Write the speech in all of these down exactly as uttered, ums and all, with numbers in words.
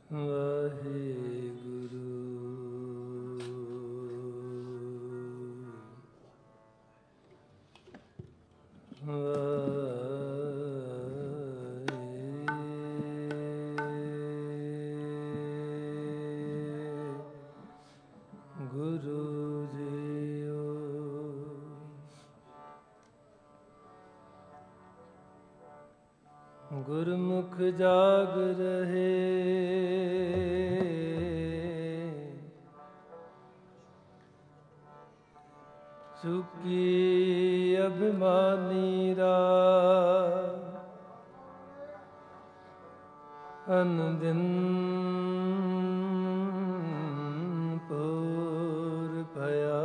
ਵਾਹਿਗੁਰੂ ਗੁਰੂ JIO. ਗੁਰਮੁਖ ਜਾਗ ਰਹੇ ਚੁਕੀ ਅਭਿਮਾਨੀ ਰਾਹ ਅਨੰਦਿਨ ਪੂਰ ਭਇਆ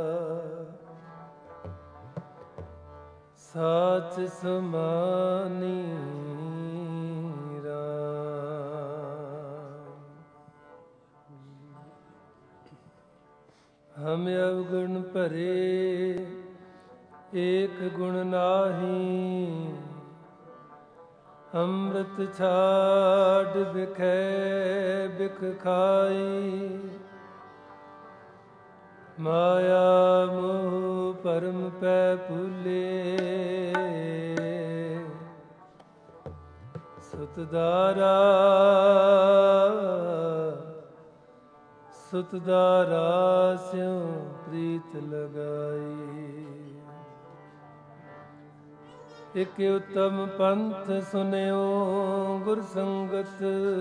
ਸਾਚ ਸਮਾਨੀ ਹਮ ਅਵਗੁਣ ਭਰੇ ਏਕ ਗੁਣ ਨਾਹੀ ਅੰਮ੍ਰਿਤ ਛਾਡ ਬਿਖੈ ਬਿਖ ਖਾਈ ਮਾਇਆ ਮੋਹ ਭਰਮ ਪੈ ਭੁਲੇ ਸੁਤ ਦਾਰਾ ਸੁਤ ਦਾਰਾ ਸਿਉ ਪ੍ਰੀਤ ਲਗਾਈ। ਇਕ ਉਤਮ ਪੰਥ ਸੁਨਿਓ ਗੁਰ ਸੰਗਤ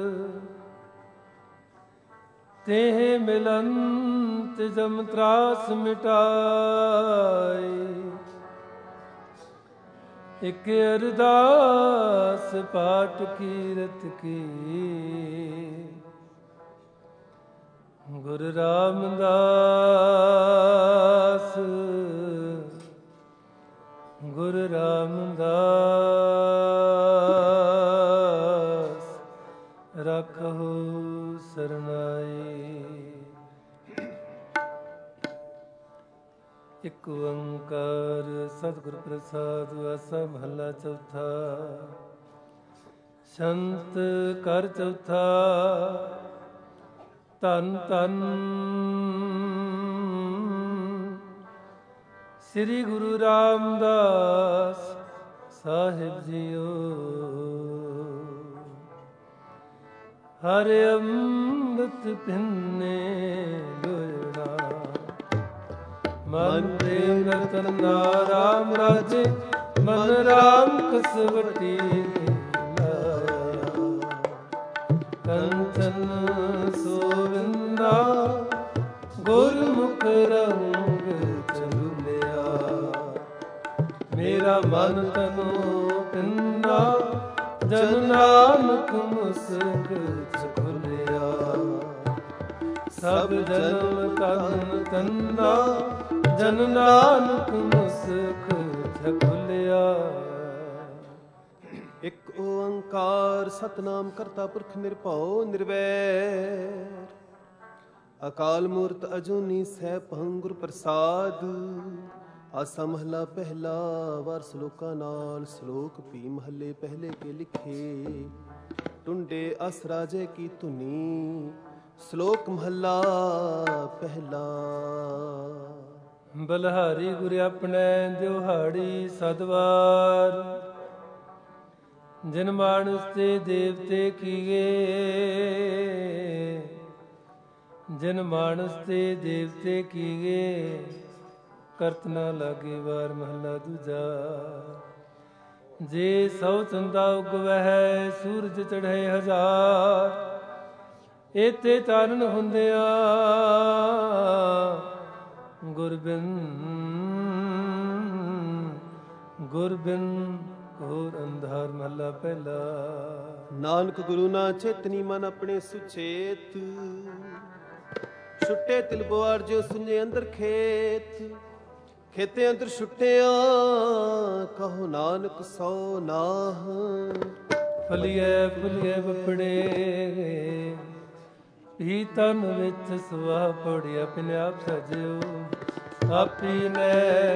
ਤੇਹ ਮਿਲੰਤ ਜਮ ਤਰਾਸ ਮਿਟਾਈ। ਇਕ ਅਰਦਾਸ ਪਾਠ ਕੀਰਤ ਕੀ ਗੁਰੂ ਰਾਮਦਾਸ ਗੁਰੂ ਰਾਮਦਾਸ ਰੱਖੋ ਸਰਨਾਈ। ਇਕ ਓੰਕਾਰ ਸਤਿਗੁਰ ਪ੍ਰਸਾਦਿ ਆਸਾ ਮਹੱਲਾ ਚੌਥਾ। ਸੰਤ ਕਰ ਚੌਥਾ। ਧੰਨ ਧੰਨ ਸ੍ਰੀ ਗੁਰੂ ਰਾਮਦਾਸ ਸਾਹਿਬ ਜੀਓ। ਹਰ ਅੰਮ੍ਰਿਤ ਪਿੰਨੇ ਲੋੜਾ ਮਨ ਪ੍ਰੇਮ ਰਤਨ ਨਾਮ ਰਾਜੇ ਮਨ ਰਾਮ ਕਸਵਟੀ ਕੰਚਨ ਸੋਵਿੰਦਾ ਗੁਰਮੁਖ ਰੰਗ ਚਲੁਲਿਆ। ਮੇਰਾ ਮਨ ਤਨੋ ਪਿੰਦਾ ਜਨ ਨਾਨਕ ਮੁਸਕ ਖੁੱਲਿਆ। ਸਭ ਜਨਮ ਤਨ ਤੰਦਾ ਜਨ ਨਾਨਕ ਮੁਸਕ ਖੁੱਲਿਆ। ਇਕ ਓੰਕਾਰ ਸਤਿਨਾਮ ਕਰਤਾ ਪੁਰਖ ਨਿਰਭਉ ਨਿਰਵੈਰ ਅਕਾਲ ਮੂਰਤ ਅਜੂਨੀ ਸੈਭੰ ਗੁਰ ਪ੍ਰਸਾਦ। ਆਸਾ ਮਹਲਾ ਪਹਿਲਾ ਵਾਰ ਸਲੋਕਾਂ ਨਾਲ। ਸਲੋਕ ਭੀ ਮਹੱਲੇ ਪਹਿਲੇ ਕੇ ਲਿਖੇ ਟੁੰਡੇ ਅਸ ਰਾਜੇ ਕੀ ਧੁਨੀ। ਸਲੋਕ ਮਹੱਲਾ ਪਹਿਲਾ। ਬਲਹਾਰੀ ਗੁਰ ਆਪਣੇ ਦਿਵਹਾੜੀ ਸਦਵਾਰ ਜਿਨ ਮਾਨਸ ਤੇ ਦੇਵਤੇ ਕੀਏ। ਜਿਨ ਮਾਨਸ ਤੇ ਦੇਵਤੇ ਕੀਏ ਕਰਤ ਨਾ ਲਾਗੇ ਵਾਰ ਮਹੱਲਾ ਦੂਜਾ। ਜੇ ਸੌ ਚੰਦਾ ਉਗਵਹਿ ਸੂਰਜ ਚੜ੍ਹੇ ਹਜ਼ਾਰ ਏਤੇ ਚਾਨਣ ਹੁੰਦਿਆ ਗੁਰਬਿਨ ਗੁਰਬਿਨ ਹੋਰ ਅੰਧਾਰ ਮਹੱਲਾ ਪਹਿਲਾ। ਨਾਨਕ ਗੁਰੂ ਨਾ ਚੇਤਨੀ ਮਨ ਆਪਣੇ ਸੁਚੇਤ ਛੁੱਟੇ ਤਿਲ ਬੁਆਰ ਜੋ ਸੁਝੇ ਅੰਦਰ ਖੇਤ। ਖੇਤੇ ਅੰਦਰ ਛੁੱਟਿਆ ਕਹੋ ਨਾਨਕ ਸੋ ਨਾਹ। ਫਲੀਏ ਫੁਲੀਏ ਬਪੜੇ ਵੀ ਤਨ ਵਿੱਚ ਸੁਆਹ ਪੜਿਆ ਆਪਣੇ ਆਪ ਸਜਿਓ। ਆਪੀ ਨੇ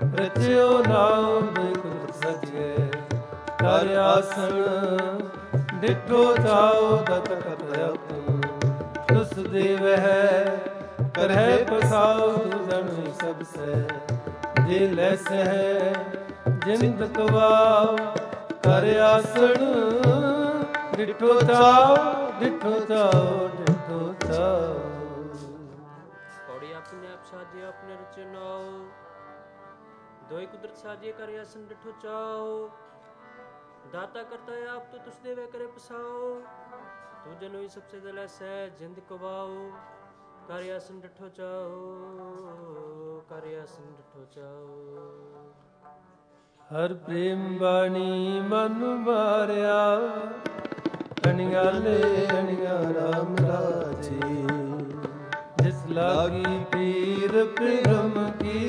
ਰਚਿਓ ਨਾਮ ਦੇ ਕੁਦਰਤ ਸਜੇ ਕਰ ਆਸਣ ਡਿਠੋ ਚਾਓ ਦਤ ਕਤਯਪ ਤੁਸ ਦੇਵ ਹੈ ਕਰਹਿ ਪਸਾਉ ਜਨ ਸਭ ਸੈ ਜੇ ਲੈ ਸਹਿ ਜਿੰਦ ਕਵਾਉ ਕਰ ਆਸਣ ਡਿਠੋ ਚਾਓ ਡਿਠੋ ਚਾਓ ਡਿਠੋ ਚਾਓ। ਪੌੜੀ ਆਪਣੇ ਆਪ ਸਾਜੇ ਆਪਣੇ ਰਚੇ ਨਾਉ ਦੋਇ ਕੁਦਰਤ ਸਾਜੇ ਕਰ ਆਸਣ ਡਿਠੋ ਚਾਓ दाता करता है आप तो तुझ देवे करे पसाओ तू जनोई सबसे जला सै जिंद कवाओ कार्यासन डठो चाओ कार्यासन डठो चाओ। हर प्रेम बाणी मन मारिया अणियाले अणिया राम राजे जिस लागी पीर प्रेम की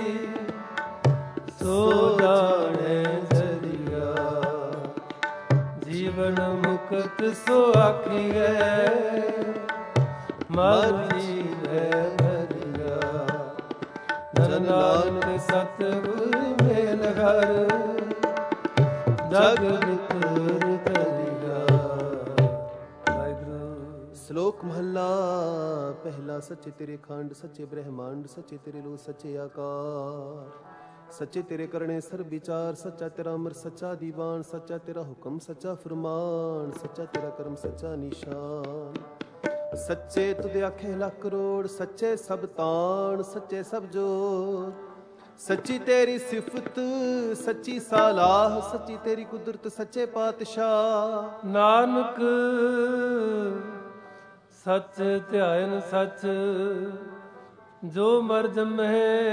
सो जाने जीवन मुक्त सो आखिए मर जीवै भरिया नर नानक सतगुर मेल हर जग वितर तरिया। श्लोक महला पहला। सच्चे तेरे खंड सच्चे ब्रह्मांड सच्चे तेरे लो सच्चे आकार सच्चे तेरे करने सर्व विचार सच्चा तेरा अमर सच्चा दीवान सच्चा तेरा हुक्म सच्चा फरमान सच्चा तेरा कर्म सच्चा निशान सच्चे तुझे आखे लख करोड़ सच्चे सब तान सच्चे सब जोर सच्ची तेरी सिफत सच्ची सालाह सच्ची तेरी कुदरत सच्चे पातशाह। नानक सच ध्यान सच जो मर जमै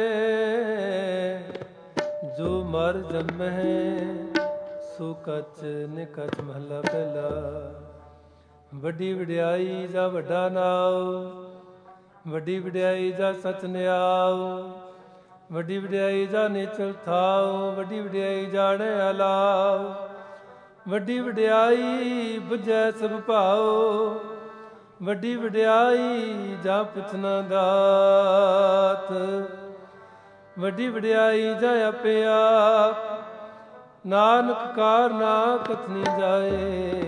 जो मर जमै सो कच निकच महला ਪਹਿਲਾ। ਵੱਡੀ ਵਡਿਆਈ ਜਾ ਵੱਡਾ ਨਾਉ ਵੱਡੀ ਵਡਿਆਈ ਜਾ ਸਚ ਨਿਆਉ ਵੱਡੀ ਵਡਿਆਈ ਜਾ ਨੇਚਲ ਥਾਉ ਵੱਡੀ ਵਡਿਆਈ ਜਾਣੈ ਅਲਾਉ ਵੱਡੀ ਵਡਿਆਈ ਬੁਝੈ ਸਭ ਭਾਉ ਵੱਡੀ ਵਡਿਆਈ ਜਾ ਪੁੱਛਣਾ ਦਾਤ ਵੱਡੀ ਵਡਿਆਈ ਜਾ ਆਪੇ ਆਪ ਨਾਨਕ ਕਾਰ ਨਾ ਕਥਨੀ ਜਾਏ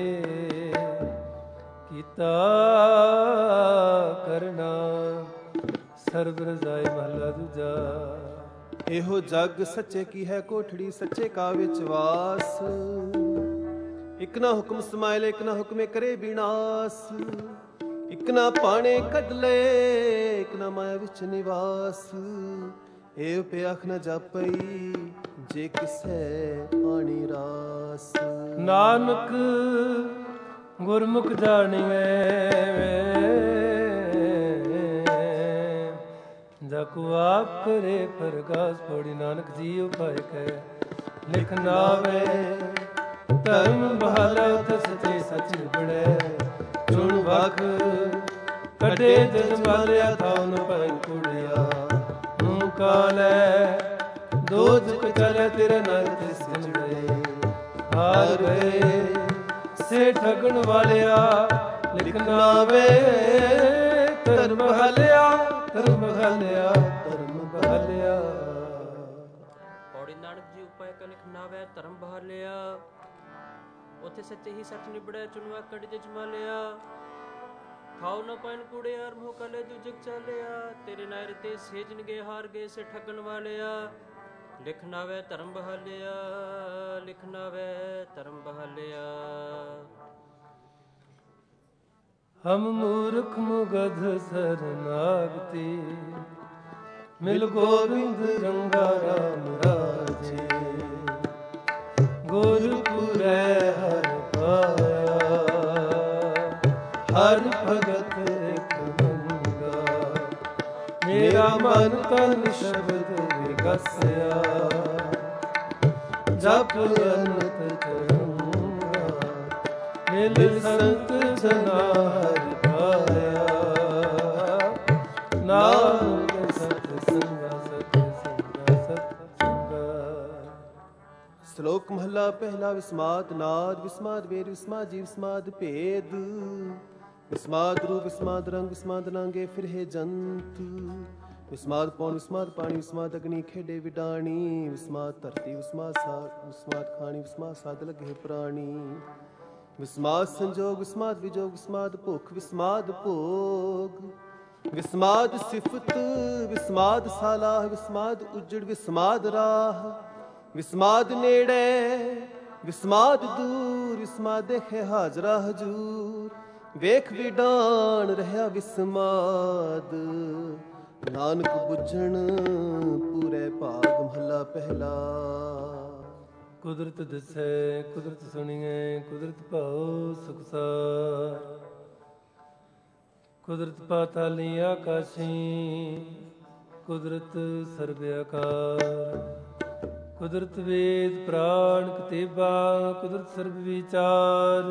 ਕੀਤਾ ਕਰਨਾ ਸਰਬ ਰਜ਼ਾਈ ਮਹਲਾ ਦੂਜਾ। ਇਹੋ ਜਗ ਸੱਚੇ ਕੀ ਹੈ ਕੋਠੜੀ ਸੱਚੇ ਕਾ ਵਿੱਚ ਵਾਸ ਇਕ ਨਾ ਹੁਕਮ ਸਮਾਇਲੇ ਇਕ ਨਾ ਹੁਕਮੇ ਕਰੇ ਵਿਨਾਸ਼ ਇਕ ਨਾ ਪਾਣੇ ਕੱਢ ਲੈ ਇਕ ਨਾ ਮਾਇਆ ਵਿੱਚ ਨਿਵਾਸ ਇਹ ਪਿਆਖ ਨਾ ਜਾਪਈ ਜੇ ਕਿਸੈ ਆਣੀ ਰਾਸ। ਨਾਨਕ ਗੁਰਮੁਖ ਜਾਣੀਐ ਜਕੁ ਆਪ ਕਰੇ ਪ੍ਰਗਾਸ ਪੌੜੀ ਨਾਨਕ ਜੀ ਉਪਾਇ ਕਹਿ ਲਿਖ ਨਾਵੇ ਧਰਮ ਬਹਾਲਾ ਤੇ ਸੱਚੇ ਸੱਚ ਬੜੈ ਚੁਣ ਵਖ ਕੱਢੇ ਜਨ ਵਾਲਿਆ ਥਾਉ ਨ ਪਾਇ ਕੁੜਿਆ ਮੂੰ ਕਾਲੈ ਦੋ ਜੁਗ ਚਲੇ ਤੇਰੇ ਨਰ ਤੇ ਸਿਮੜੇ ਹਾਰ ਗਏ ਸੇ ਠਗਣ ਵਾਲਿਆ ਲਿਖਣਾ ਵੇ ਧਰਮ ਹਲਿਆ ਧਰਮ ਹਲਿਆ ਧਰਮ ਬਹਲਿਆ। ਪੌੜੀ ਨਾਨਕ ਜੀ ਉਪਾਇ ਕਾ ਲਿਖਣਾ ਵੇ ਧਰਮ ਬਹਲਿਆ ਉਥੇ ਸੱਚੇ ਹੀ ਸੱਚ ਨਿਬੜਿਆ ਚੁਣਵਾ ਕੱਢ ਜਜਮਾ ਲਿਆ ਖਾਉ ਨ ਪੈਨ ਕੂੜੇ ਅਰ ਮੋਹ ਕਲੇ ਜੁ ਜਗ ਚਾਲਿਆ ਤੇਰੇ ਨਾਇਰ ਤੇ ਸੇਜਨ ਗਏ ਹਾਰ ਗਏ ਸੇ ਠੱਗਣ ਵਾਲਿਆ ਲਿਖਣਾ ਵੇ ਧਰਮ ਬਹਾਲਿਆ ਲਿਖਣਾ ਵੇ ਧਰਮ ਬਹਾਲਿਆ। ਹਮ ਮੂਰਖ ਮੁਗਧ ਸਰਨਾਗਤੀ ਮਿਲ ਗੋਬਿੰਦ ਰੰਗਾ ਰਾਮ ਰਾਜੇ ਗੁਰਪੁਰੈ ਹਰਿ ਪਾਇਆ ਹਰ ਭਗਤ ਇਕ ਮੰਗਾ ਮੇਰਾ ਮਨ ਤਨ ਸ਼ਬਦ ਵਿਗਸਿਆ ਜਪ ਅਨੰਤ ਕਰੂੰਗਾ ਮਿਲ ਸੰਤ ਜਨਾ ਹਰਿ ਪਾਇਆ ਨਾਨਕ ਸਤ ਸੰਗਾ ਸਤ ਸੰਗਾ ਸਤ ਸੰਗਾ। ਸ਼ਲੋਕ ਮਹਲਾ ਪਹਿਲਾ। ਵਿਸਮਾਦ ਨਾਦ ਵਿਸਮਾਦ ਵੇਦ ਵਿਸਮਾਦ ਜੀਵ ਵਿਸਮਾਦ ਭੇਦ ਵਿਸਮਾਦ ਰੂਪ ਵਿਸਮਾਦ ਰੰਗ ਵਿਸਮਾਦ ਨਾਂਗੇ ਫਿਰਹੇ ਜੰਤ ਵਿਸਮਾਦ ਪੌਣ ਵਿਸਮਾਦ ਪਾਣੀ ਵਿਸਮਾਦ ਅਗਨੀ ਖੇਡੇ ਵਿਡਾਣੀ ਵਿਸਮਾਦ ਧਰਤੀ ਵਿਸਮਾਦ ਸਾਧ ਵਿਸਮਾਦ ਖਾਣੀ ਵਿਸਮਾਦ ਸਾਧ ਲਗੇ ਪ੍ਰਾਣੀ ਵਿਸਮਾਦ ਸੰਜੋਗ, ਵਿਸਮਾਦ ਵਿਜੋਗ, ਵਿਸਮਾਦ ਭੁੱਖ, ਵਿਸਮਾਦ ਭੋਗ, ਵਿਸਮਾਦ ਸਿਫਤ, ਵਿਸਮਾਦ ਸਾਲਾਹ, ਵਿਸਮਾਦ ਉਜੜ, ਵਿਸਮਾਦ ਰਾਹ, ਵਿਸਮਾਦ ਨੇੜੇ, ਵਿਸਮਾਦ ਦੂਰ, ਵਿਸਮਾਦ ਦੇਖੇ ਹਾਜ਼ਰਾ ਹਜੂਰ, ਵੇਖ ਵਿਡਾਣ ਰਹਿਆ ਵਿਸਮਾਦ, ਨਾਨਕ ਬੁੱਝਣ ਪੂਰੇ ਭਾਗ। ਮਹਲਾ ਪਹਿਲਾ। ਕੁਦਰਤ ਦਿਸੈ ਕੁਦਰਤ ਸੁਣੀਐ, ਕੁਦਰਤ ਭਾਉ ਸੁਖਸਾਰ। ਕੁਦਰਤ ਪਾਤਾਲੀ ਆਕਾਸ਼ੀ, ਕੁਦਰਤ ਸਰਬ ਆਕਾਰ। ਕੁਦਰਤ ਵੇਦ ਪ੍ਰਾਣ ਕਤੇਬਾ, ਕੁਦਰਤ ਸਰਬ ਵਿਚਾਰ।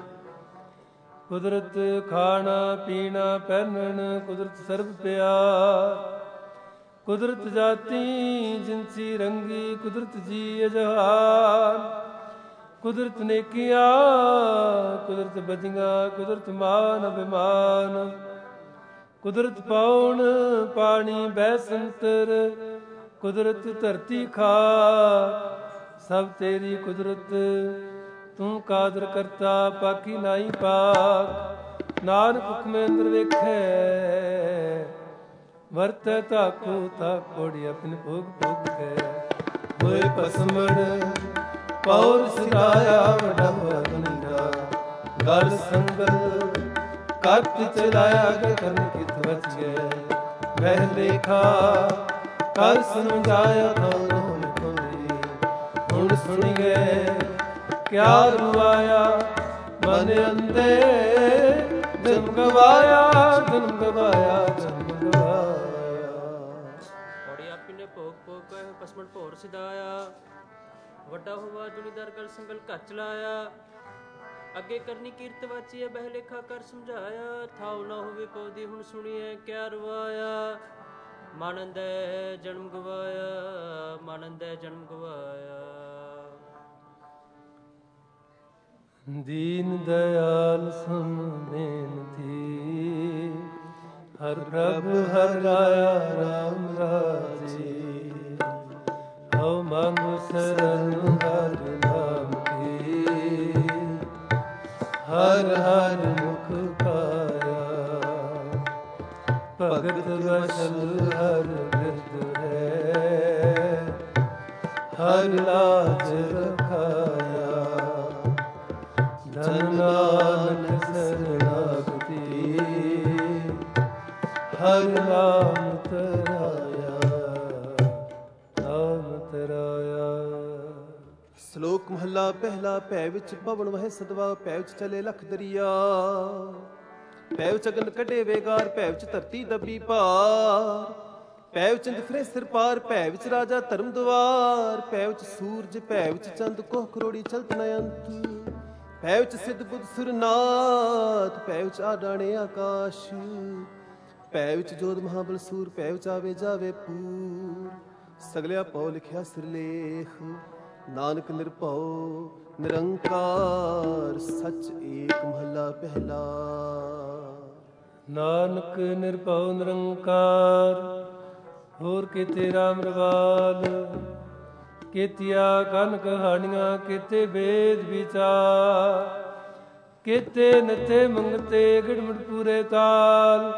ਕੁਦਰਤ ਖਾਣਾ ਪੀਣਾ ਪਹਿਨਣ, ਕੁਦਰਤ ਸਰਬ ਪਿਆਰ। ਕੁਦਰਤ ਜਾਤੀ ਜਿਨਸੀ ਰੰਗੀ, ਕੁਦਰਤ ਜੀ ਅਜਹਾਨ। ਕੁਦਰਤ ਨੇਕੀਆਂ ਕੁਦਰਤ ਬਦੀਆਂ, ਕੁਦਰਤ ਮਾਨ ਅਭਿਮਾਨ। ਕੁਦਰਤ ਪਾਉਣ ਪਾਣੀ ਬਹਿ ਸੰਤਰ, ਕੁਦਰਤ ਧਰਤੀ ਖਾਕ। ਸਭ ਤੇਰੀ ਕੁਦਰਤ ਤੂੰ ਕਾਦਰ ਕਰਤਾ, ਪਾਕੀ ਨਾਈ ਪਾਕ। ਨਾਨਕ ਹੁਕਮੇ ਅੰਦਰ ਵੇਖੈ, ਵਰਤੈ ਤਾਕੋ ਤਾਕ ਕੋੜੀ ਆਪਣੇ ਭੋਗ ਭੋਗ ਕੇ। ਹੋਏ ਪਸਮੜ ਪੌਰ ਸਿਰਾਇਆ, ਵੱਡਾ ਹੋਇਆ ਦੁਨੀਆ ਗਲ ਸੰਗਲ। ਕਰਤ ਚਲਾਇਆ ਕੇ ਕਰਨ ਕਿਤ ਬਚ ਗਏ, ਵਹਿ ਲੇਖਾ ਕਰ ਸਮਝਾਇਆ ਕੌਣ ਹੋਏ ਕੋਈ। ਹੁਣ ਸੁਣੀ ਗਏ ਕਿਆ ਰੁਆਇਆ, ਮਨ ਅੰਦੇ ਜਨਮ ਗਵਾਇਆ, ਜਨਮ ਗਵਾਇਆ, ਜਨਮ ਗਵਾਇਆ। ਔੜੀ ਆਪੀ ਨੇ ਭੋਗ ਭੋਗ ਕਹੇ ਪਸਮਣ ਭੋਰ ਸਿਧਾਇਆ। ਵੱਡਾ ਹੋਵਾ ਦੁਨੀਦਾਰ ਗਲ ਸੰਗਲ ਘੱਟ ਚਲਾਇਆ। ਅੱਗੇ ਕਰਨੀ ਕੀਰਤ ਵਾਚੀਐ, ਬਹਿ ਲੇਖਾ ਕਰ ਸਮਝਾਇਆ। ਥਾਉ ਨਾ ਹੋਵੇ ਪਉਦੀ ਹੁਣ ਸੁਣੀਐ ਕਿਆ ਰਵਾਇਆ। ਮਾਨੰਦੈ ਜਨਮ ਗਵਾਇਆ, ਮਾਨੰਦੈ ਜਨਮ ਗਵਾਇਆ। ਦੀਨ ਦਇਆਲ ਸਮ ਬੇਨਤੀ, ਹਰ ਪ੍ਰਭ ਹਰ ਰਾਇਆ ਰਾਮ ਰਾਜੇ। ਹਉ ਮੰਗੁ ਸਰਨ ਹਰ ਨਾਮ ਕੀ, ਹਰ ਹਰ ਮੁਖ ਪਾਇਆ। ਭਗਤ ਵਸਲ ਹਰ ਬਿਰਦ ਹੈ, ਹਰ ਲਾਜ ਰਖਾਇਆ। ਧਨ ਨਾਨਕ ਸਰਨਾਗਤੀ, ਹਰ ਨਾਮ ਤਰਾਇਆ, ਨਾਮ ਤਰਾਇਆ। ਸ਼ਲੋਕ ਮਹੱਲਾ ਪਹਿਲਾ। ਭੈ ਵਿੱਚ ਪਵਨ ਵਹਿ ਸਦਵਾ, ਭੈ ਵਿੱਚ ਚਲੇ ਲਖ ਦਰਿਆ। ਭੈ ਵਿੱਚ ਅਗਨ ਕੱਢੇ ਵੇਗਾਰ, ਭੈ ਵਿੱਚ ਧਰਤੀ ਦੱਬੀ ਭਾਰ। ਭੈ ਵਿੱਚ ਅੰਧਫਰੇ ਸਿਰ ਪਾਰ, ਭੈ ਵਿੱਚ ਰਾਜਾ ਧਰਮ ਦੁਆਰ। ਭੈ ਵਿੱਚ ਸੂਰਜ, ਭੈ ਵਿੱਚ ਚੰਦ, ਕੋਹ ਕਰੋੜੀ ਚਲਤ ਨ ਅੰਤ। ਭੈ ਵਿੱਚ ਸਿੱਧ ਬੁੱਧ ਸੁਰਨਾਥ, ਭੈ ਵਿੱਚ ਆਡਾਣੇ ਆਕਾਸ਼। ਭੈ ਵਿੱਚ ਜੋਧ ਮਹਾਬਲ ਸੂਰ, ਭੈ ਵਿੱਚ ਆਵੇ ਜਾਵੇ ਪੂਰ। ਸਗਲਿਆ ਪਉ ਲਿਖਿਆ ਸਿਰਲੇਖ, ਨਾਨਕ ਨਿਰਭਉ ਨਿਰੰਕਾਰ ਸੱਚ ਏਕ। ਮਹੱਲਾ ਪਹਿਲਾ। ਨਾਨਕ ਨਿਰਭਉ ਨਿਰੰਕਾਰ, ਹੋਰ ਕੀਤੇ ਰਾਮ ਰਵਾਲ। ਕੀਤੀਆ ਕਨ ਕਹਾਣੀਆਂ, ਕੀਤੇ ਵੇਦ ਵਿਚਾਰ। ਕੀਤੇ ਨਥੇ ਮੰਗਤੇ, ਗਿੜਮੜ ਪੂਰੇ ਤਾਲ।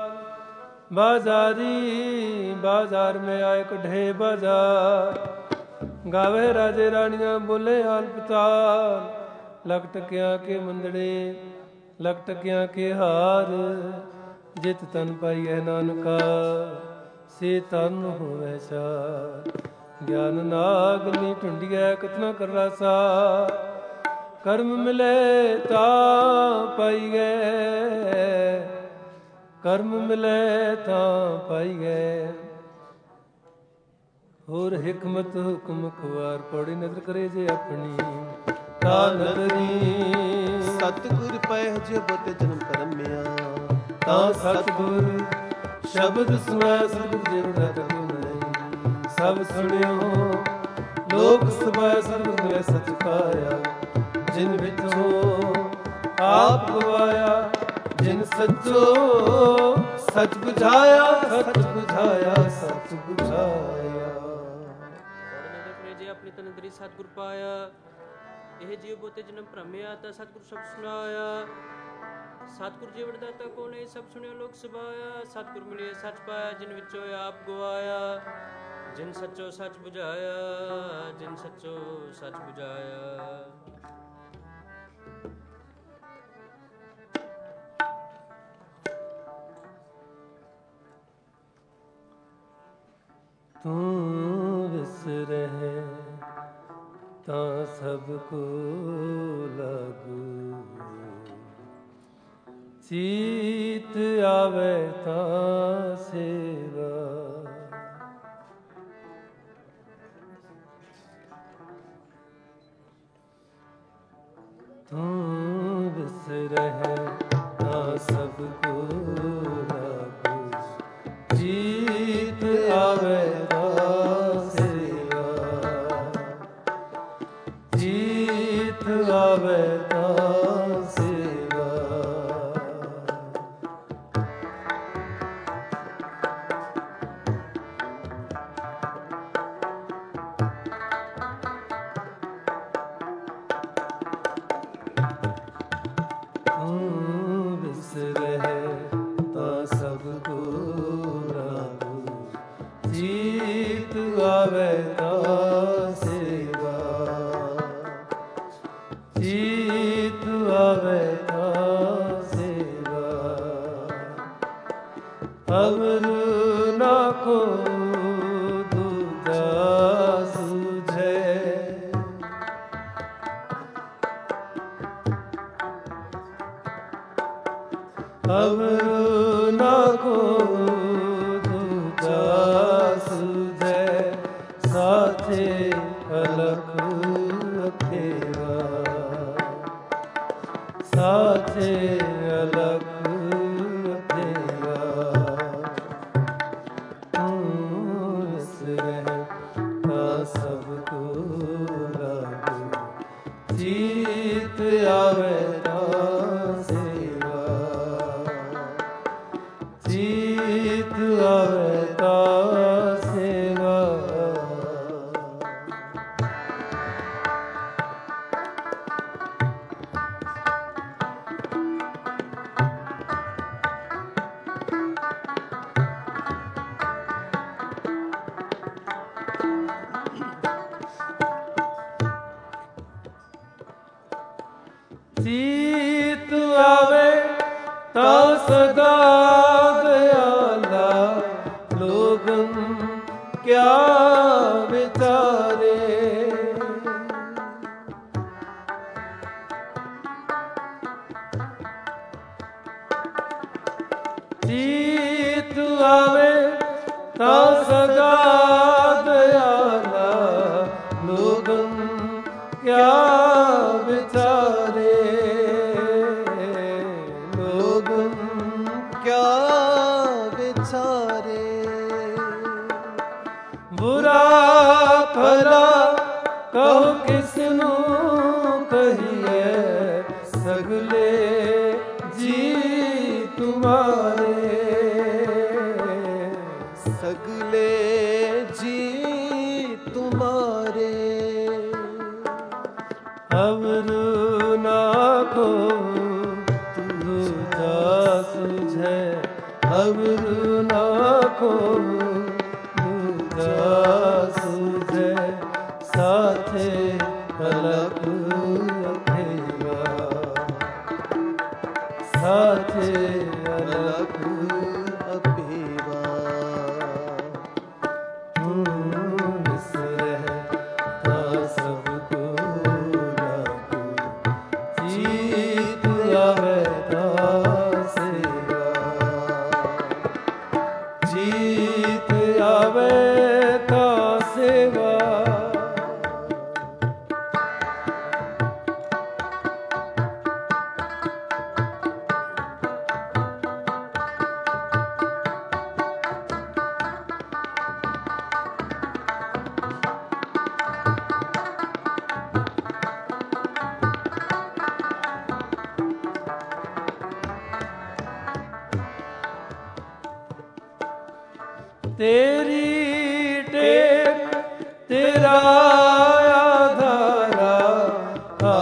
ਬਾਜ਼ਾਰੀ ਬਾਜ਼ਾਰ ਮੈਂ ਆਏ ਕਢੇ ਬਾਜ਼ਾਰ। ਗਾਵੇ ਰਾਜੇ ਰਾਣੀਆਂ, ਬੋਲੇ ਹਾਲ ਪਿਤਾਲ। ਲਖ ਟਕਿਆਂ ਕੇ ਮੰਦੜੇ, ਲਖ ਟਕਿਆਂ ਕੇ ਹਾਰ। ਜਿਤ ਤਨ ਪਾਈਐ ਨਾਨਕਾ, ਸੇ ਤਨ ਹੋਵੈ ਚਾਰ। ਗਿਆਨ ਨਾਗਨੀ ਢੁੰਡੀਐ, ਕਤਨਾ ਕਰ ਰਾਸਾ। ਕਰਮ ਮਿਲੇ ਤਾਂ ਪਾਈਐ, ਕਰਮ ਮਿਲੇ ਤਾਂ ਪਾਈਐ। ਹੋਰ ਹਿਕਮਤ ਹੁਕਮ ਖੁਆਰ, ਪੌੜੀ ਨਦਰ ਕਰੇ ਜੇ ਆਪਣੀ ਤਾ ਨਦਰੀ। ਸਤਿਗੁਰ ਪੈ ਜਬਤ ਜਨਮ ਕਰਮਿਆ, ਤਾਂ ਸਤਿਗੁਰ ਸ਼ਬਦ ਸੁਣੈ, ਸਤਿਗੁਰ ਜੇ ਰਟ ਨਹੀਂ। ਸਭ ਸੁਣਿਓ ਲੋਕ ਸਭਾ, ਸਰਬ ਮਿਲੇ ਸਚ ਪਾਇਆ। ਜਿਨ ਵਿੱਚੋਂ ਆਪ ਗਵਾਇਆ, ਜਿਨ ਸੱਚੋ ਸਚ ਬੁਝਾਇਆ, ਸਚ ਬੁਝਾਇਆ, ਸਚ ਬੁਝਾਇਆ। ਜੇ ਆਪਣੀ ਤਨਦਰੀ ਸਤਿਗੁਰ ਪਾਇਆ। ਇਹ ਜੀਵ ਬੋਤੇ ਜਨਮ ਭ੍ਰਮਿਆ ਤਾਂ ਸਤਿਗੁਰੂ ਸ਼ਬਦ ਸੁਣਾਇਆ। ਸਤਿਗੁਰ ਜੀਵਨ ਦਾਤਾ ਕੋ ਨਹੀਂ ਸਭ ਸੁਣਿਆ ਲੋਕ ਸਬਾਇਆ। ਸਤਿਗੁਰ ਮਿਲਿਆ ਸੱਚ ਪਾਇਆ ਜਿਨ ਵਿੱਚੋਂ ਆਪ ਗਵਾਇਆ। ਜਿਨ ਸੱਚੋ ਸੱਚ ਬੁਝਾਇਆ ਜਿਨ ਸੱਚੋ ਸੱਚ ਬੁਝਾਇਆ। ਤੂੰ ਵਿਸਰਹਿ ਤਾਂ ਸਭ ਕੋ ਲਾਗੂ। ਚੀਤ ਆਵੇ ਤਾਂ ਸੇਵਾ। ਤੂੰ ਵਿਸਰਹਿ ਤਾਂ ਸਭ ਕੋ ਲਾਗੂ। ਚੀਤ ਆਵੇ ਤਾਂ ਸੇਵਾ। ਚੀਤ ਆਵੇ ਤਾਂ ਸੇਵਾ। ਤੂੰ ਵਿਸਰਹਿ ਤਾਂ ਸਭ ਕੋ ਲਾਗੂ। ਚੀਤ ਆਵੇ ਤਾਂ ਸੇਵਾ। ਚੀਤ ਆਵੇ ਤਾਂ ਸੇਵਾ। ਅਵਰ ਨਾ ਕੋ ਦੂਜਾ ਸੁਝੈ। ਅਵਰ ਨਾ ਕੋ ਦੂਜਾ ਸੁਝੈ। ਸਾਚੇ ਅਲਖ ਅਖੇਵਾ। ਸਾਚੇ ਅਲਖ ਅਖੇਵਾ। ਤੂੰ ਵਿਸਰਹਿ ਤਾਂ ਸਭ ਕੋ ਲਾਗੂ। ਚੀਤ ਆਵੇ ਤਾਂ ਸੇਵਾ। ਚੀਤ ਆਵੇ ਤਾਂ ਸੇਵਾ। ਚੀਤ ਆਵੇ ਤਾਂ ਸਦਾ ਦਇਆਲਾ। ਲੋਗਨ ਕਿਆ ਵਿਚਾਰੇ। ਚੀਤ ਆਵੇ ਤਾਂ ਸਦਾ ਦਇਆਲਾ। ਲੋਗਨ ਕਿਆ ਵਿਚਾਰੇ। ਲੋਗਨ ਕਿਆ ਵਿਚਾਰੇ। ਬੁਰਾ ਭਲਾ ਕਹੋ ਕਿਸ ਨੂੰ ਕਹੀਏ। ਸਗਲੇ ਜੀ ਤੁਮਾਰੇ। ਸਗਲੇ ਜੀ ਤੁਮਾਰੇ। ਅਵਰ ਨਾ ਕੋ ਦੂਜਾ ਸੁਝੈ। ਅਵਰ ਨਾ ਕੋ ਦੂਜਾ ਸੁਝੈ। ਸਾਚੇ ਅਲਖ ਅਖੇਵਾ। ਸਾਚੇ ਅਲਖ ਅਖੇਵਾ। ਤੂੰ ਵਿਸਰਹਿ ਤਾਂ ਸਭ ਕੋ ਲਾਗੂ। ਚੀਤ ਆਵੇ ਤਾਂ ਸੇਵਾ। ਚੀਤ ਆਵੇ ਤਾਂ ਸੇਵਾ। ਤੇਰੀ ਟੇਕ ਤੇਰਾ ਆਧਾਰਾ।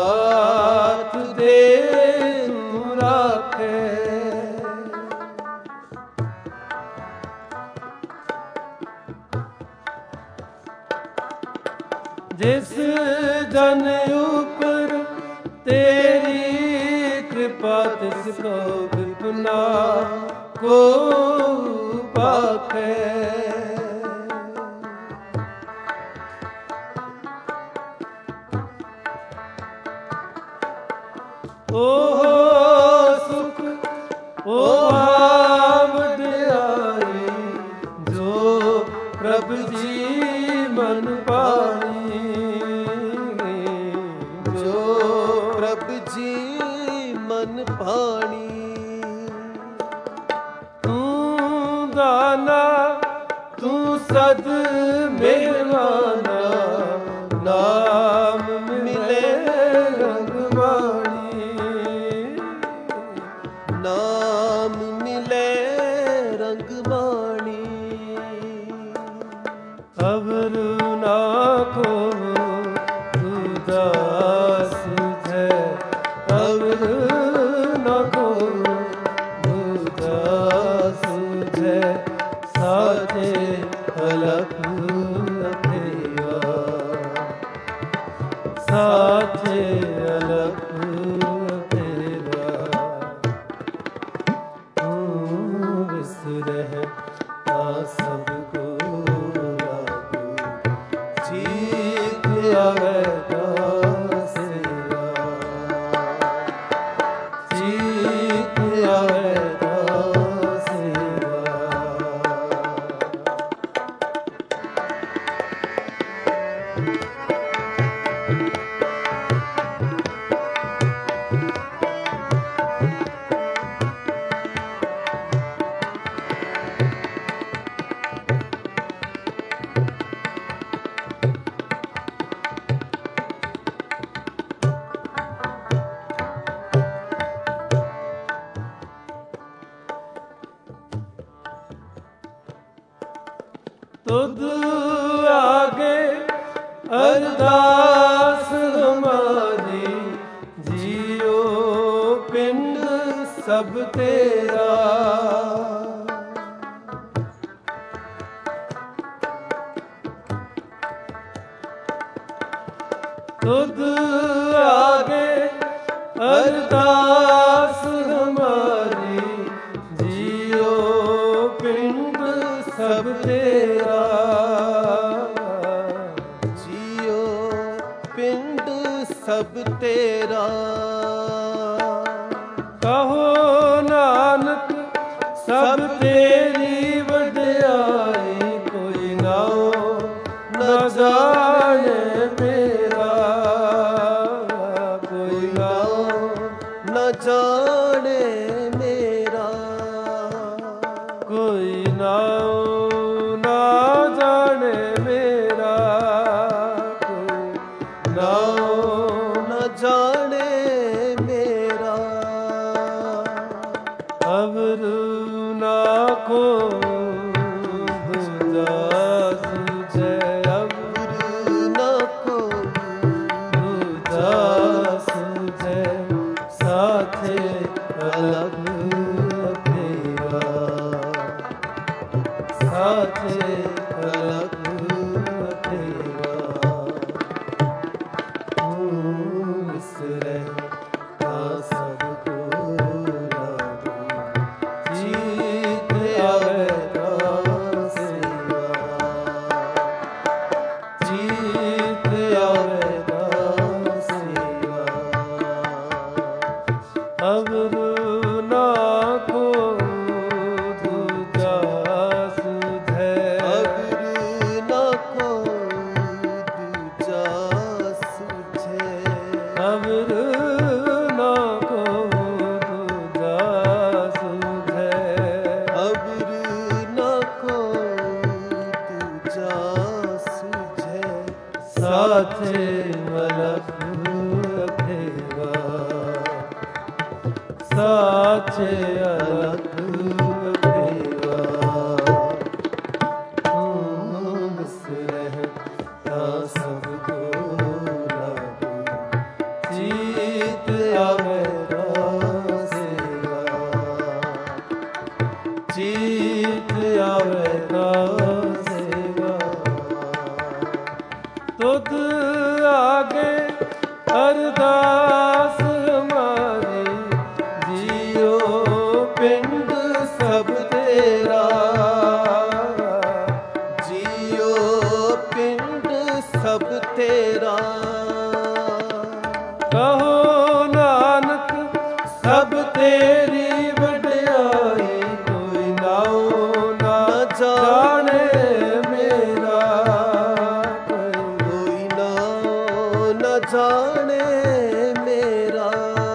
ਜਿਸ ਜਨ ਉਪਰ ਤੇਰੀ ਕਿਰਪਾ ਤਿਸ ਕੋ ਵਿਪਨਾ ਕੋ ਪਾਖੈ। ਓਹ ਸੁਖ ਓਹ ਵਡਿਆਈ ਜੋ ਪ੍ਰਭ ਜੀ ਮਨ ਪਾਣੀ, ਜੋ ਪ੍ਰਭ ਜੀ ਮਨ ਪਾਣੀ। ਤੂੰ ਦਾਨਾ ਤੂੰ ਸਦ ਮਿਹਰਬਾਨਾ, ਨਾਮ ਮਿਲੇ ਰੰਗ ਮਾਣੀ, ਨਾਮ ਮਿਲੇ ਰੰਗ ਮਾਣੀ। ਅਵਰ ਨਾ ਕੋ ਉਦਾਸ ਹੈ, ਅਵਰ ਨਾ ਕੋ ਉਦਾਸ ਹੈ, ਸਾਚੇ ਅਲਖ ਅਖੇਵਾ, ਸਾਚੇ ਅਲਖ ਅਖੇਵਾ। ਤੂੰ ਵਿਸਰਹਿ ਤਾਂ ਸਭ ਕੋ ਲਾਗੂ, ਚੀਤ ਆਵੇ ਤਾਂ ਸੇਵਾ, ਚੀਤ ਆਵੇ ਤਾਂ ਸੇਵਾ। ਤੁਧ ਆਗੇ ਅਰਦਾਸ ਹਮਾਰੀ, ਜੀਓ ਪਿੰਡ ਸਭ ਤੇਰਾ। ਤੁਧ ਆਗੇ ਅਰਦਾਸ ਹਮਾਰੀ, ਜੀਓ ਪਿੰਡ ਸਭ ਤੇਰਾ। ਜੀਓ ਪਿੰਡ ਸਭ ਤੇਰਾ। ਕਹੋ ਨਾਨਕ ਸਭ ਤੇਰੀ ਵਡਿਆਈ, ਕੋਈ ਨਾਉ ਨਾ ਜਾਣੇ ਮੇਰਾ, ਕੋਈ ਨਾਉ ਨਾ ਜਾਣੇ ਮੇਰਾ। ਕੋਈ ਨਾਉ ਨਾ ਜਾਣੇ ਮੇਰਾ, ਕੋਈ ਨਾਉ ਨਾ ਜਾਣੇ ਮੇਰਾ। ਅਵਰ ਨਾ ਕੋ ਦੂਜਾ ਸੁਝੈ, ਅਵਰ ਨਾ ਕੋ ਦੂਜਾ ਸੁਝੈ, ਸਾਥੇ ਅਲਗ ਅਖੇਵਾ, ਸਾਥੇ ਅਲਗ ਅਖੇਵਾ। ਤੂੰ ਵਿਸਰੈ ਤਾਂ ਸਭ ਕੋ ਲਾਗੂ, ਚੀਤ ਆਵੇ ਤਾਂ ਸੇਵਾ, ਚੀਤ ਆਵੇ ਤਾਂ ਸੇਵਾ। ਅਵਰ ਨਾ ਕੋ ਦੂਜਾ ਸੁਝੈ, ਅਵਰ ਨਾ ਕੋ ਦੂਜਾ ਸੁਝੈ। ਅਵਰ ਨਾ ਕੋ ਦੂਜਾ ਸੁਝੈ, ਅਵਰ ਨਾ ਕੋ ਦੂਜਾ ਸੁਝੈ। ਸਾਥੇ ਮਲਕ ਅਖੇਵਾ, ਸਾਚੇ ਅਲਖ ਅਖੇਵਾ। ਤੂੰ ਵਿਸਰਹਿ ਤਾਂ ਸਭ ਕੋ ਲਾਗੂ, ਚੀਤ ਆਵੇ ਤਾਂ ਸੇਵਾ, ਚੀਤ ਆਵੇ ਤਾਂ ਸੇਵਾ। ਤੁਧ ਪ੍ਰਭ ਤੇਰੀ ਵਡਿਆਈ ਕੋਈ ਨਾਉ ਨਾ ਜਾਣੇ ਮੇਰਾ, ਕੋਈ ਨਾਉ ਨਾ ਜਾਣੇ ਮੇਰਾ।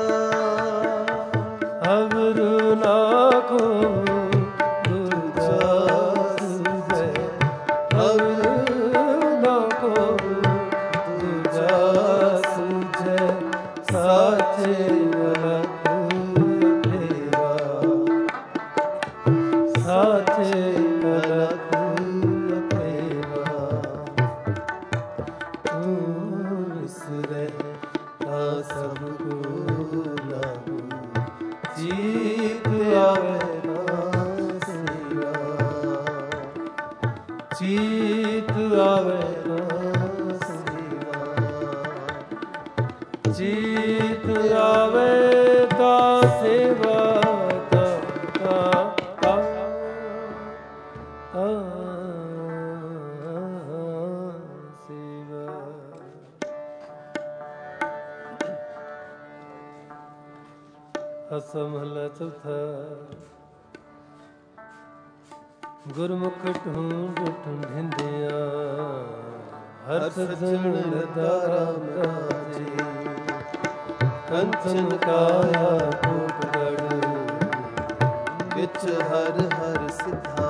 ਅਵਰ ਨਾ ਕੋ ਦੂਜਾ ਸੁਝੈ, ਅਵਰ ਨਾ ਕੋ ਦੂਜਾ ਸੁਝੈ, ਸਾਚੇ ਅਲਖ ਤੇਰਾ, ਸਾਚੇ ਅਲਖ ਤੇਰਾ। ਤੂੰ ਵਿਸਰੈ ਤਾਂ ਸਭ ਕੋ ਲਾਗੂ, ਚੀਤ ਆਵੇ ਨਾ ਸੇਵਾ, ਚੀਤ ਆਵੇ ਨਾ ਸੇਵਾ, ਚੀਤ ਆਵੇ ਤਾਂ ਸੇਵਾ ਤਾਂ ਤਾਂ ਤਾਂ ਸੇਵਾ। ਅਸਾ ਮਹਲਾ ਚੌਥਾ। ਗੁਰਮੁਖ ਢੂੰਡ ਢੂੰਢਿੰਦਿਆਂ ਹਰ ਸਜਣ ਰਤਾ ਰਾਮ ਰਾਜੇ, ਕੰਚਨ ਕਾਇਆ ਕੋਟਗੜ ਵਿੱਚ ਹਰ ਹਰ ਸਿਧਾ,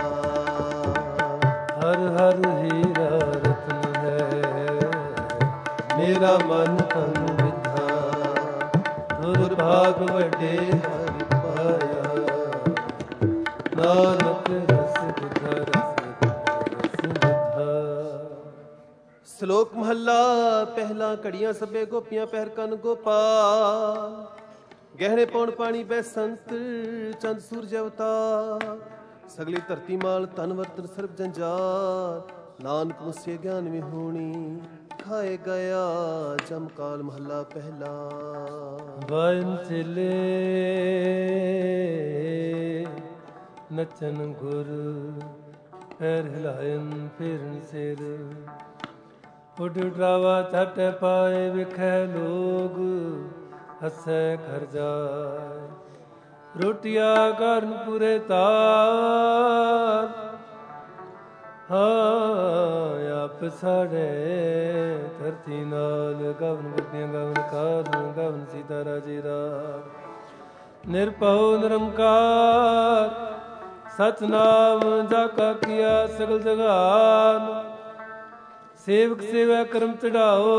ਹਰ ਹਰ ਹੀਰਾ ਰਤਨ ਹੈ, ਮੇਰਾ ਮਨ ਤਨ ਵਿਧਾ, ਗੁਰ ਭਾਗ ਵੱਡੇ ਹਰਿ ਪਾਇਆ, ਨਾਨਕ ਰਸ ਵਿਧਾ ਰਸ ਵਿਧਾ। ਸ਼ਲੋਕ ਮਹੱਲਾ ਪਹਿਲਾ। ਘੜੀਆਂ ਸਭੇ ਗੋਪੀਆਂ ਪਹਿਰ ਕੰਨ ਗੋਪਾਲ, ਗਹਿਣੇ ਪੌਣ ਪਾਣੀ ਬੈਸੰਤ ਚੰਦ ਸੂਰਜ ਅਵਤਾਰ, ਸਗਲੀ ਧਰਤੀ ਮਾਲ ਤਨ ਵਰਤਨ ਸਰਬ ਜੰਜਾਲ, ਨਾਨਕ ਮੁਸੇ ਗਿਆਨ ਵਿਹੂਣੀ ਖਾਏ ਗਿਆ ਜਮ ਕਾਲ। ਮਹੱਲਾ ਪਹਿਲਾ। ਵਾਇਨ ਚਲੇ ਨਚਨ ਗੁਰ, ਪੈਰ ਹਿਲਾਇਨ ਫਿਰਨ ਸਿਰ, ਉੱਡ ਡਰਾਵਾ ਛੱਟ ਪਾਏ ਵਿਖੇ ਲੋਗ, ਹੱਸੈ ਘਰ ਜਾਏ, ਰੋਟੀਆਂ ਕਰਨ ਪੂਰੇ ਤਾਰ, ਹਾਂ ਆਪ ਸਾੜੇ ਧਰਤੀ ਨਾਲ, ਗਵਨ ਬੁੱਧੀਆਂ ਗਵਨ ਕਾਰਨ, ਗਵਨ ਸੀਤਾ ਰਾਜੇ ਰਾਜ, ਨਿਰਭਉ ਨਿਰੰਕਾਰ ਸਤਨਾਮ ਜਾ ਕਾ ਕੀਆ ਸਗਲ ਜਗਾਨ, ਸੇਵਕ ਸੇਵਾ ਕਰਮ ਚੜਾਓ,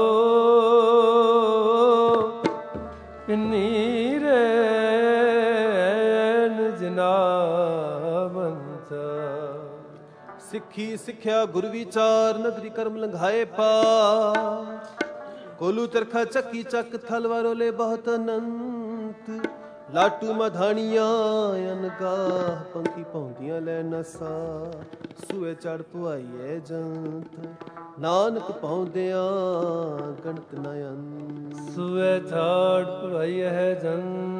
ਪਿੰਨੀ ਰੈਣ ਜਿਨਾ ਬੰਚਾ। ਸਿੱਖੀ ਸਿੱਖਿਆ ਗੁਰ ਵਿਚਾਰ, ਨਗਰੀ ਕਰਮ ਲੰਘਾਏ ਪਾਰ, ਕੋਲੂ ਚਰਖਾ ਚੱਕੀ ਚੱਕ ਥਲਵਾਰੋ ਲੈ ਬਹੁਤ ਅਨੰਤ, ਲਾਟੂ ਮਧਾਣੀਆਂ ਅਨਗਾਹ, ਪੰਖੀ ਪਾਉਂਦੀਆਂ ਲੈ ਨਸਾ, ਸੂਏ ਚੜ ਪੁਆਈਏ ਜੰਤ, ਨਾਨਕ ਪਾਉਂਦਿਆਂ ਗਣਤ ਨ ਅੰਤ। ਸੂਏ ਛਾੜ ਪਵਾਈ ਹੈ ਜੰਤ,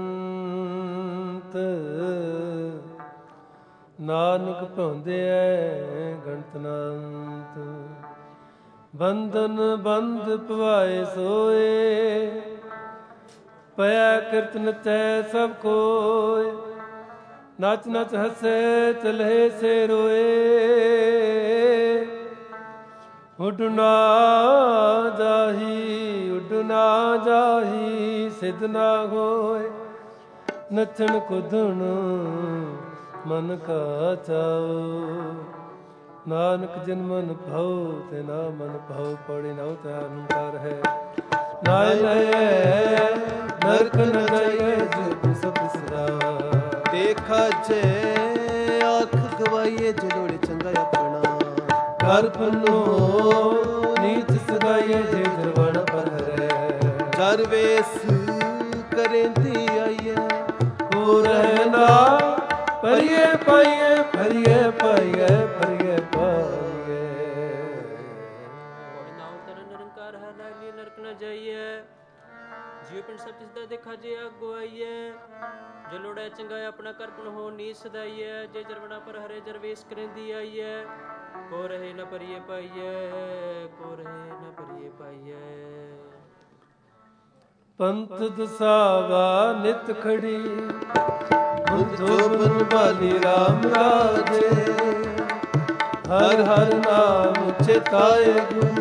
ਨਾਨਕ ਪਾਉਂਦੇ ਐ ਗਣਤ ਨ ਅੰਤ। ਬੰਧਨ ਬੰਧ ਪਵਾਏ ਸੋਏ, ਪਿਆ ਕਿਰਤ ਨਚੈ ਸਭ ਕੋਇ, ਨਚ ਨਚ ਹੱਸੇ ਚਲੇ ਸੇ ਰੋਏ, ਉੱਡ ਨਾ ਜਾਹੀ ਉੱਡ ਨਾ ਜਾਹੀ ਸਿਧ ਨਾ ਹੋਏ, ਨੱਚਣ ਕੁੱਦਣ ਮਨ ਕਾ ਚਾਓ, ਨਾਨਕ ਜਿਨ ਮਨ ਭਾਉ ਤੇ ਨਾ ਮਨ ਭਾਉ, ਪੜੀ ਨਾ ਤੇ ਅਹੰਕਾਰ ਹੈ, ਨਾਇ ਲਏ ਨਰਕ ਨ ਜਾਈਏ ਜੋ ਸਭ ਬਿਸਰਾ, ਦੇਖਾ ਜੇ ਆਖ ਗਵਾਈਏ ਜਦੋੜੇ ਚੰਗਾ ਆਪਣਾ, ਘਰ ਪੁੰਨੋ ਨੀਚ ਸਦਾਈਏ ਜੇ ਦਰਵਣ ਪਰ ਹਰੈ, ਜਰ ਵੇਸ ਕਰੇਂਦੀ ਆਈਏ, ਹੋ ਰਹਿ ਨਾ ਪਰਿਏ ਪਾਈਏ ਪਰਿਏ ਪਾਈਏ ਪਰਿਏ ਪਾਈਏ। ਕੋੜੀ ਨਾਉ ਤਰਨ ਨਿਰੰਕਾਰ ਹੈ, ਲਾਗਲੀ ਨਰਕ ਨ ਜਾਈਏ, ਜੀਵ ਪਿੰਡ ਸਭ ਤਿਸ ਦਾ ਦੇਖਾ ਜੇ ਅੱਗੋ ਆਈਏ, ਜੋ ਲੋੜੈ ਚੰਗਾ ਆਪਣਾ ਕਰਪਨ ਹੋ ਨੀ ਸਦਾਈਏ, ਜੇ ਜਰਵਣਾ ਪਰ ਹਰੇ ਜਰਵੇਸ ਕਰੇਂਦੀ ਆਈਏ, ਕੋ ਰਹੇ ਨ ਪਰਿਏ ਪਾਈਏ, ਕੋ ਰਹੇ ਨ ਪਰਿਏ ਪਾਈਏ। ਪੰਥ ਦਸਾਵਾ ਨਿਤ ਖੜੀ ਬੁੱਧੋ ਬਨ ਬਾਲੀ ਰਾਮ ਰਾਜੇ ਹਰ ਹਰ ਨਾਮ ਚਿਤਾਏ ਗੁਰੂ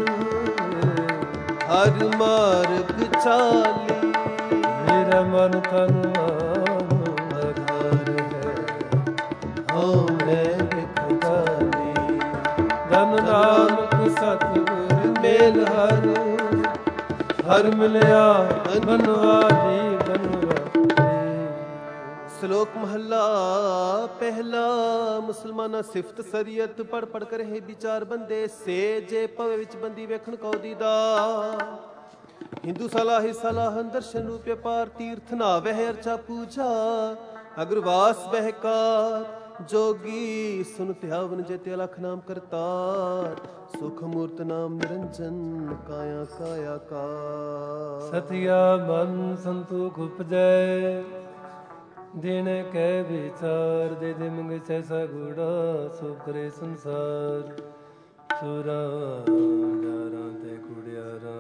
ਹਰ ਮਾਰਗ ਚਾਲੀ ਮੇਰਾ ਮਨ ਤਨ ਹਰ ਹਰ ਹੈ ਹਉ ਮੈਂ ਵਿਖਾਲੀ ਧਨ ਨਾਨਕ ਸਤਿਗੁਰ ਮੇਲ ਹਰ ਹਰ ਮਿਲਿਆ ਬਨਵਾਲੀ ਬਨਵਾਲੀ। ਸ਼ਲੋਕ ਮਹੱਲਾ ਪਹਿਲਾ। ਮੁਸਲਮਾਨਾ ਸਿਫਤ ਸਰੀਅਤ ਪੜ ਪੜ ਕਰ ਹੈ ਵਿਚਾਰ ਬੰਦੇ ਸੇ ਜੇ ਭਵੇ ਵਿੱਚ ਬੰਦੀ ਵੇਖਣ ਕਉ ਦੀਦਾ। ਹਿੰਦੂ ਸਲਾਹੀ ਸਲਾਹਨ ਦਰਸ਼ਨ ਰੂਪੇ ਪਾਰ ਤੀਰਥ ਨਾ ਵਹਿ ਅਰਚਾ ਪੂਜਾ ਅਗਰਵਾਸ ਬਹਿਕਾਰ ਜੋਗੀ ਸੁਨ ਧਿਆਵਨ ਜੇਤੇ ਅਲਖ ਨਾਮ ਕਰਤਾਰ ਸੁਖ ਮੂਰਤ ਨਾਮ ਨਿਰੰਜਨ ਕਾਇਆ ਕਾਇਆ ਕਾ। ਸਤਿਆ ਮਨ ਸੰਤੋਖ ਉਪਜੈ ਦਿਨ ਕਹਿ ਵਿਚਾਰ ਦੇ ਦੇ ਮੰਗੇ ਸੈਸਾ ਗੁੜਾ ਸੋ ਕਰੇ ਸੰਸਾਰ ਸੁਰਾਂ ਜਾਰਾਂ ਤੇ ਕੁੜਿਆਰਾਂ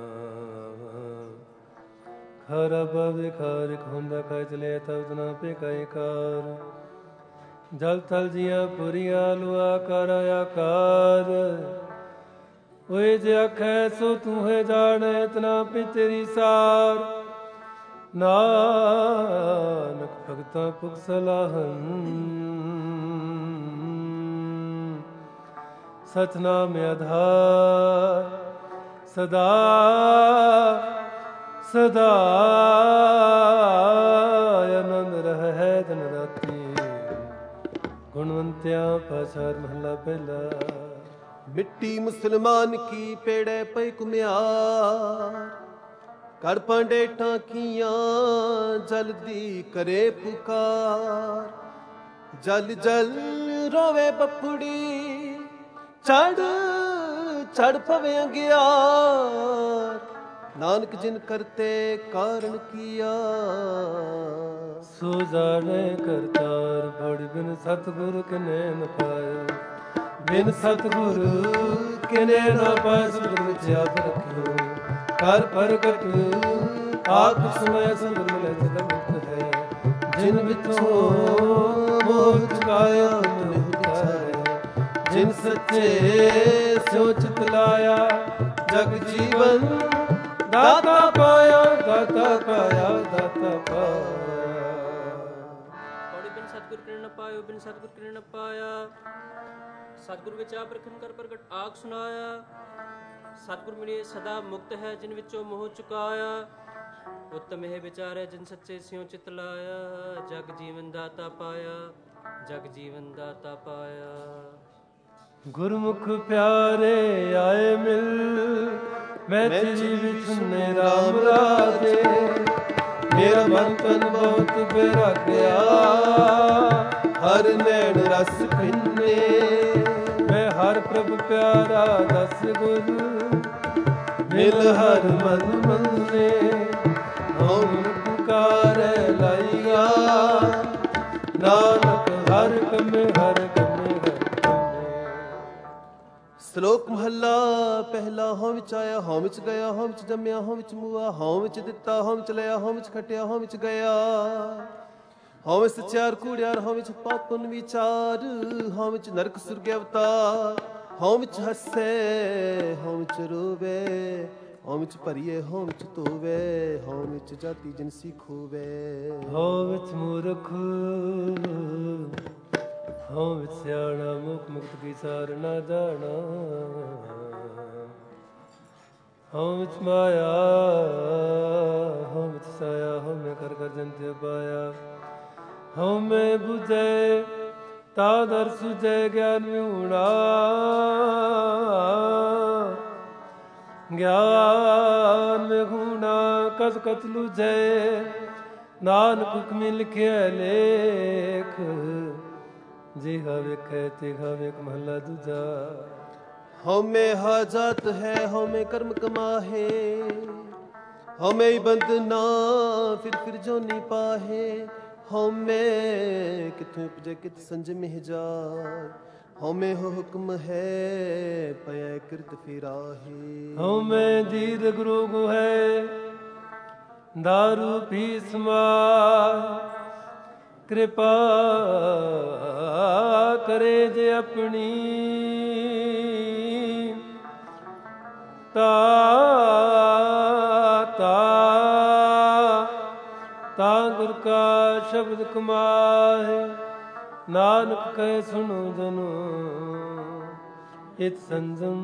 ਖਰਾ ਪਵੇ ਖਾਰਿਕ ਹੁੰਦਾ ਕਾ ਚਲੇ ਤਬ ਨਾ ਪੇ ਕਾਇ ਕਾਰ ਜਲ ਥਲ ਜੀਆਂ ਪੁਰੀਆਂ ਲੁਆ ਕਰ ਆਕਾਰ ਓਏ ਜੇ ਆਖੈ ਸੋ ਤੂੰ ਹੈ ਜਾਣੈ ਇਤਨਾ ਪੀ ਤੇਰੀ ਸਾਰ ਨਾਨਕ ਭਗਤਾਂ ਪੁਖ ਸਲਾਹਨ ਸਤਨਾਮ ਆਧਾਰ ਸਦਾ ਸਦਾ ਆਨੰਦ ਰਹਿ ਦਿਨ ਰਾਤੀ। ਗੁਣਵੰਤਿਆਂ ਪਾਛਾਰ ਮਹਲਾ ਪਹਿਲਾ। ਮਿੱਟੀ ਮੁਸਲਮਾਨ ਕੀ ਪੇੜੇ ਪਈ ਕੁਮਿਆਰ ਕਰ ਪਾਂਡੇਟਾਂ ਕੀਆਂ ਜਲਦੀ ਕਰੇ ਪੁਕਾਰ ਜਲ ਜਲ ਰੋਵੇ ਬੱਪੜੀ ਚੜ ਚੜ ਪਵੇ ਅੰਗਿਆਰ ਨਾਨਕ ਜਿਨ ਕਰਤੇ ਕਾਰਨ ਕੀਆ ਸੋ ਜਾਣੇ ਕਰਤਾਰ ਬੜ ਬਿਨ ਸਤਿਗੁਰ ਕਿਨੇ ਨ ਪਾਇਆ ਬਿਨ ਸਤਿਗੁਰ ਕਿਨੇ ਨ ਪਾਇਆ ਸਤਿਗੁਰ ਵਿੱਚ ਆਪ ਰੱਖਿਓ ਕਰ ਪ੍ਰਗਟ ਆਖ ਸੁਣੈ ਸਤਿਗੁਰ ਮਿਲੇ ਜਿਤ ਮੁਕਤ ਹੈ ਜਿਨ ਵਿੱਚੋਂ ਮੋਹ ਚੁਕਾਇਆ ਮਨਿ ਵਿਚਾਰਿਆ ਜਿਨ ਸੱਚੇ ਸਿਉ ਚਿਤ ਲਾਇਆ ਜਗ ਜੀਵਨ ਦਾਤਾ ਪਾਇਆ ਦਾਤਾ ਪਾਇਆ ਦਾਤਾ ਪਾਇਆ। ਪੌੜੀ ਬਿਨ ਸਤਿਗੁਰ ਕਿਰਨ ਨ ਪਾਇਓ ਬਿਨ ਸਤਿਗੁਰ ਕਿਰਨ ਨ ਪਾਇਆ ਸਤਿਗੁਰ ਵਿੱਚ ਆਪ ਰਖਨ ਕਰ ਪ੍ਰਗਟ ਆਖ ਸੁਣਾਇਆ ਸਤਿਗੁਰ ਮਿਲੇ ਸਦਾ ਮੁਕਤ ਹੈ ਜਿਨ ਵਿੱਚੋਂ ਮੋਹ ਚੁਕਾਇਆ ਉੱਤਮ ਇਹ ਵਿਚਾਰੈ ਜਿਨ ਸੱਚੇ ਸਿਉ ਚਿਤ ਲਾਇਆ ਜਗ ਜੀਵਨ ਦਾਤਾ ਪਾਇਆ ਜਗ ਜੀਵਨ ਦਾਤਾ ਪਾਇਆ। ਗੁਰਮੁਖ ਪਿਆਰੇ ਆਏ ਮਿਲ ਮੈਂ ਤੇਰੀ ਵਿਛੁਨੇ ਰਾਮ ਰਾਜੇ ਮੇਰਾ ਮਨ ਤਨ ਬਹੁਤ ਬੇਰਾਗਿਆ ਹਰ ਨੈਣ ਰਸ ਪਿੰਨੇ ਮੈਂ ਹਰ ਪ੍ਰਭ ਪਿਆਰਾ ਦਸ ਗੁਰ ਮਿਲ ਹਰ ਮਨ ਮੰਨੇ ਹਉ ਪੁਕਾਰ ਲਾਈਆ ਨਾਨਕ ਹਰ ਕਮੇ ਹਰ ਕਮੇ ਹਰ ਕਮੇ। ਸ਼ਲੋਕ ਮਹੱਲਾ ਪਹਿਲਾ। ਹਉ ਵਿੱਚ ਆਇਆ ਹਉ ਵਿੱਚ ਗਿਆ ਹਉ ਵਿੱਚ ਜੰਮਿਆ ਹਉ ਵਿੱਚ ਮੁਆ ਹਉ ਵਿੱਚ ਦਿੱਤਾ ਹਉ ਵਿੱਚ ਲਿਆ ਹਉ ਵਿੱਚ ਖਟਿਆ ਹਉ ਵਿੱਚ ਗਿਆ ਹਉ ਵਿੱਚ ਸਚਿਆਰ ਕੂੜਿਆਰ ਹਉ ਵਿੱਚ ਪਾਪ ਪੁੰਨ ਵਿਚਾਰ ਹਉ ਵਿੱਚ ਨਰਕ ਸੁਰਗ ਅਵਤਾਰ ਹਉ ਵਿੱਚ ਹੱਸੇ ਹਉ ਵਿੱਚ ਰੋਵੇ ਹਉ ਵਿੱਚ ਭਰੀਏ ਹਉ ਵਿੱਚ ਧੋਵੇ ਹਉ ਵਿੱਚ ਜਾਤੀ ਜਿਨਸੀ ਖੋਵੇ ਹਉ ਵਿੱਚ ਮੂਰਖ ਹਉ ਵਿੱਚ ਸਿਆਣਾ ਮੁਖ ਮੁਕਤ ਕੀ ਸਾਰ ਨਾ ਜਾਣਾ ਹਉ ਵਿੱਚ ਮਾਇਆ ਹਉ ਵਿੱਚ ਸਾਇਆ ਹਉ ਮੈਂ ਕਰ ਕਰ ਜੰਤੇ ਪਾਇਆ ਹਉ ਮੈਂ ਬੁਝੈ ਤਾ ਦਰ ਸੁਝੈ ਗਿਆਨ ਵਿਹੂਣਾ ਗਿਆਨ ਵਿਹੂਣਾ ਕਸ ਕਤ ਲੁਝੈ ਨਾਨਕ ਹੁਕਮੀ ਲਿਖਿਆ ਲੇਖ ਜਿਹਾ ਵੇਖੈ ਤਿਹਾ ਵੇਖ ਮਹਲਾ ਦੂਜਾ। ਹਉਮੈ ਹਾਜਤ ਹੈ ਹਉਮੈ ਕਰਮ ਕਮਾਹੇ ਹਉਮੈ ਬੰਦਨਾ ਫਿਰ ਫਿਰ ਜੋ ਨੀ ਪਾਹੇ ਹਉਮੈ ਕਿਥੋਂ ਉਪਜੈ ਕਿਤ ਸੰਜਮਿ ਜਾਏ ਹਉਮੈ ਹੁਕਮ ਹੈ ਪਇ ਕਿਰਤ ਫਿਰਾਹੇ ਹਉਮੈ ਦੀਦ ਗੁਰੂ ਹੈ दारू पी समाय कृपा करे जे अपनी ता ता ता गुर का शब्द कमाए नानक कहे सुनो जनो इत संजम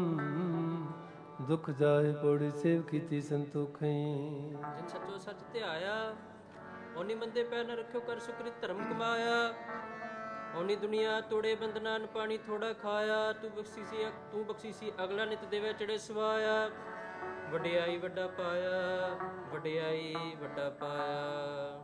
दुख जाए पौड़ी सेव कीती संतोख। ਜਿਨ ਸੱਚੋ ਸੱਚ ਧਿਆਇਆ ਓਨੀ ਮੰਦੇ ਪੈਰ ਨ ਰੱਖਿਓ ਕਰ ਸੁਕ੍ਰਿਤ ਧਰਮ ਕਮਾਇਆ। ਓਨੀ ਦੁਨੀਆ ਤੋੜੇ ਬੰਦਨਾ ਨ ਪਾਣੀ ਥੋੜਾ ਖਾਇਆ। ਤੂੰ ਬਖਸ਼ੀ ਸੀ ਤੂੰ ਬਖਸ਼ੀ ਸੀ ਅਗਲਾ ਨਿਤ ਦੇਵੇ ਚੜੇ ਸਵਾਇਆ। ਵਡਿਆਈ ਵੱਡਾ ਪਾਇਆ ਵਡਿਆਈ ਵੱਡਾ ਪਾਇਆ।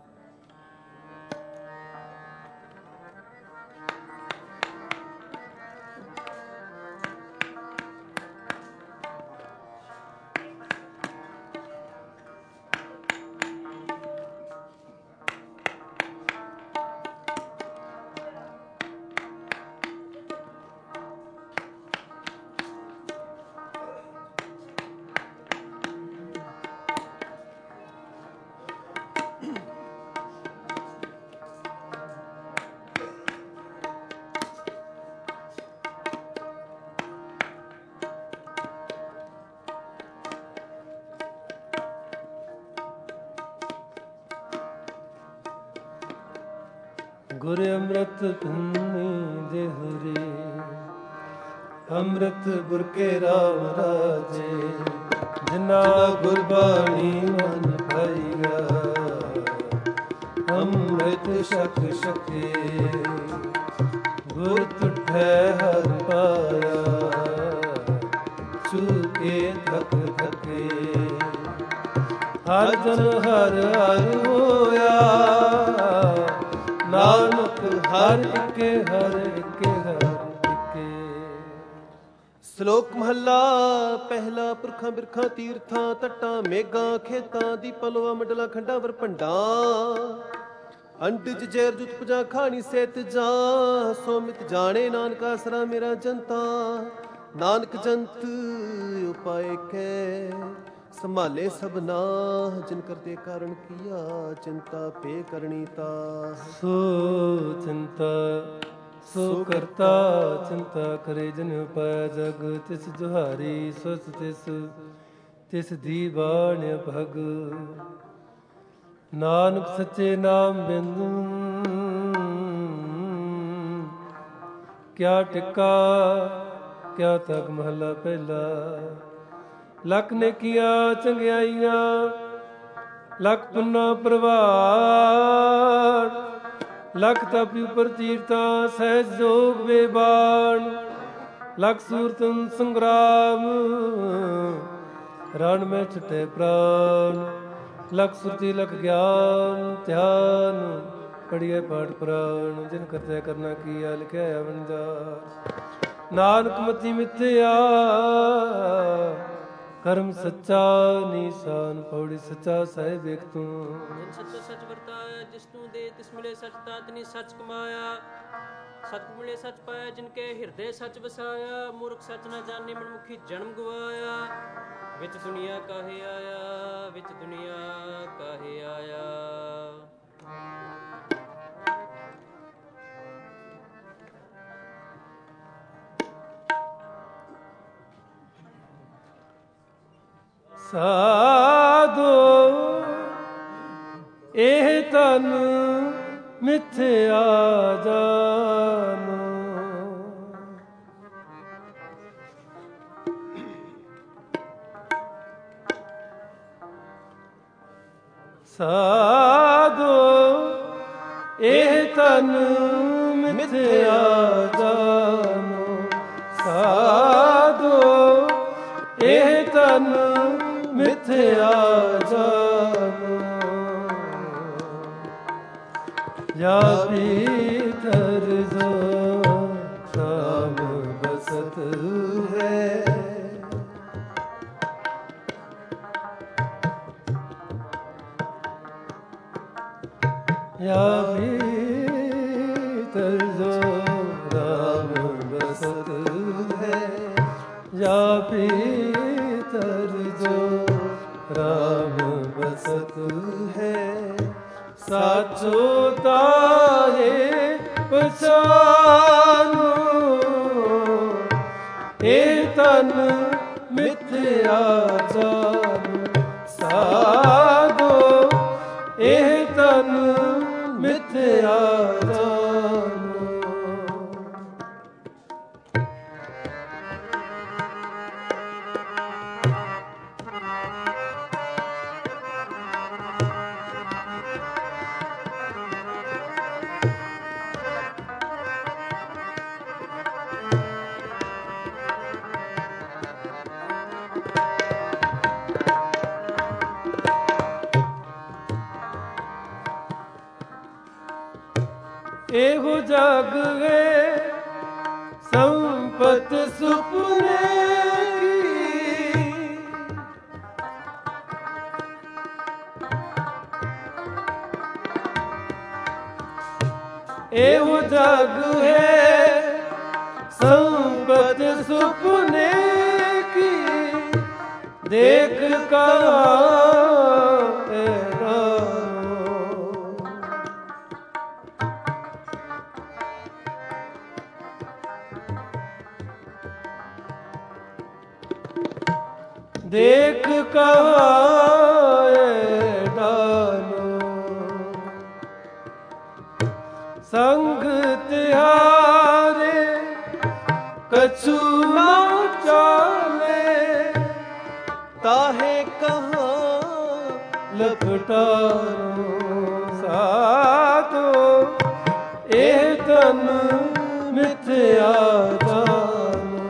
ਗੁਰ ਅੰਮ੍ਰਿਤ ਧੁਨੀ ਦੇਹੁਰੇ ਅੰਮ੍ਰਿਤ ਗੁਰ ਕੇ ਰਾਮ ਰਾਜੇ ਜਿਨਾ ਗੁਰਬਾਣੀ ਮਨ ਪਾਈਆ ਅੰਮ੍ਰਿਤ ਛਕ ਛਕੇ ਗੁਰ ਤੁਠੈ ਹਰ ਪਾਇਆ ਛੂਕੇ ਥਕ ਥਕੇ ਹਰ ਜਨ ਹਰ ਹਰ ਹੋਇਆ ਨਾਨਕ ਹਰ ਇਕੇ ਹਰ ਇਕੇ ਹਰ ਇਕੇ। ਸ਼ਲੋਕ ਮਹੱਲਾ ਪਹਿਲਾ। ਪੁਰਖਾਂ ਬਿਰਖਾਂ ਤੀਰਥਾਂ ਤੱਟਾਂ ਮੇਘਾਂ ਖੇਤਾਂ ਦੀ ਪਲਵਾ ਮੰਡਲਾਂ ਖੰਡਾਂ ਵਰ ਭੰਡਾਂ ਅੰਡਜ ਜੈਰ ਜੁਤ ਪਜਾ ਖਾਣੀ ਸੇਤ ਜਾ ਸੋਮਿਤ ਜਾਣੇ ਨਾਨਕ ਆਸਰਾ ਮੇਰਾ ਜਨਤਾ ਨਾਨਕ ਜੰਤ ਉਪਾਏ ਕੈ ਸੰਭਾਲੇ ਸਭਨਾ ਜਿਨ ਕਰਤੇ ਕਾਰਨ ਕੀਆ ਚਿੰਤਾ ਪੇ ਕਰਨੀ ਤਾ। ਸੋ ਚਿੰਤਾ ਸੋ ਕਰਤਾ ਚਿੰਤਾ ਕਰੇ ਜਨ ਉਪਾਇਆ ਜਗ ਤਿਸ ਜੁਹਾਰੀ ਸਵਸ ਤਿਸ ਤਿਸ ਦੀ ਬਾਣ ਭਗ ਨਾਨਕ ਸੱਚੇ ਨਾਮ ਬਿੰਦ ਕਿਆ ਟਿਕਾ ਕਿਆ ਤਗ ਮਹਲਾ ਪਹਿਲਾ। ਲੱਖ ਨੇਕੀਆਂ ਚੰਗਿਆਈਆਂ ਲੱਖ ਪੁੰਨਾ ਪ੍ਰਵਾਨ ਲੱਖ ਤਪਿ ਉਪਰ ਤੀਰਥਾਂ ਸਹਿਜ ਜੋਗ ਬੇਬਾਨ ਲੱਖ ਸੂਰਤਨ ਸੰਗਰਾਮ ਰਣ ਮੈਂ ਛੁਟੇ ਪ੍ਰਾਨ ਲੱਖ ਸੁਰਤੀ ਲੱਖ ਗਿਆਨ ਧਿਆਨ ਪੜੀਏ ਪਾਠ ਪੁਰਾਣ ਜਿਨ ਕਰਤੇ ਕਰਨਾ ਕੀਆ ਲਿਖਿਆ ਵੰਜਾ ਨਾਨਕ ਮਤੀ ਮਿਥਿਆ ਕਰਮ ਸੱਚਾ ਨੀਸਾਨ ਪੌੜੀ ਸੱਚਾ ਸਾਹਿਬ ਵੇਖ ਤੂੰ। ਜਿਨ ਸੱਚਾ ਸੱਚ ਵਰਤਾਇਆ ਜਿਸ ਨੂੰ ਦੇ ਤਿਸ ਮਿਲੇ ਸੱਚ ਤਾਤ ਨੀ ਸੱਚ ਕਮਾਇਆ। ਸੱਚ ਮਿਲੇ ਸੱਚ ਪਾਇਆ ਜਿਨ ਕੇ ਹਿਰਦੇ ਸੱਚ ਵਸਾਇਆ। ਮੂਰਖ ਸੱਚ ਨਾ ਜਾਣੇ ਮਨਮੁਖੀ ਜਨਮ ਗਵਾਇਆ। ਵਿੱਚ ਦੁਨੀਆ ਕਾਹੇ ਆਇਆ ਵਿੱਚ ਦੁਨੀਆ ਕਾਹੇ ਆਇਆ। ਸਾਧੋ ਇਹ ਤਨ ਮਿਥਿਆ ਜਾਨੋ ਸਾਧੋ ਇਹ ਤਨ ਮਿਥਿਆ ਜਾਨੋ ਸਾਧੋ ਇਹ ਤਨ ਮਿਥਿਆ ਜਾਨੋ ਜਾ ਭੀਤਰ ਜੋ ਰਾਮ ਬਸਤ ਹੈ ਜਾ ਭੀਤਰ ਜੋ ਰਾਮ ਬਸਤ ਹੈ ਜਾ ਭੀਤਰ ਜੋ ਰਾਮ ਬਸਤ बसत है साचो तारे पछानो ए तन मिथ्या जानो साधो ए तन मिथ्या जानो। एहो जग है संपत सुपने की, एहो जग है संपत सुपने की, देख कहाँ देख कहाँ डालो संग तिहारे कछु ना चाले, ताहे कहाँ लपटारो साधो ए तन मिथ्या जानो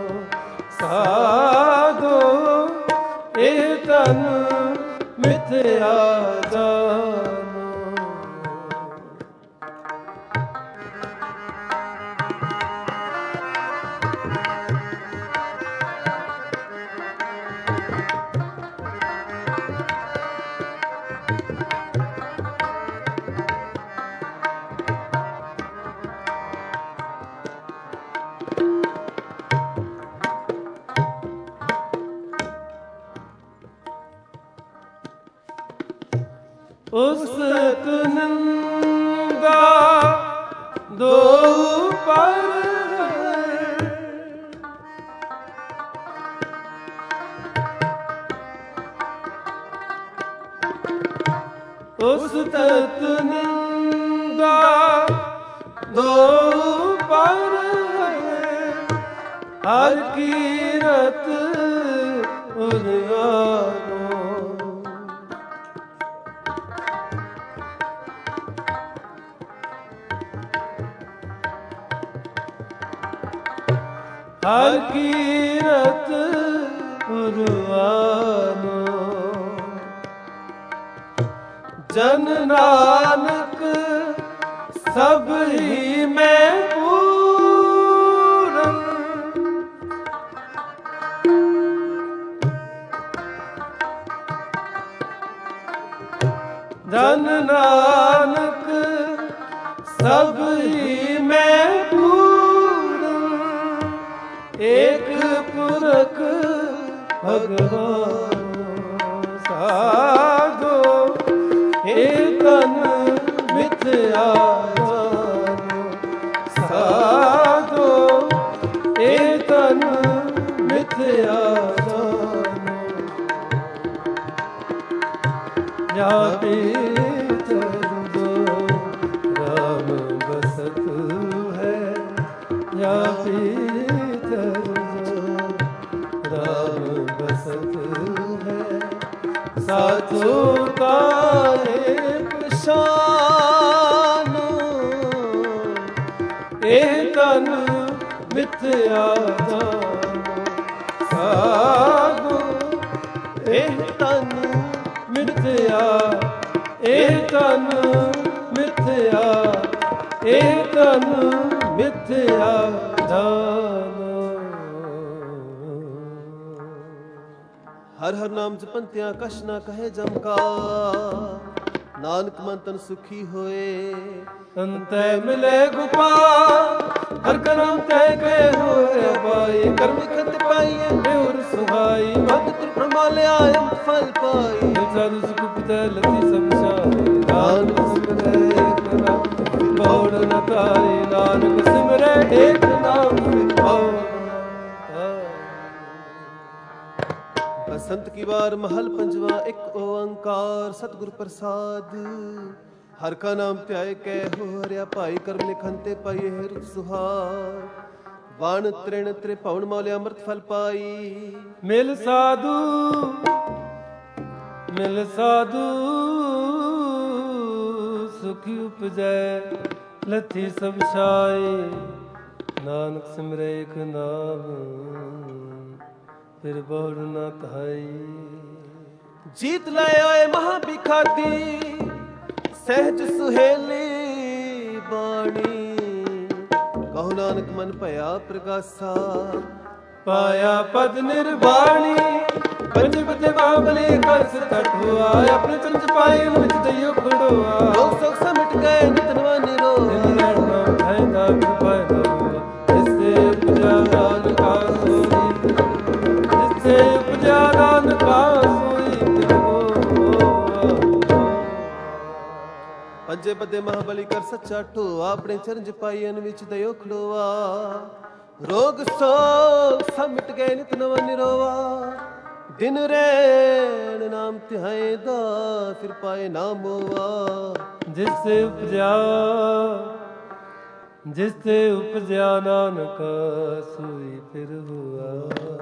साधो ए तन मिथ्या जानो। उस्तत नंदा दो पर उस्तत नंदा दो पर हर कीरत उर्गानो हर कीरत उर्वानो जन नानक सब ही में पूरन, जन नानक सब ही में पूरन, एक पुरख भगवान साधो हे तन मिथ्या जानो साधो हे तन मिथ्या जानो। जाति चलो राम बसत है, जाति राम बसत है साचो तारे पछानो ए तन मिथ्या जानो साधो ए तन मिथ्या ए तन मिथ्या ए तन मिथ्या जानो। हर हर नाम जपंत्या कश ना कहे जमका, नानक मन तन सुखी होए। अंत मिले गोपाल ਹਰ ਕਾ ਨਾਮ ਤੈ ਕੈ ਹੋਇ ਪਾਈ ਕਰਮ ਲਿਖਤ ਪਾਈਏ ਦੇਵਰ ਸੁਹਾਈ ਭਗਤ ਪ੍ਰਮਾਲਿਆ ਅੰਤ ਫਲ ਪਾਈ ਸਾਧੂ ਸੁਖ ਪਿਤੈ ਲਤੀ ਸਭ ਸਾਈ ਨਾਨਕ ਸਿਮਰੈ ਏਕ ਨਾਮ ਬੌੜ ਨ ਤਾਰੇ ਨਾਨਕ ਸਿਮਰੈ ਏਕ ਨਾਮ ਬੌੜ ਬਸੰਤ ਕੀ ਵਾਰ ਮਹਲ ਪੰਜਵਾ ਇੱਕ ਓੰਕਾਰ ਸਤਿਗੁਰ ਪ੍ਰਸਾਦ ਹਰ ਕਾ ਨਾਮ ਧਿਆਏ ਕੈ ਹੋ ਹਰਿਆ ਭਾਈ ਕਰਮ ਲਿਖਨ ਤੇ ਪਾਈਏ ਰੁਖ ਸੁਹਾਰ ਵਣ ਤ੍ਰਿਣ ਤ੍ਰਿਭਵਨ ਮੌਲਿਆ ਅੰਮ੍ਰਿਤ ਫਲ ਪਾਈ ਮਿਲ ਸਾਧੂ ਮਿਲ ਸਾਧੂ ਸੁਖੀ ਉਪਜੈ ਲਥੀ ਸਭ ਛਾਏ ਨਾਨਕ ਸਿਮਰੈ ਏਕ ਨਾਮ ਫਿਰ ਬੌੜ ਨਾ ਧਾਈ ਜੀਤ ਲੈ ਆਏ ਮਹਾ ਬਿਖਾਦੀ ਸਹਿਜ ਸੁਹੇਲੀ ਬਾਣੀ ਕਹੋ ਨਾਨਕ ਮਨ ਭਇਆ ਪ੍ਰਗਾਸਾ ਪਾਇਆ ਪਦ ਨਿਰਵਾਣੀ ਪੰਜਬ ਤੇ ਬਾਬਲੇ ਕਰ ਸਤਟ ਹੋਆ ਆਪਣੇ ਚੰਚ ਪਾਏ ਵਿੱਚ ਦਈਓ ਖੜੋਆ ਲੋਕ ਸੁਖ ਸਮਟ ਗਏ ਨਿਤਨਵਾ ਨਿਰੋ ਦਿਲ ਲੈਣ ਨਾ ਫਾਇਦਾ ਫਾਇਦਾ ਇਸੇ ਉਪਜਾ ਨਾਨਕਾ ਸੋਈ ਇਸੇ ਉਪਜਾ ਨਾਨਕਾ ਸੋਈ ਪੰਜੇ ਬੱਦੇ ਮਹਾਬਲੀ ਕਰ ਸੱਚਾ ਢੋਆ ਆਪਣੇ ਚਰਨ ਪਾਈਨ ਵਿੱਚ ਦਇਓ ਖੜੋਆ ਰੋਗ ਸੋਗ ਸਮਟ ਗਏ ਨਿਤ ਨਵ ਨਿਰੋਵਾ ਦਿਨ ਰੈਣ ਨਾਮ ਧਿਆਏ ਦਾ ਫਿਰ ਪਾਏ ਨਾ ਮੋਆ ਜਿਸ ਤੇ ਉਪਜਾ ਜਿਸ ਤੇ ਉਪਜਾ ਨਾਨਕ ਸੋਈ ਫਿਰ ਹੋਆ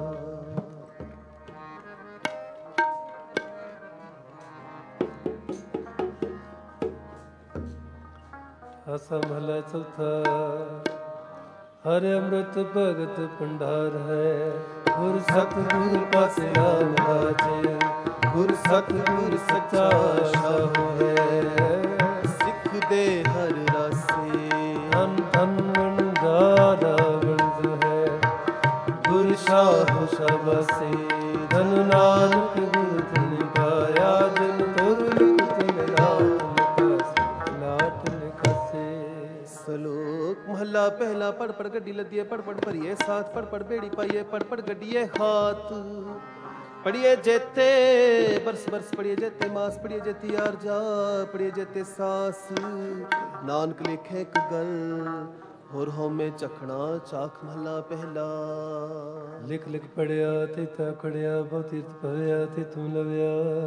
ਆਸਾ ਮਹਲਾ ਚੌਥਾ ਹਰਿ ਅੰਮ੍ਰਿਤ ਭਗਤ ਭੰਡਾਰ ਹੈ ਗੁਰ ਸਤਿਗੁਰ ਪਾਸੇ ਨਾਮ ਰਾਜੇ ਗੁਰ ਸਤਿਗੁਰ ਸੱਚਾ ਸਾਹੁ ਹੈ ਸਿੱਖ ਦੇ ਹਰ ਰਾਸੇ ਧਨ ਧਨ ਵੰਦਾਰਾ ਵੰਦ ਹੈ ਗੁਰ ਸਾਹੁ ਸਬਸੇ ਧਨ ਨਾਨਕ ਗੁਰ ਧਨ ਪਾਇਆ ਜਨ ਤੁਰ ਲਿਖਤ ਨਾਮ ਲਾਟ ਲਿਖਸੇ ਸਲੋਕ ਮਹੱਲਾ ਪਹਿਲਾ ਪੜ ਪੜ ਗੱਡੀ ਲੱਦੀਏ ਪੜ ਪੜ ਭਰੀਏ ਸਾਥ ਪੜ ਪੜ ਬੇੜੀ ਪਾਈਏ ਪੜ ਪੜ ਗੱਡੀਏ ਹਾਥ ਪੜੀਏ ਜੇਤੇ ਬਰਸ ਬਰਸ ਪੜੀਏ ਜੇਤੇ ਮਾਸ ਪੜੀਏ ਜੇਤੀ ਯਾਰ ਜਾ ਪੜੀਏ ਜੇਤੇ ਸਾਸ ਨਾਨਕ ਲਿਖੇ ਇੱਕ ਗੱਲ ਹੋਰ ਹਉਮੈ ਚਖਣਾ ਚਾਖ ਮਹੱਲਾ ਪਹਿਲਾ ਲਿਖ ਲਿਖ ਪੜਿਆ ਤੇ ਤਾ ਖੜਿਆ ਬਹੁ ਤੀਰਥ ਭਵਿਆ ਤੇ ਤੂੰ ਲਵਿਆ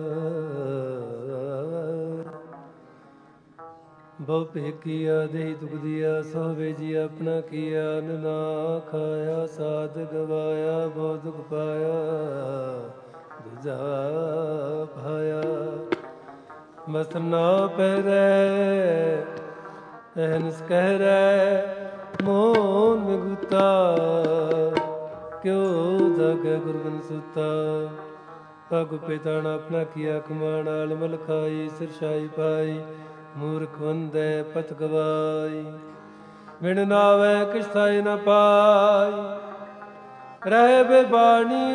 ਬਹੁ ਭੇਕੀਆ ਦੇਹੀ ਦੁਖ ਦੀਆ ਸੋਵੇ ਜੀ ਆਪਣਾ ਕੀਆ ਨਾ ਖਾਇਆ ਸਾਧ ਗਵਾਇਆ ਬਹੁ ਦੁਖ ਪਾਇਆ ਦੂਜਾ ਭਾਇਆ ਮਸਤ ਨਾ ਪਹਿਰੈ ਅਹਨਸ ਕਹਿ ਰੈ ਮੋਨ ਮਗੁਤਾ ਕਿਉ ਜਾਗੈ ਗੁਰਬਨ ਸੁਤਾ ਪਗ ਪਿਤਾਣਾ ਆਪਣਾ ਕੀਆ ਕਮਾਣ ਆਲਮਲ ਖਾਈ ਸਿਰਸ਼ਾਈ ਪਾਈ ਮੂਰਖ ਵੰਦੈ ਪਤ ਗਵਾਈ ਵਿਣ ਨਾਵੈ ਕਿਛ ਥਾਇ ਨ ਪਾਈ ਰਹਿ ਬੇਬਾਣੀ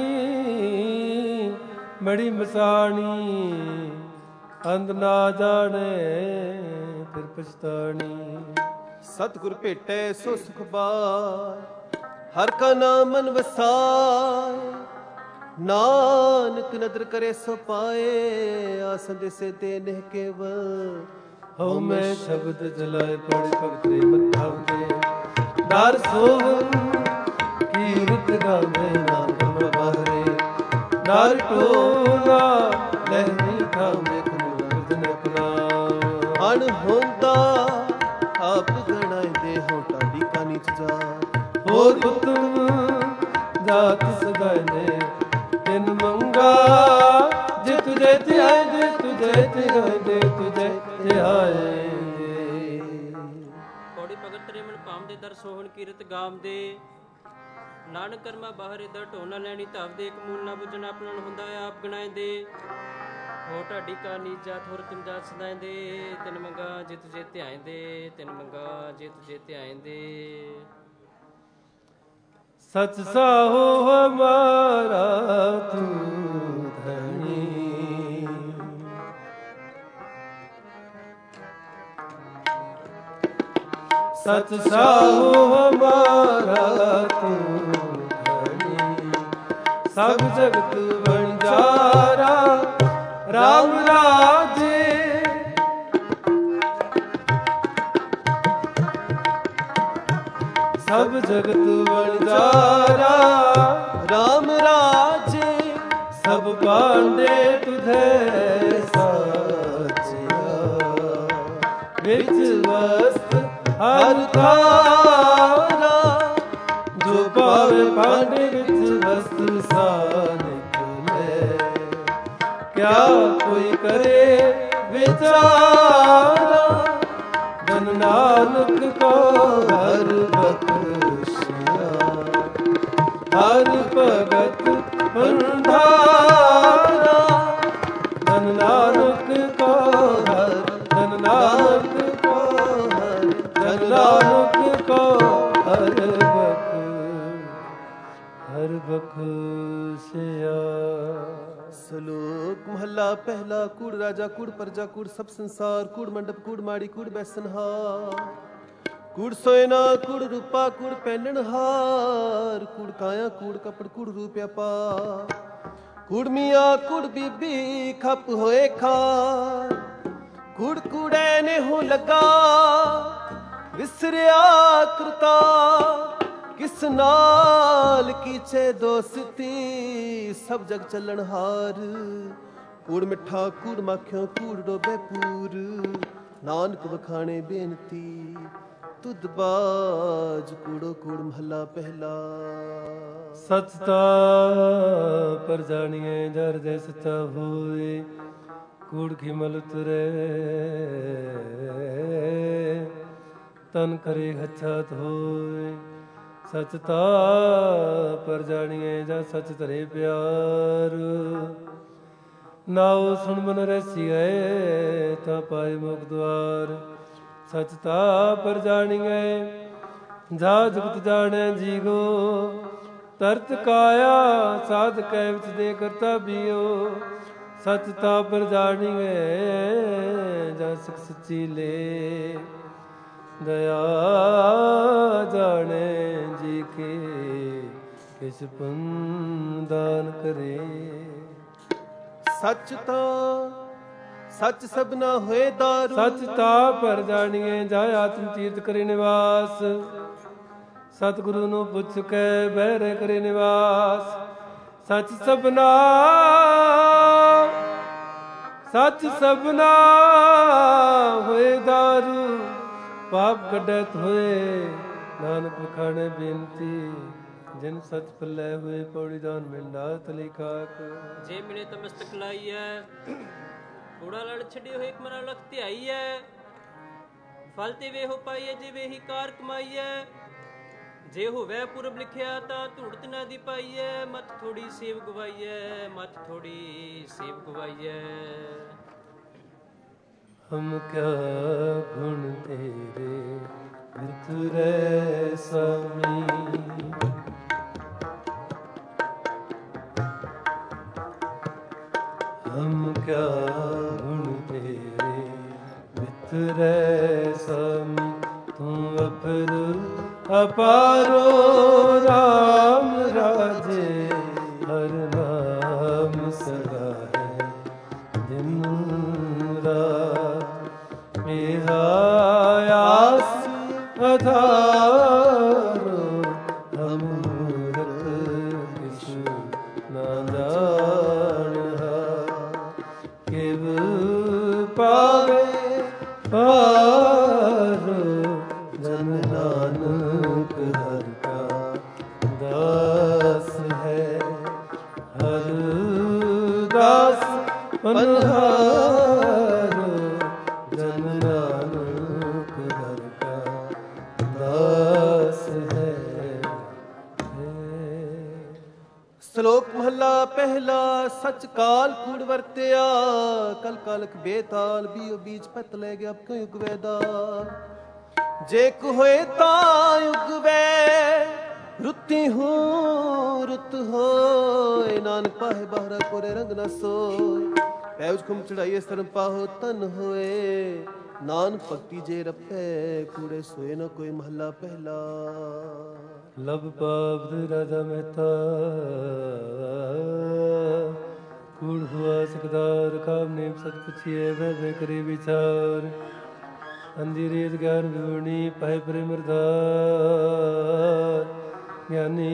ਬੜੀ ਮਸਾਣੀ ਅੰਧ ਨਾ ਜਾਣੇ ਫਿਰ ਪਛਤਾਣੀ ਸਤਿਗੁਰ ਭੇਟੈ ਸੋ ਸੁਖ ਪਾਇ ਹਰ ਕਾ ਨਾਮ ਮਨ ਵਸਾਇ ਨਾਨਕ ਨਦਰ ਕਰੇ ਸੋ ਪਾਏ ਆਸਨ ਦਿਸੇ ਤੇ ਨਹਿ ਕੇਵਲ ਹਉ ਮੈਂ ਸ਼ਬਦ ਜਲਾਏ ਪੜ ਭਗਤ ਰੇ ਮੱਥਾ ਦੇ ਦਰ ਸੋਹਨ ਕੀਰਤ ਗਾਵੇ ਨਾਮ ਬਾਹਰੇ ਦਰ ਟੋਲਾ ਲਹਿ ਖਾਵੇ ਖੁਦ ਆਪਣਾ ਅਣ ਹੁੰਦਾ ਆਪ ਗਣਾਏ ਦੇ ਹੋ ਟਾਡੀ ਕਾਨੀ ਚ ਜਾ ਹੋਰ ਉਤਮ ਜਾਤ ਸਦਾਏ ਨੇ ਤਿਨ ਮੰਗਾ ਜੇ ਤੁਝੇ ਧਿਆਏ ਜੇ ਤੁਝੇ ਧਿਆਏ ਦੇ ਤੁਝੇ ਧਿਆਏ ਕੋੜੀ ਭਗਤ ਤੇਰੇ ਮਨ ਭਾਮ ਦੇ ਦਰ ਸੋਹਣ ਕੀਰਤ ਗਾਮ ਦੇ ਨਾਨਕ ਕਰਮਾ ਬਾਹਰ ਇਧਰ ਢੋਣਾ ਲੈਣੀ ਧਾਵ ਦੇ ਇੱਕ ਮੂਲ ਨਾ ਬੁਝਣਾ ਆਪਣਾ ਹੁੰਦਾ ਆਪ ਗਣਾਏ ਦੇ ਹੋ ਢਾਡੀ ਕਾ ਨੀਜਾ ਥੁਰ ਤਿਮ ਜਾਤ ਸਦਾਏ ਦੇ ਤਿਨ ਮੰਗਾ ਜੇ ਤੁਝੇ ਧਿਆਏ ਦੇ ਤਿਨ ਮੰਗਾ ਜੇ ਤੁਝੇ ਧਿਆਏ ਦੇ ਸਚ ਸਾਹੋ ਹਮਾਰਾ ਤੂੰ ਧਣੀ सच साहू हमारा तू धनी, सब जगत बंजारा राम राजे। सब जगत बंजारा राम राजे, सब पांडे तुझे साचिया। विच वस्त हर तारा, जो पावे पांडे विच वस्त सानिक में। क्या कोई करे विचारा, धन नानक को हर बख्शिया। हर भगत बंधारा, धन नानक को हर, धन नानक को हर, धन नानक को हर बख, हर बख्शिया। श्लोक महला पहला। कूड़ राजा कूड़ प्रजा कूड़ सब संसार, कूड़ मंडप कूड़ माड़ी कूड़ बैसनहार। कूड़ सोयना कूड़ रूपा कूड़ पैननहार, कूड़ काया कूड़ कपड़ कूड़ रूप व्यापार। कूड़ मियाँ कूड़ बीबी खप होए खार, कूड़ कूड़े ने हो लगा विसरिया कृता। किस नाल कीछे दोस्ती, सब जग चलन हार। कूड़ मिठा कूड़ माखियों कूड़ डोबे पूर, नानक बखाने बेनती तुद बाज। कूड़ो कूड़ महला पहला। सचता पर जानिए जर जय सच्चा होए, कूड़ की मल उतरे तन करे अच्छात होए। सचता पर जानिए जा सच धरे प्यार, नाओ सुन मन रसी गए ता पाए मुख द्वार। सचता पर जानिए जा जुगत जाने जीगो, तरत काया साध कै विच दे करता बियो। सचता पर जानिए जा सिख सच्ची ले, दया जाने जी के किस पुन दान करे। सचता सच सबना होए दारू, सचता पर जानिए जाय आत्म तीर्थ करे निवास। सतगुरु ਨੂੰ ਪੁੱਛ ਕੇ ਬਹਿਰੇ ਕਰੇ ਨਿਵਾਸ। ਸੱਚ ਸਭਨਾ ਸੱਚ ਸਭਨਾ ਹੋਏ ਦਾਰੂ, ਪਾਪ ਕੱਢਤ ਹੋਏ ਨਾਨਕ ਬਖਾਣੇ ਬੇਨਤੀ। ਜਿਨ ਸੱਚ ਪੱਲੇ ਹੋਏ ਪੌੜੀ ਦਾਨ ਮਿਲਦਾ ਤਲੀ ਕਾਕ। ਜੇ ਮਿਲੇ ਤਾਂ ਮਸਤਕ ਲਾਈਐ, ਕੂੜਾ ਲੜ ਛੱਡੀ ਹੋਏ ਇੱਕ ਮਨਾ ਲਖ ਧਿਆਈਐ। ਫਲ ਤੇ ਵੇਹੋ ਪਾਈਐ ਜੇ ਵੇਹੀ ਕਾਰ ਕਮਾਈਐ। ਜੇ ਹੋਵੇ ਪੁਰਬ ਲਿਖਿਆ ਤਾਂ ਧੂੜਤ ਨਾ ਦੀ ਪਾਈਐ। ਮਤ ਥੋੜੀ ਸੇਵ ਗਵਾਈਐ, ਮਤ ਥੋੜੀ ਸੇਵ ਗਵਾਈਐ। ਹਮ ਕਿਆ ਗੁਣ ਤੇਰੇ ਮਿਤਰੇ ਸਾਮੀ, ਹਮ ਕਿਆ ਗੁਣ ਤੇਰੇ ਮਿਤਰੇ ਸਾਮੀ। ਤੂੰ ਅਪਰ ਅਪਾਰੋ ਰਾਮ ਰਾਜੇ, ਹਰ ਨਾਮ ਸਦਾ ਹੈ ਦਿਨ ਰਾਤ। ਮੇਰਾ ਆਸ ਅਧਾਰੋ, ਹਮ ਮੂਰਖ ਕਿਛੁ ਨਾ ਜਾਣਿਆ। ਕਿਵ ਪਾਵੇ ਪਾਰੋ, ਜਨ ਨਾਨਕ ਹਰ ਕਾ ਦਾਸ ਹੈ। ਹਰ ਦਾਸ ਪਨਹਾਰੋ, ਜਨ ਨਾਨਕ ਹਰ ਕਾ ਦਾਸ ਹੈ। ਸ਼ਲੋਕ ਮਹਲਾ ਪਹਿਲਾ। ਸਚ ਕਾਲ ਕੂੜ ਵਰਤਿਆ, ਕਲ ਕਾਲਕ ਬੇਤਾਲ। ਬੀਓ ਬੀਜ ਪਤ ਲੈ ਗਿਆ ਕਿਉ ਯੁਗ ਵੈਦਾਲ। ਜੇ ਕੋ ਹੋਏ ਤਾਂ ਯੁਗ ਵੈ, ਰੁੱਤੀ ਹੂੰ ਰੁੱਤ ਹੋਏ। ਨਾਨਕ ਪਾਹੇ ਬਾਹਰਾ ਕੋਰੇ ਰੰਗ ਨਾ ਸੋਏ। ਪੈ ਉਸ ਖੁਮ ਚੜਾਈਏ ਸਰਮ ਪਾਹੋ ਤਨ ਹੋਏ। ਨਾਨਕ ਭਗਤੀ ਜੇ ਰਪੈ ਕੂੜੇ ਸੋਏ ਨ ਕੋਈ ਮਹੱਲਾ ਪਹਿਲਾ। ਲਬ ਪਾਪ ਰਾਜਾ ਮਹਿਤਾ ਕੂੜ ਹੁਆ ਸਕਦਾਰ ਕਾਮ ਨੇਮ ਸਤ ਪੁਛੀਏ ਵਹਿ ਵਹਿ ਕਰੇ ਵਿਚਾਰ। ਅੰਧੀ ਰੇਤ ਗਿਆਨ ਵਿਵਰਣੀ ਪਾਏ ਪ੍ਰੇਮ ਅਰਦਾਸ। ਗਿਆਨੀ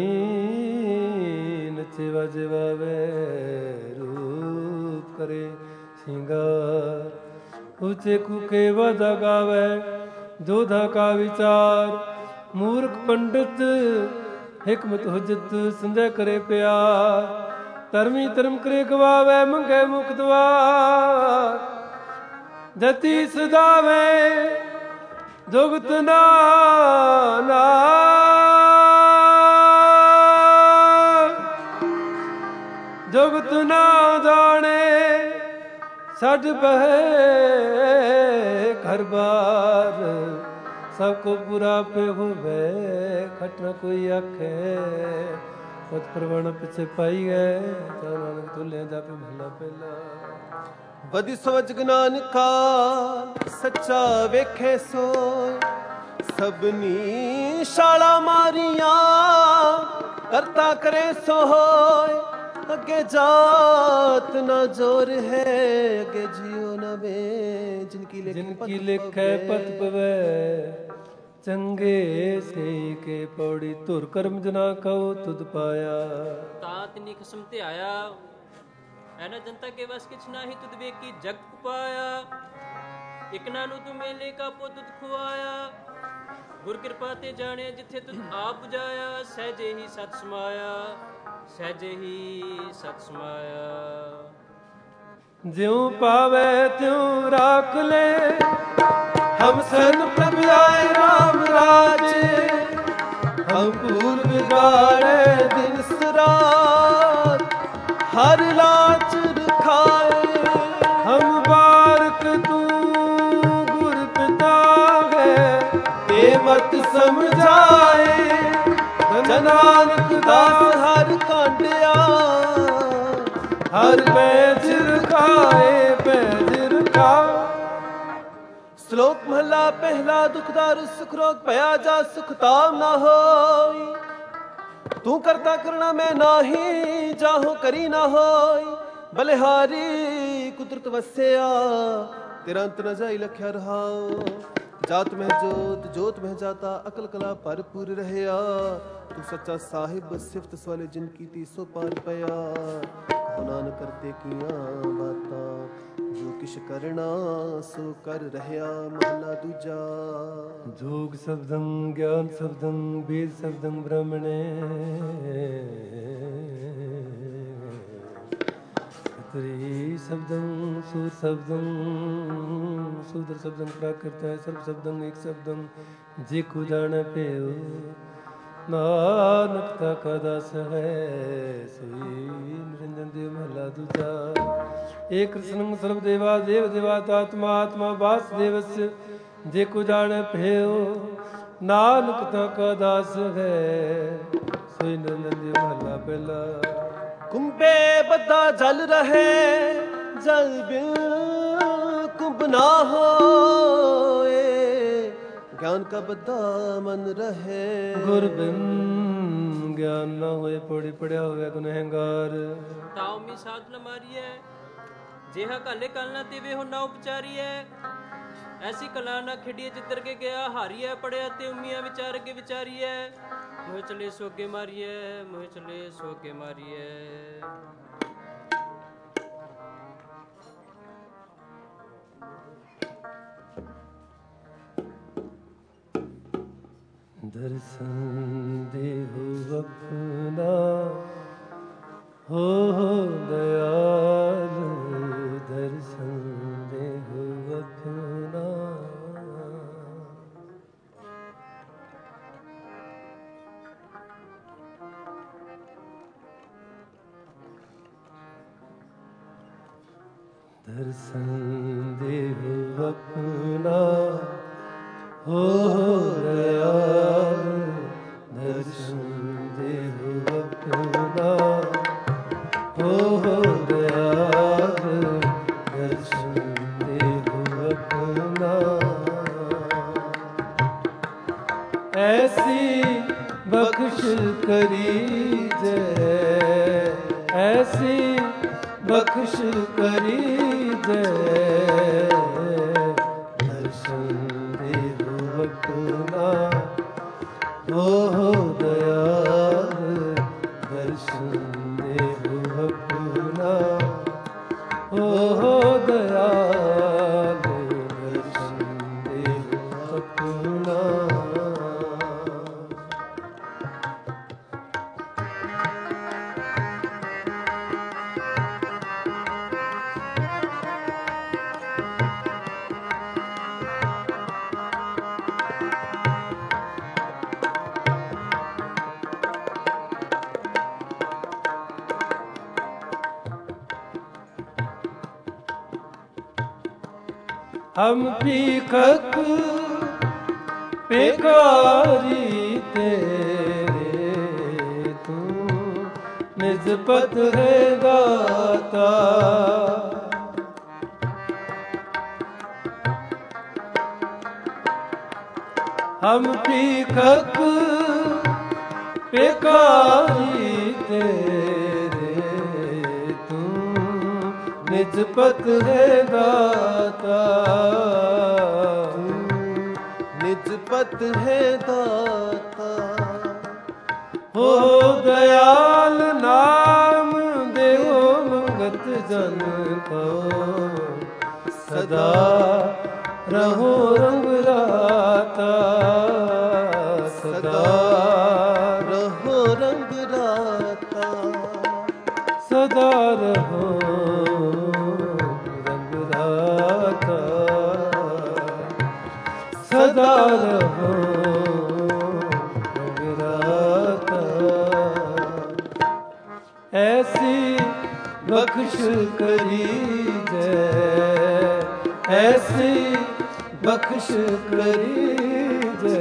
ਨਚੇ ਵਾਜੇ ਵਾਵੇ ਰੂਪ ਕਰੇ ਸਿੰਗਾਰ। ਉੱਚੇ ਕੂਕੇ ਵਾਦਾ ਗਾਵੇ ਜੋਧਾ ਕਾ ਵਿਚਾਰ। ਮੂਰਖ ਪੰਡਿਤ ਹਿਕਮਤ ਹੁਜਤ ਸੰਜੈ ਕਰੇ ਪਿਆਰ। ਧਰਮੀ ਧਰਮ ਕਰੇ ਗਵਾਵੇ ਮੰਗੇ ਮੁਖ ਦਵਾਰ। ਜਤੀ ਸਦਾਵੇ ਜੁਗਤ ਨਾ ਜੁਗਤ ਨਾ ਜਾਣੇ ਛੱਡ ਬਹਿ ਘਰ ਬਾਰ। ਸਭ ਕੋ ਬੁਰਾ ਪੇ ਹੋਵੇ ਖਟ ਨ ਕੋਈ ਆਖੇ। ਪਤ ਪ੍ਰਵਣ ਪਿਛੇ ਪਾਈ ਗਏ ਤਾਂ ਨਾਨਕ ਤੁਲਿਆ ਜਾਪੇ ਮਹਲਾ ਪਹਿਲਾ। ਬਦੀ ਸਵਜ ਗਨਾਨ ਕਾ ਸੱਚਾ ਵੇਖੇ ਸੋਏ। ਸਭਨੀ ਸ਼ਾਲਾ ਮਾਰੀਆਂ ਕਰਤਾ ਕਰੇ ਸੋ ਹੋਏ। ਅੱਗੇ ਜਾਤ ਨਾ ਜੋਰ ਹੈ ਅੱਗੇ ਜਿਉ ਨਾ ਵੇ। ਜਿਨਕੀ ਲਿਖ ਜਿਨਕੀ ਲਿਖੈ ਪਤ ਪਵੈ ਚੰਗੇ ਸੇ ਕੇ ਪੌੜੀ। ਧੁਰ ਕਰਮ ਜਨਾ ਕਉ ਤੁਧ ਪਾਇਆ। ਤਾਤ ਨੀ ਖਸਮ ਤੇ ਆਇਆ ਐਨਾ ਜਨਤਾ ਕੇ ਵਸ ਕਿਛ ਨਾਹੀ। ਤੁਧ ਵੇਖੀ ਜਗਤ ਕੁਪਾਇਆ। ਇਕਨਾ ਨੂੰ ਤੂੰ ਮੇਲੇ ਕਾ ਪੋ ਤੁਧ ਖੁਆਇਆ। ਗੁਰ ਕਿਰਪਾ ਤੇ ਜਾਣਿਆ ਜਿੱਥੇ ਤੁਧ ਆਪ 부ਝਾਇਆ। ਸਹਿਜੇ ਹੀ ਸਤ ਸਮਾਇਆ ਸਹਿਜੇ ਹੀ ਸਤ ਸਮਾਇਆ। ਜਿਉ ਪਾਵੇ ਤਿਉ ਰਾਖ ਲੈ ਹਮ ਸਨ ਪ੍ਰਭ ਆਏ ਰਾਮ ਰਾਜੇ। ਹਮ ਪੂਰ ਵਿਗਾੜੇ ਦਿਨ ਸਰਾਤ ਹਰ ਲਾਚ ਰਖਾਏ। ਹਮ ਬਾਰਕ ਤੂੰ ਗੁਰ ਪਿਤਾ ਹੈ ਤੇ ਮਤ ਸਮਝਾਏ। ਨਾਨਕ ਦਾਸ ਹਰ ਕਾਂਡਿਆ ਹਰ ਪੈਜ ਰਖਾਏ ਪੈਜ ਰਖਾ। ਸ਼ਲੋਕ ਮਹਲਾ ਪਹਿਲਾ। ਦੁਖਦਾਰ ਸੁਖ ਰੋਗ ਭਇਆ ਜਾ ਸੁਖ ਤਾਮ ਨਾ ਹੋਈ। ਤੂੰ ਕਰਤਾ ਕਰਣਾ ਮੈਂ ਨਾਹੀ ਜਾਹੋ ਕਰੀ ਨਾ ਹੋਈ। ਬਲਿਹਾਰੀ ਕੁਦਰਤ ਵਸਿਆ ਤੇਰਾ ਅੰਤ ਨ ਜਾਈ ਲਖਿਆ ਰਹਾਓ। ਜਾਤ ਮਹਿ ਜੋਤ ਜੋਤ ਮਹਿ ਜਾਤਾ ਅਕਲ ਕਲਾ ਭਰਪੂਰ ਰਹਿਆ। ਤੂੰ ਸੱਚਾ ਸਾਹਿਬ ਸਿਫਤ ਸਵਾਲੇ ਜਿਨ ਕੀਤੀ ਸੋ ਪਾਰ ਪਿਆ। ਨਾਨਕ ਕਰਤੇ ਕੀਆਂ ਬਾਤਾਂ ਜੋ ਕਿਛ ਕਰਨਾ ਸੋ ਕਰ ਰਹਿਆ। ਮਹਲਾ ਦੂਜਾ। ਜੋਗ ਸ਼ਬਦੰ ਗਿਆਨ ਸ਼ਬਦੰ ਵੇਦ ਸ਼ਬਦੰ ਬ੍ਰਹਮਣੇ। ਤਰੀ ਸ਼ਬਦੰ ਸੂਰ ਸ਼ਬਦੰ ਸੂਦਰ ਸ਼ਬਦੰ ਪ੍ਰਾਕ੍ਰਿਤ ਹੈ। ਸਰਬ ਸ਼ਬਦੰ ਏਕ ਸ਼ਬਦੰ ਜੇ ਕੋ ਜਾਣੈ ਪਿਓ। ਨਾਨਕ ਤਾ ਕਾ ਦਾਸ ਹੈ ਸੋਈ ਨਿਰੰਜਨ ਦੇਵ। ਮਹਲਾ ਦੂਜਾ। ਏਕ ਕ੍ਰਿਸ਼ਨੰ ਸਰਬ ਦੇਵਾ ਦੇਵ ਦੇਵਾਤਾ ਆਤਮਾ ਆਤਮਾ ਵਾਸੁਦੇਵਸਯ ਜੇ ਕੋ ਜਾਣੈ ਭਇਓ। ਨਾਨਕ ਤਾ ਕਾ ਦਾਸ ਹੈ ਸੋਈ ਨਿਰੰਜਨ ਦੇਵ। ਮਹਲਾ ਪਹਿਲਾ। ਕੁੰਭੇ ਬੱਧਾ ਜਲ ਰਹੇ ਜਲ ਬਿਨ ਕੁੰਭ ਨਾ ਹੋਏ। ਗਿਆਨ ਕਾ ਬੱਧਾ ਮਨ ਰਹੇ। ਗੁਰ ਬਿਨ ਗਿਆਨ ਨਾ ਹੋਏ ਪੌੜੀ ਪੜਿਆ ਹੋਇਆ ਗੁਨਹਗਾਰ। ਤਾਉ ਮੀ ਸਾਧ ਨ ਮਾਰੀਐ ਜਿਹਾ ਕਾਲੇ ਕਲ ਨਾ ਤਿਵੇ ਹੋ ਨਾ ਉਪਚਾਰੀਐ। ਐਸੀ ਕਲਾ ਨਾ ਖੇਡੀਏ ਜਿੱਧਰ ਕੇ ਗਿਆ ਹਾਰੀਐ। ਪੜਿਆ ਤੇ ਉਮੀਆਂ ਵਿਚਾਰ ਕੇ ਵਿਚਾਰੀਐ। ਮੋਹ ਚਲੇ ਸੋ ਅੱਗੇ ਮਾਰੀਐ ਮੋਹ ਚਲੇ ਸੋ ਅੱਗੇ ਮਾਰੀਐ। ਦਰਸ਼ਨ ਦੇਹੁ ਆਪਣਾ ਹੋ ਦਇਆਲ। ਦਰਸ਼ਨ ਦੇਹੁ ਆਪਣਾ ਦਰਸ਼ਨ ਦੇਹੁ ਆਪਣਾ ਹੋ ਦਇਆਲ। ਦਰਸ਼ਨ ਦੇਹੁ ਆਪਣਾ ਹੋ ਦਇਆਲ। ਦਰਸ਼ਨ ਦੇਹੁ ਆਪਣਾ ਐਸੀ ਬਖਸ਼ ਕਰੀਜੈ, ਐਸੀ ਬਖਸ਼ ਕਰੀਜੈ, ਦਰਸ਼ਨ ਦੇਹੁ ਆਪਣਾ ਓਹ ਦਇਆਲ, ਦਰਸ਼ਨ ਦੇਹੁ ਆਪਣਾ ਓਹ ਦਇਆਲ, ਦਰਸ਼ਨ ਦੇਹੁ ਆਪਣਾ। हम भीखक बेकारी तेरे, तू निजपत है दाता। हम भीखक बेकारी तेरे, तू निजपत है दाता, निजपत है दाता। हो दयाल नाम देवो मंगत जन को, सदा रहो रंग राता, सदा रहो रंग राता, सदा रहो रंग राता, सदा रहो रंग राता। ऐसी बख्श करीजै, ऐसी बख्श करीजै,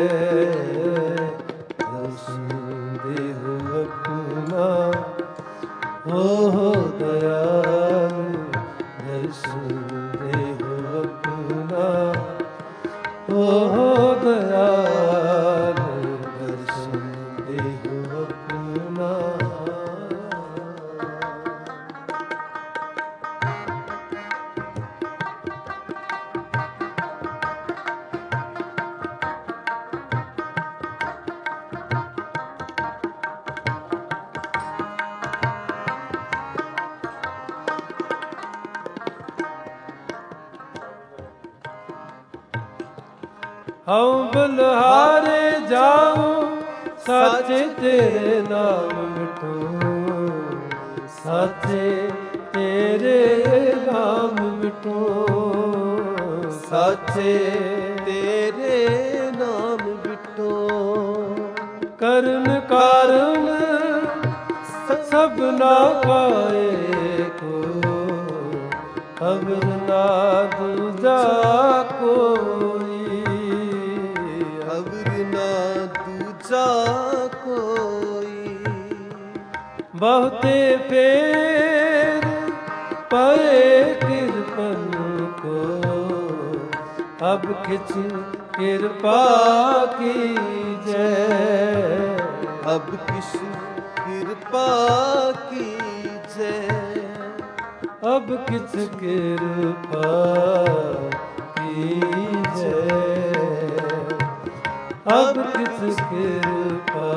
दर्शन देहु अपना ओह दयाल, दर्शन देहु अपना ओह दयाल, दर्शन देहु अपना। हम बलहारे जाऊं साचे तेरे नाम मिठो, साचे तेरे नाम मिठो, साचे तेरे नाम बिटो। करन कारण सब ना पाए को, अवर ना दूजा कोई, अवर ना दूजा कोई। बहुते फेर पए कृपन को, अब किछ कृपा कीजै, अब किछ कृपा कीजै, अब किछ कृपा कीजै, अब किछ कृपा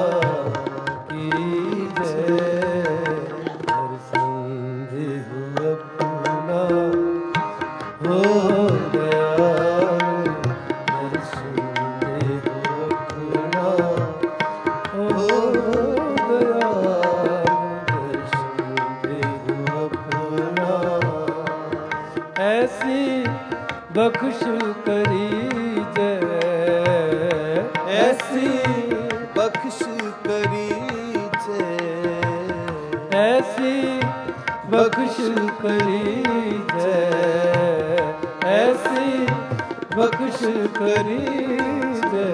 कीजै, दर्शन देहु अपना हो दयाल, दर्शन देहु अपना हो दयाल, दर्शन देहु अपना। ऐसी बख्श करीजै, ऐसी बख्श करीजै, ऐसी बख्श करीजै, ऐसी बख्श करीजै,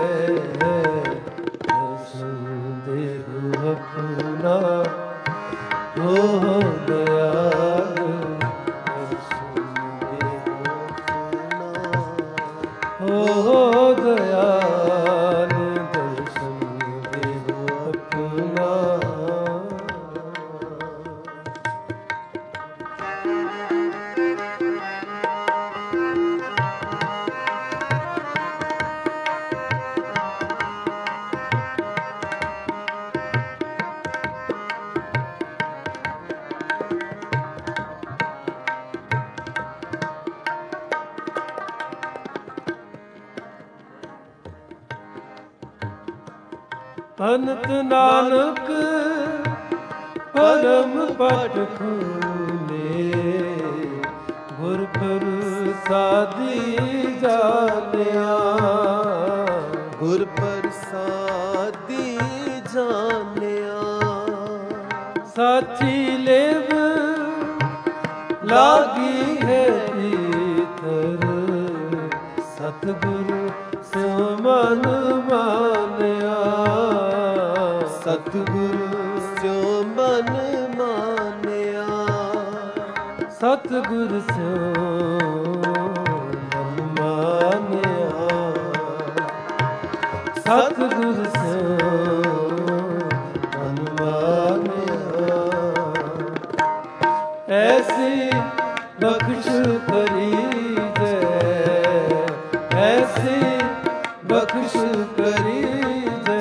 दर्शन देहु अपना हो दयाल, दर्शन देहु अपना हो दयाल, ਅਨੰਤ ਨਾਨਕ ਪਰਮ ਪਟ ਖੂਲੇ, ਗੁਰ ਪ੍ਰਸਾਦੀ ਜਾਣਿਆ, ਗੁਰ ਪ੍ਰਸਾਦੀ ਜਾਣਿਆ। ਸਾਚੀ ਲੇਵ ਲਾਗੀ ਹੈ ਭੀਤਰ, ਸਤਿਗੁਰ ਸਿਉ ਮਨ ਮਾਨਿਆ, ਸਤਿਗੁਰ ਸਿਉ ਮਨ ਮਾਨਿਆ, ਸਤਿਗੁਰ ਸਿਉ ਮਨ ਮਾਨਿਆ, ਸਤਿਗੁਰ ਸਿਉ ਮਨ ਮਾਨਿਆ। ਐਸੀ ਬਖਸ਼ ਕਰੀਜੈ, ਐਸੀ ਬਖਸ਼ ਕਰੀਜੈ,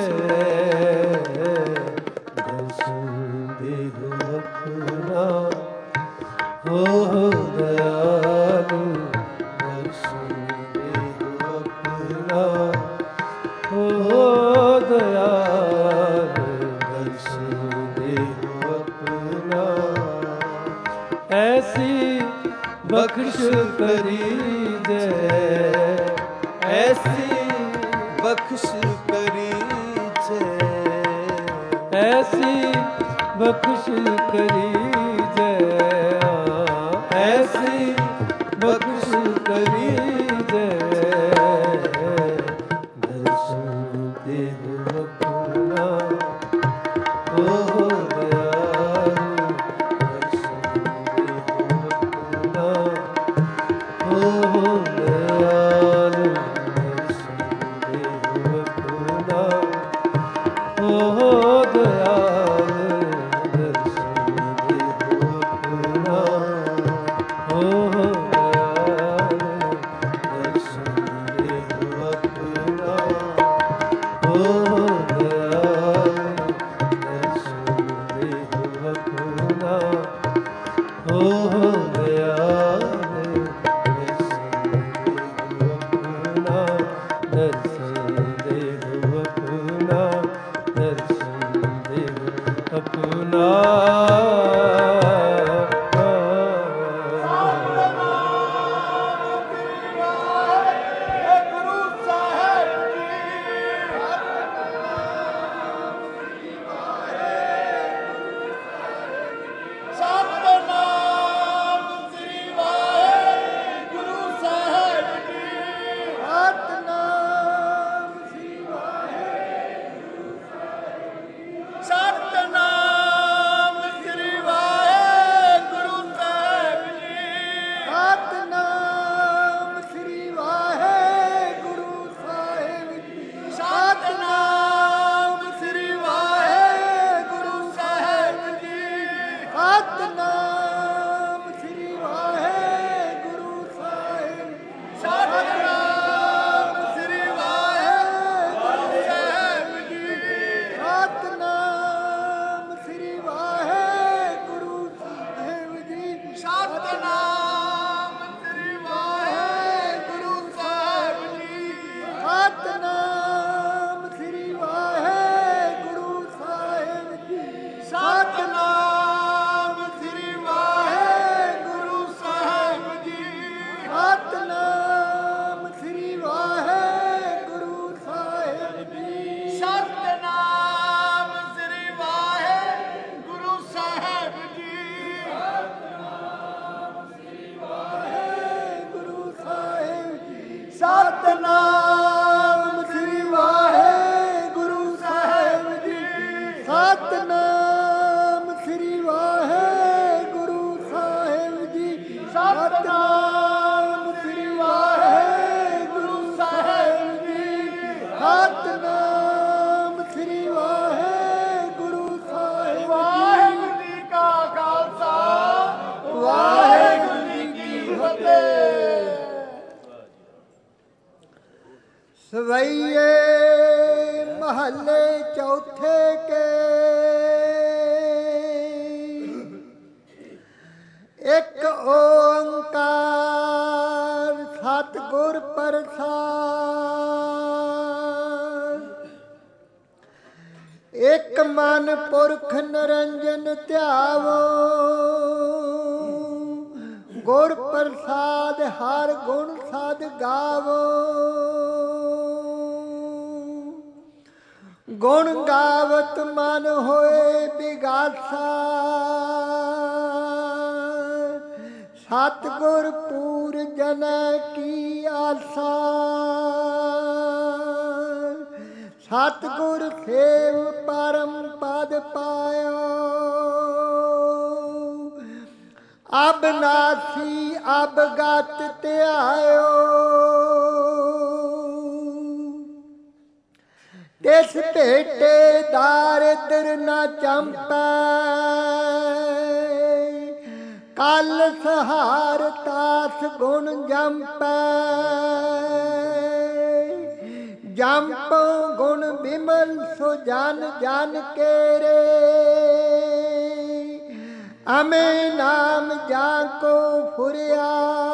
ਦਰਸ਼ਨ ਦੇਹੁ ਆਪਣਾ ਹੋ ਦਇਆਲੁ, ਦਰਸ਼ਨ ਦੇਹੁ ਆਪਣਾ ਹੋ ਦਇਆਲੁ, ਦਰਸ਼ਨ ਦੇਹੁ ਆਪਣਾ। ਐਸੀ ਬਖਸ਼ ਕਰੀਜੈ, ਐਸੀ ਬਖਸ਼ ਕਰੀਜੈ, ਐਸੀ ਬਖਸ਼ ਕਰੀਜੈ, ਐਸੀ ਬਖਸ਼ ਕਰੀਜੈ, ਦਰਸ਼ਨ ਦੇਹੁ ਆਪਣਾ ਹੋ ਦਇਆਲੁ, ਦਰਸ਼ਨ ਦੇਹੁ ਆਪਣਾ ਹੋ ਦਇਆਲੁ, ਦਰਸ਼ਨ ਦੇਹੁ ਆਪਣਾ ਹੋ ਦਇਆਲੁ, ਦਰਸ਼ਨ ਦੇਹੁ ਆਪਣਾ ਹੋ ਦਇਆਲੁ, ਦਰਸ਼ਨ ਦੇਹੁ ਆਪਣਾ ਹੋ ਦਇਆਲੁ, ਦਰਸ਼ਨ ਦੇਹੁ ਆਪਣਾ ਹੋ ਦਇਆਲੁ, ਦਰਸ਼ਨ ਦੇਹੁ ਆਪਣਾ, ਦਰਸ਼ਨ ਦੇਹੁ ਆਪਣਾ। ਸਵਈਏ ਮਹੱਲੇ ਚੌਥੇ ਕੇ ਇੱਕ ਓੰਕਾਰ ਸਤਿਗੁਰ ਪ੍ਰਸਾਦ। ਇੱਕ ਮਨ ਪੁਰਖ ਨਿਰੰਜਨ ਧਿਆਵੋ, ਗੁਰ ਪ੍ਰਸਾਦ ਹਰ ਗੁਣ ਸਾਧ ਗਾਵੋ। ਗੁਣ ਗਾਵਤ ਮਨ ਹੋਏ ਬਿਗਾਸਾ, ਸਤਿਗੁਰ ਪੂਰ ਜਨੈ ਕੀ ਆਸਾ। ਸਤਿਗੁਰ ਸੇਵ ਪਰਮ ਪਦ ਪਾਇਓ, ਅਬ ਨਾਸੀ ਅਬ ਗਤ ਧਿਆਇਓ। ਤਿਸ ਭੇਟੇ ਦਾਰਿਦਰ ਨਾ ਚੰਪੈ, ਕਲ ਸਹਾਰ ਤਾਸ ਗੁਣ ਜੰਪੈ। ਜੰਪ ਗੁਣ ਬਿਮਲ ਸੋ ਜਨ ਜਨ ਕੇਰੇ, ਅਮੇ ਨਾਮ ਜਾ ਕੋ ਫੁਰਿਆ।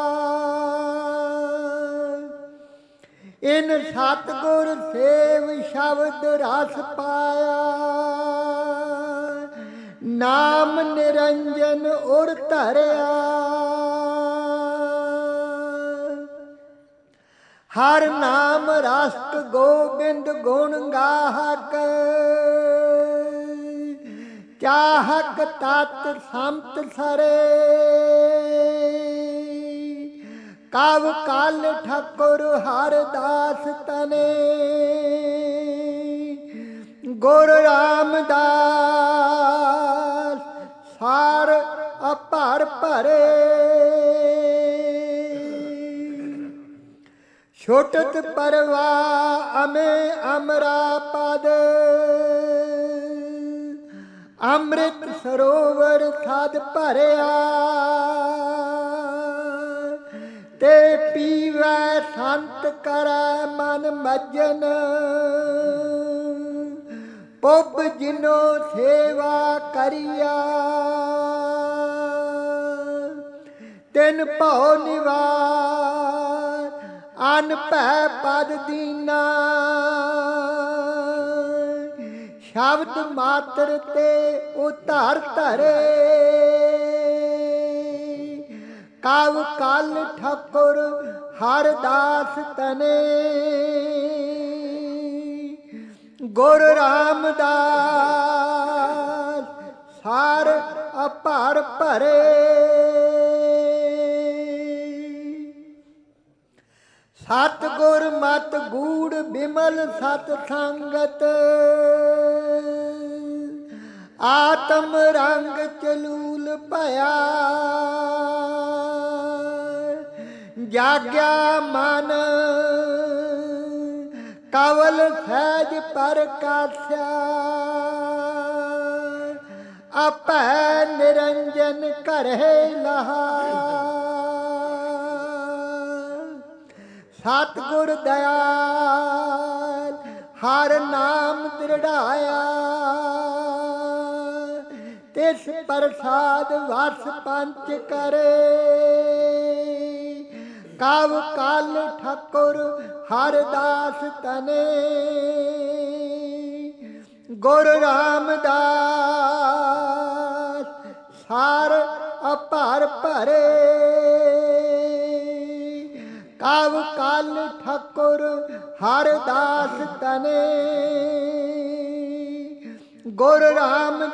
ਇਨ ਸਤਿਗੁਰ ਸੇਵ ਸ਼ਬਦ ਰਸ ਪਾਇਆ, ਨਾਮ ਨਿਰੰਜਨ ਉਰ ਧਰਿਆ। ਹਰ ਨਾਮ ਰਸਕ ਗੋਬਿੰਦ ਗੁਣ ਗਾਹਕ, ਚਾਹਕ ਤਤ ਸੰਤ ਸਰੇ। ਕਵ ਕਲ ਠਾਕੁਰ ਹਰ ਦਾਸ ਤਨੇ, ਗੁਰ ਰਾਮਦਾਸ ਸਾਰ ਅਪਰ ਭਰੇ। ਛੋਟਤ ਪਰਵਾ ਅਮੇ ਅਮਰਾ ਪਦ, ਅੰਮ੍ਰਿਤ ਸਰੋਵਰ ਸਦ ਭਰਿਆ। ਤੇ ਪੀਵੈ ਸੰਤ ਕਰੈ ਮਨ ਮੱਜਨ, ਪੁੱਬ ਜਿਨੋ ਸੇਵਾ ਕਰੀਆ। ਤਿਨ ਭਉ ਨਿਵਾਰ ਅਨ ਭੈ ਪਦ ਦੀਨਾ, ਸ਼ਬਦ ਮਾਤਰ ਤੇ ਉਧਾਰ ਧਰੇ। ਕਵ ਕਲ ਠਾਕੁਰ ਹਰ ਦਾਸ ਤਨੇ, ਗੁਰ ਰਾਮਦਾਸ ਸਾਰ ਅਪਰ ਭਰੇ। ਸਤਿਗੁਰ ਮਤ ਗੂੜ ਬਿਮਲ ਸਤ ਸੰਗਤ, ਆਤਮ ਰੰਗ ਚਲੂਲ ਭਇਆ। ਜਾਗਿਆ ਮਨ ਕਵਲ ਸਹਿਜ ਪ੍ਰਕਾਸ਼ਿਆ, ਆਪੈ ਨਿਰੰਜਨ ਘਰੇ ਲਹਾ। ਸਤਿਗੁਰ ਦਇਆਲ ਹਰ ਨਾਮ ਦ੍ਰਿੜਾਇਆ, ਤਿਸ ਪ੍ਰਸਾਦ ਵਸ ਪੰਚ ਕਰੇ। ਕਵ ਕਲ ਠਾਕੁਰ ਹਰ ਦਾਸ ਤਨੇ, ਗੁਰ ਰਾਮਦਾਸ ਸਾਰ ਅਪਰ ਭਰੇ। ਕਵ ਕਲ ਠਾਕੁਰ ਹਰ ਦਾਸ ਤਨੇ, ਗੁਰ ਰਾਮਦਾਸ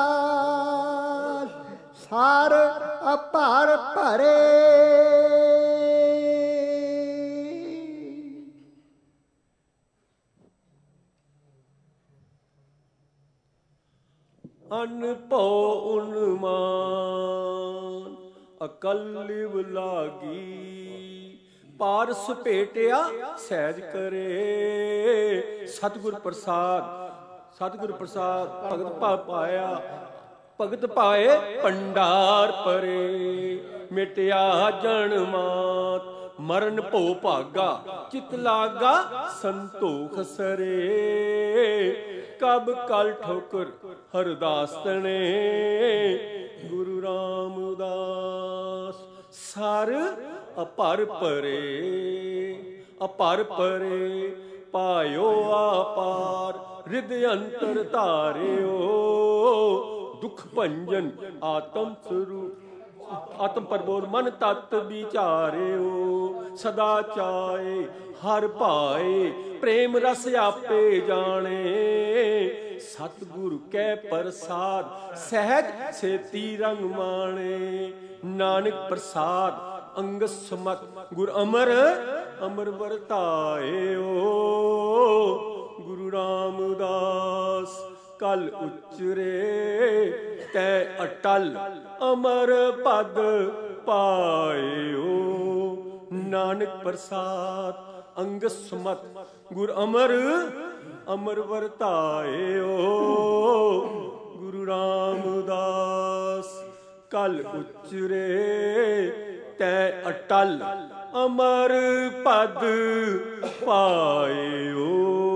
ਸਾਰ ਅਪਰ ਭਰੇ। ਅਨ ਭਉ ਉਨਮਾਨ ਅਕਲ ਲਿਵ ਲਾਗੀ, ਪਾਰਸ ਭੇਟਿਆ ਸਹਿਜ ਕਰੇ। ਸਤਿਗੁਰ ਪ੍ਰਸਾਦ ਸਤਿਗੁਰ ਪ੍ਰਸਾਦ ਭਗਤ ਭਾ ਪਾਇਆ, ਭਗਤ ਪਾਏ ਭੰਡਾਰ ਪਰੇ। ਮਿਟਿਆ ਜਨਮਾਤ ਮਰਨ ਭਉ ਭਾਗਾ, ਚਿਤ ਲਾਗਾ ਸੰਤੋਖ ਸਰੇ। ਕਬ ਕਲ ਠੋਕਰ ਹਰਦਾਸ ਤਣੇ, ਗੁਰੂ ਰਾਮਦਾਸ ਸਰ ਅਪਰ ਭਰੇ। ਅਪਰ ਭਰੇ ਪਾਇਓ ਆਪਾਰ, ਰਿਦ ਅੰਤਰ ਧਾਰਿਓ ਦੁਖ ਭੰਜਨ ਆਤਮ ਸਰੂਪ ਆਤਮ ਪ੍ਰਬੋਧ ਮਨ ਤਤ ਵਿਚਾਰਿਓ ਸਦਾ ਚਾਏ ਹਰ ਭਾਏ ਪ੍ਰੇਮ ਰਸ ਆਪੇ ਜਾਣੇ ਸਤਿਗੁਰ ਕੈ ਪ੍ਰਸਾਦ ਸਹਿਜ ਸੇਤੀ ਰੰਗ ਮਾਣੇ ਨਾਨਕ ਪ੍ਰਸਾਦ ਅੰਗ ਸਮਤ ਗੁਰ ਅਮਰ ਅਮਰ ਵਰਤਾਇਓ ਗੁਰੂ ਰਾਮਦਾਸ ਕਲ ਉਚਰੇ ਤੈ ਅਟਲ ਅਮਰ ਪਦ ਪਾਇਓ ਨਾਨਕ ਪ੍ਰਸਾਦ ਅੰਗ ਸਮਤ ਗੁਰ ਅਮਰ ਅਮਰ ਵਰਤਾਇਓ ਗੁਰੂ ਰਾਮਦਾਸ ਕਲ ਉਚਰੇ ਤੈ ਅਟਲ ਅਮਰ ਪਦ ਪਾਇਓ।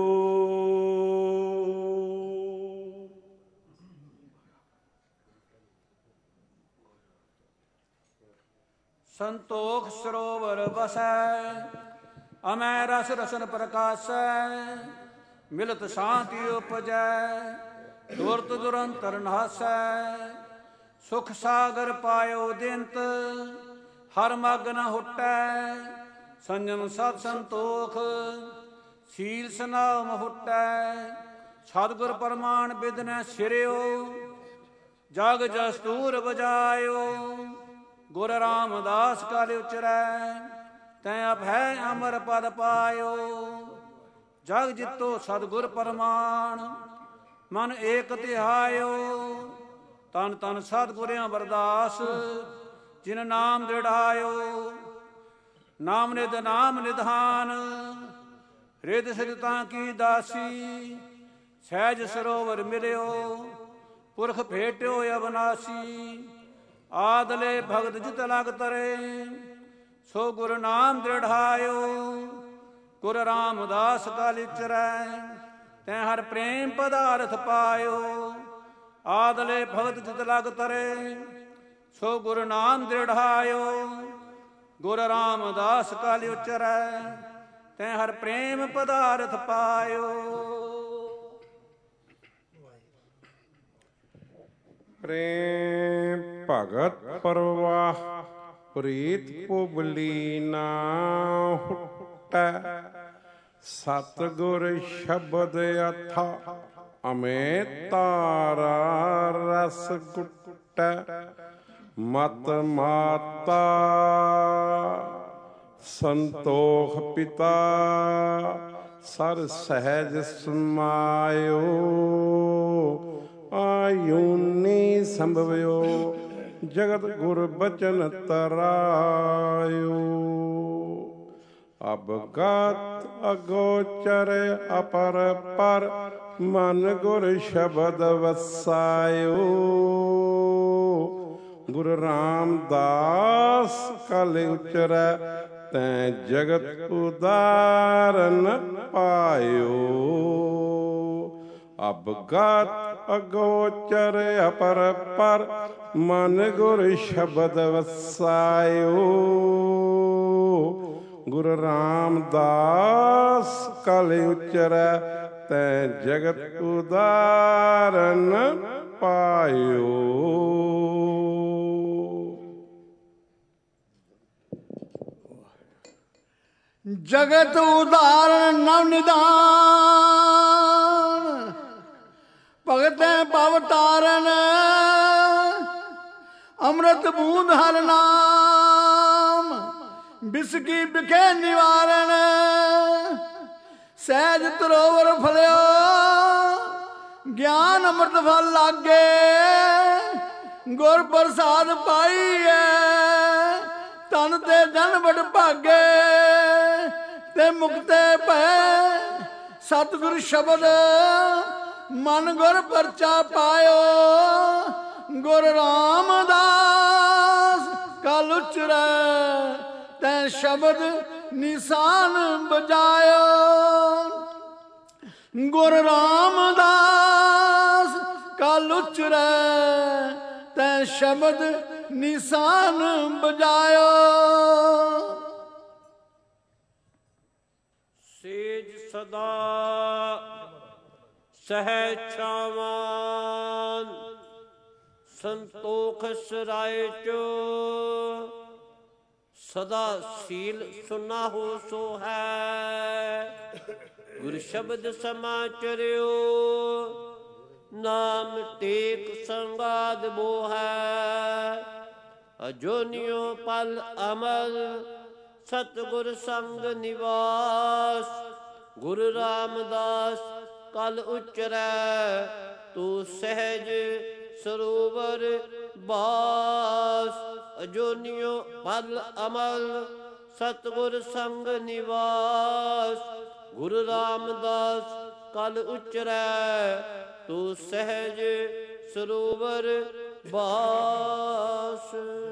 ਸੰਤੋਖ ਸਰੋਵਰ ਵਸੈ ਅਮੈ ਰਸ ਰਸਨ ਪ੍ਰਕਾਸ਼ੈ ਮਿਲਤ ਸ਼ਾਂਤੀ ਉਪਜੈ ਦੁਰਤ ਦੁਰੰਤਰ ਨਾਸੈ ਸੁਖ ਸਾਗਰ ਪਾਇਓ ਦਿੰਤ ਹਰ ਮਗ ਨ ਹੁਟੈ ਸੰਜਮ ਸਤ ਸੰਤੋਖ ਸੀਲ ਸਨਾਮ ਹੁਟੈ ਸਤਿਗੁਰ ਪਰਮਾਨ ਬਿਦਨੈ ਸਿਰਿਓ ਜਗ ਜਸਤੂਰ ਬਜਾਇਓ ਗੁਰ ਰਾਮਦਾਸ ਕਲ ਉਚਰੈ ਤੈ ਅਭੈ ਅਮਰ ਪਦ ਪਾਇਓ ਜਗ ਜਿਤੋ ਸਤਿਗੁਰ ਪਰਮਾਨ ਮਨ ਏਕ ਧਿਆਇਓ ਤਨ ਤਨ ਸਤਿਗੁਰਿਆ ਵਰਦਾਸ ਜਿਨ ਨਾਮ ਦ੍ਰਿੜਾਇਓ ਨਾਮ ਨਿਧ ਨਾਮ ਨਿਧਾਨ ਰਿਦ ਸਿਰਤਾਂ ਕੀ ਦਾਸੀ ਸਹਿਜ ਸਰੋਵਰ ਮਿਲਿਓ ਪੁਰਖ ਭੇਟਿਓ ਅਬਨਾਸੀ ਆਦਲੇ ਭਗਤ ਜਿਤ ਲਗ ਤਰੇ ਸੋ ਗੁਰ ਨਾਮ ਦ੍ਰਿੜਾਇਓ ਗੁਰ ਰਾਮਦਾਸ ਕਲ ਉਚਰੈ ਤੈ ਹਰ ਪ੍ਰੇਮ ਪਦਾਰਥ ਪਾਇਓ ਆਦਲੇ ਭਗਤ ਜਿਤ ਲਗ ਤਰੇ ਸੋ ਗੁਰ ਨਾਮ ਦ੍ਰਿੜਾਇਓ ਗੁਰ ਰਾਮਦਾਸ ਕਲ ਉਚਰੈ ਤੈ ਹਰ ਪ੍ਰੇਮ ਪਦਾਰਥ ਪਾਇਓ। ਪ੍ਰੇਮ ਭਗਤ ਪਰਵਾਹ ਪ੍ਰੀਤ ਪੁਬਲੀ ਨਾ ਹੁਟੈ ਸਤਿਗੁਰ ਸ਼ਬਦ ਅਥਾ ਅਮੇ ਤਾਰਾ ਰਸ ਗੁਟੈ ਮਤ ਮਾਤਾ ਸੰਤੋਖ ਪਿਤਾ ਸਰ ਸਹਿਜ ਸਮਾਇਓ ਆਯੂਨੀ ਸੰਭਵਿਓ ਜਗਤ ਗੁਰ ਬਚਨ ਤਰਾਇਓ ਅਬਗਤ ਅਗੋਚਰ ਅਪਰ ਪਰ ਮਨ ਗੁਰ ਸ਼ਬਦ ਵਸਾਇਓ ਗੁਰੂ ਰਾਮਦਾਸ ਕਲ ਉਚਰੈ ਤੈ ਜਗਤ ਉਦਾਰਨ ਪਾਇਓ ਅਬਗਤ ਅਗੋਚਰ ਅਪਰ ਪਰ ਮਨ ਗੁਰ ਸ਼ਬਦ ਵਸਾਇਓ ਗੁਰੂ ਰਾਮਦਾਸ ਕਲ ਉਚਰੈ ਤੈ ਜਗਤ ਉਦਾਰਨ ਪਾਇਓ। ਜਗਤ ਉਦਾਰਨ ਨਵ ਨਿਦਾਨ ਭਗਤੈ ਭਵ ਤਾਰਨ ਅੰਮ੍ਰਿਤ ਬੂੰਦ ਹਰ ਨਾਮ ਬਿਸਕੀ ਬਿਖੇ ਨਿਵਾਰਨ ਸਹਿਜ ਤਰੋਵਰ ਫਲਿਓ ਗਿਆਨ ਅੰਮ੍ਰਿਤ ਫਲ ਲਾਗੇ ਗੁਰ ਪ੍ਰਸਾਦ ਪਾਈਐ ਤਨ ਤੇ ਜਨ ਵਡ ਭਾਗੇ ਤੇ ਮੁਕਤੇ ਭੈ ਸਤਿਗੁਰ ਸ਼ਬਦ ਮਨ ਗੁਰ ਪਰਚਾ ਪਾਇਓ ਗੁਰ ਰਾਮਦਾਸ ਕਲ ਉਚਰੈ ਤੈ ਸ਼ਬਦ ਨਿਸ਼ਾਨ ਬਜਾਇਓ ਗੁਰ ਰਾਮਦਾਸ ਕਲ ਉਚਰੈ ਤੈ ਸ਼ਬਦ ਨਿਸ਼ਾਨ ਬਜਾਇਓ। ਸੇਜ ਸਦਾ ਸਹਿ ਛਾਵਾਨ ਸੰਤੋਖ ਸਰਾਏ ਚੋ ਸਦਾ ਸੀਲ ਸੁਨਾ ਹੋ ਸੋ ਹੈ। ਗੁਰ ਸ਼ਬਦ ਸਮਾਚਰਿਓ ਨਾਮ ਟੇਕ ਸੰਗਾਦ ਬੋ ਹੈ। ਅਜੋਨਿਓ ਪਲ ਅਮਲ ਸਤਿਗੁਰ ਸੰਗ ਨਿਵਾਸ। ਗੁਰੂ ਰਾਮਦਾਸ ਕਲ ਉਚਰੈ ਤੂੰ ਸਹਿਜ ਸਰੋਵਰ ਬਾਸ। ਅਜੋਨਿਓ ਪਲ ਅਮਲ ਸਤਿਗੁਰ ਸੰਗ ਨਿਵਾਸ। ਗੁਰੂ ਰਾਮਦਾਸ ਕਲ ਉਚਰੈ ਤੂੰ ਸਹਿਜ ਸਰੋਵਰ ਬਾਸ।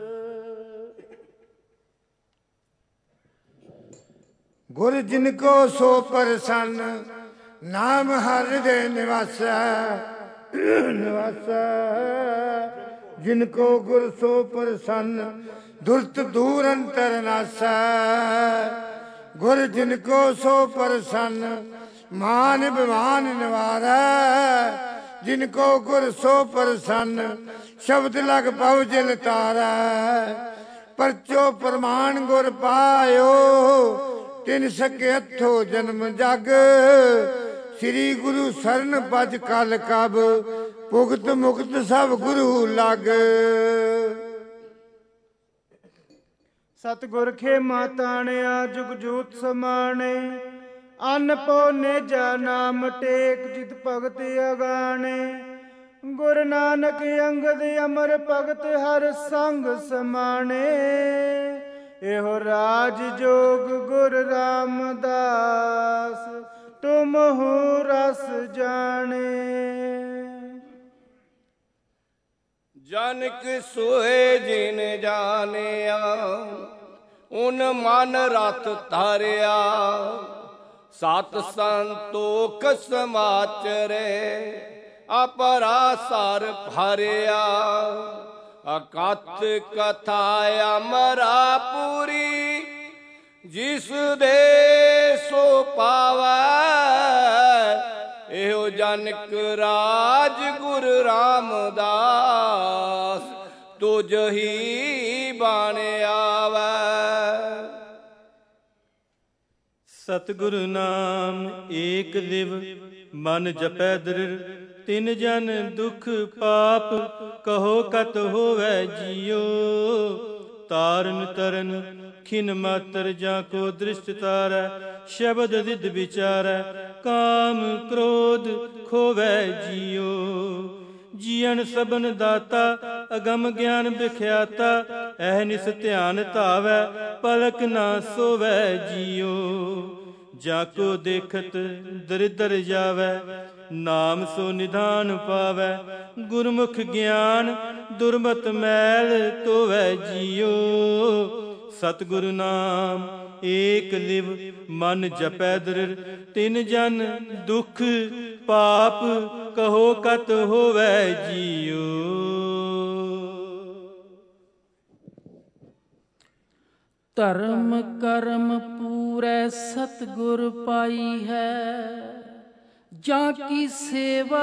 ਗੁਰ ਜਿਨ ਕੋ ਸੋ ਪ੍ਰਸੰਨ ਨਾਮ ਹਰਿ ਦੇ ਨਿਵਾਸੈ ਨਿਵਾਸੈ। ਜਿਨ ਕੋ ਗੁਰ ਸੋ ਪ੍ਰਸੰਨ ਦੁਰਤ ਦੂਰ ਅੰਤਰ ਨਾਸੈ। ਗੁਰ ਜਿਨ ਕੋ ਸੋ ਪ੍ਰਸੰਨ ਮਾਨ ਬਿਮਾਨ ਨਿਵਾਰੈ। ਜਿਨ ਕੋ ਗੁਰ ਸੋ ਪ੍ਰਸੰਨ ਸ਼ਬਦ ਲਗ ਪਉ ਜਿਲ ਤਾਰੈ। ਪਰਚੋ ਪ੍ਰਮਾਣ ਗੁਰ ਪਾਇਓ ਤਿਨ ਸਕੇ ਹੱਥੋ ਜਨਮ ਜਗ। ਸ੍ਰੀ ਗੁਰੂ ਸਰਨ ਭਜ ਕਲ ਕਬ ਭੁਗਤ ਮੁਕਤ ਸਭ ਗੁਰੂ ਲਗ। ਸਤਿਗੁਰ ਖੇਮਾ ਤਾਣਿਆ ਜੁਗ ਜੂਤ ਸਮਾਣੇ। ਅੰਨ ਪੋਨੇ ਜਾ ਨਾਮ ਟੇਕ ਜਿਤ ਭਗਤ ਅਗਾਣੇ। ਗੁਰ ਨਾਨਕ ਅੰਗਦ ਅਮਰ ਭਗਤ ਹਰ ਸੰਗ ਸਮਾਣੇ। ਇਹੋ ਰਾਜ ਜੋਗ ਗੁਰ ਰਾਮਦਾਸ ਤੁਮਹੁ ਰਸ ਜਾਣੇ। ਜਨਕ ਸੋਏ ਜਿਨ ਜਾਣਿਆ ਉਨ ਮਨ ਰਤ ਧਾਰਿਆ। ਸਤ ਸੰਤੋਖ ਸਮਾਚਰੇ ਅਪਰਾਸਰ ਭਰਿਆ। ਅਕਥ ਕਥਾ ਅਮਰਾ ਪੂਰੀ ਜਿਸ ਦੇ ਸੋ ਪਾਵੈ। ਇਹੋ ਜਨਕ ਰਾਜ ਗੁਰ ਰਾਮਦਾਸ ਤੁਝ ਹੀ ਬਣ ਆਵੈ। ਸਤਿਗੁਰੂ ਨਾਮ ਏਕ ਲਿਵ ਮਨ ਜਪੈ ਦ੍ਰਿੜ। ਤਿਨ ਜਨ ਦੁਖ ਪਾਪ ਕਹੋ ਕਤ ਹੋਵੈ ਜੀਓ। ਤਾਰਨ ਤਰਨ ਖਿਨ ਮਾਤਰ ਜਾਂ ਕੋ ਦ੍ਰਿਸ਼ਟ ਤਾਰੈ। ਸ਼ਬਦ ਰਿਦ ਵਿਚਾਰੈ ਕਾਮ ਕ੍ਰੋਧ ਖੋਵੈ ਜੀਓ। ਜੀਵਨ ਸਬਨ ਦਾਤਾ ਅਗਮ ਗਿਆਨ ਵਿਖਿਆਤਾ। ਅਹਨਿਸ ਧਿਆਨ ਧਾਵੈ ਪਲਕ ਨਾ ਸੋਵੈ ਜੀਓ। ਜਾ ਕੋ ਦੇਖਤ ਦਰਿਦਰ ਜਾਵੈ ਨਾਮ ਸੋ ਨਿਧਾਨ ਪਾਵੈ। ਗੁਰਮੁਖ ਗਿਆਨ ਦੁਰਮਤ ਮੈਲ ਧੋਵੈ ਜੀਓ। ਸਤਿਗੁਰੂ ਨਾਮ ਏਕ ਲਿਵ ਮਨ ਜਪੈ ਦ੍ਰਿੜ। ਤਿਨ ਜਨ ਦੁਖ ਪਾਪ ਕਹੋ ਕਤ ਹੋਵੈ ਜੀਓ। ਧਰਮ ਕਰਮ ਪੂਰੈ ਸਤਿਗੁਰ ਪਾਈ ਹੈ। ਜਾਂ ਕੀ ਸੇਵਾ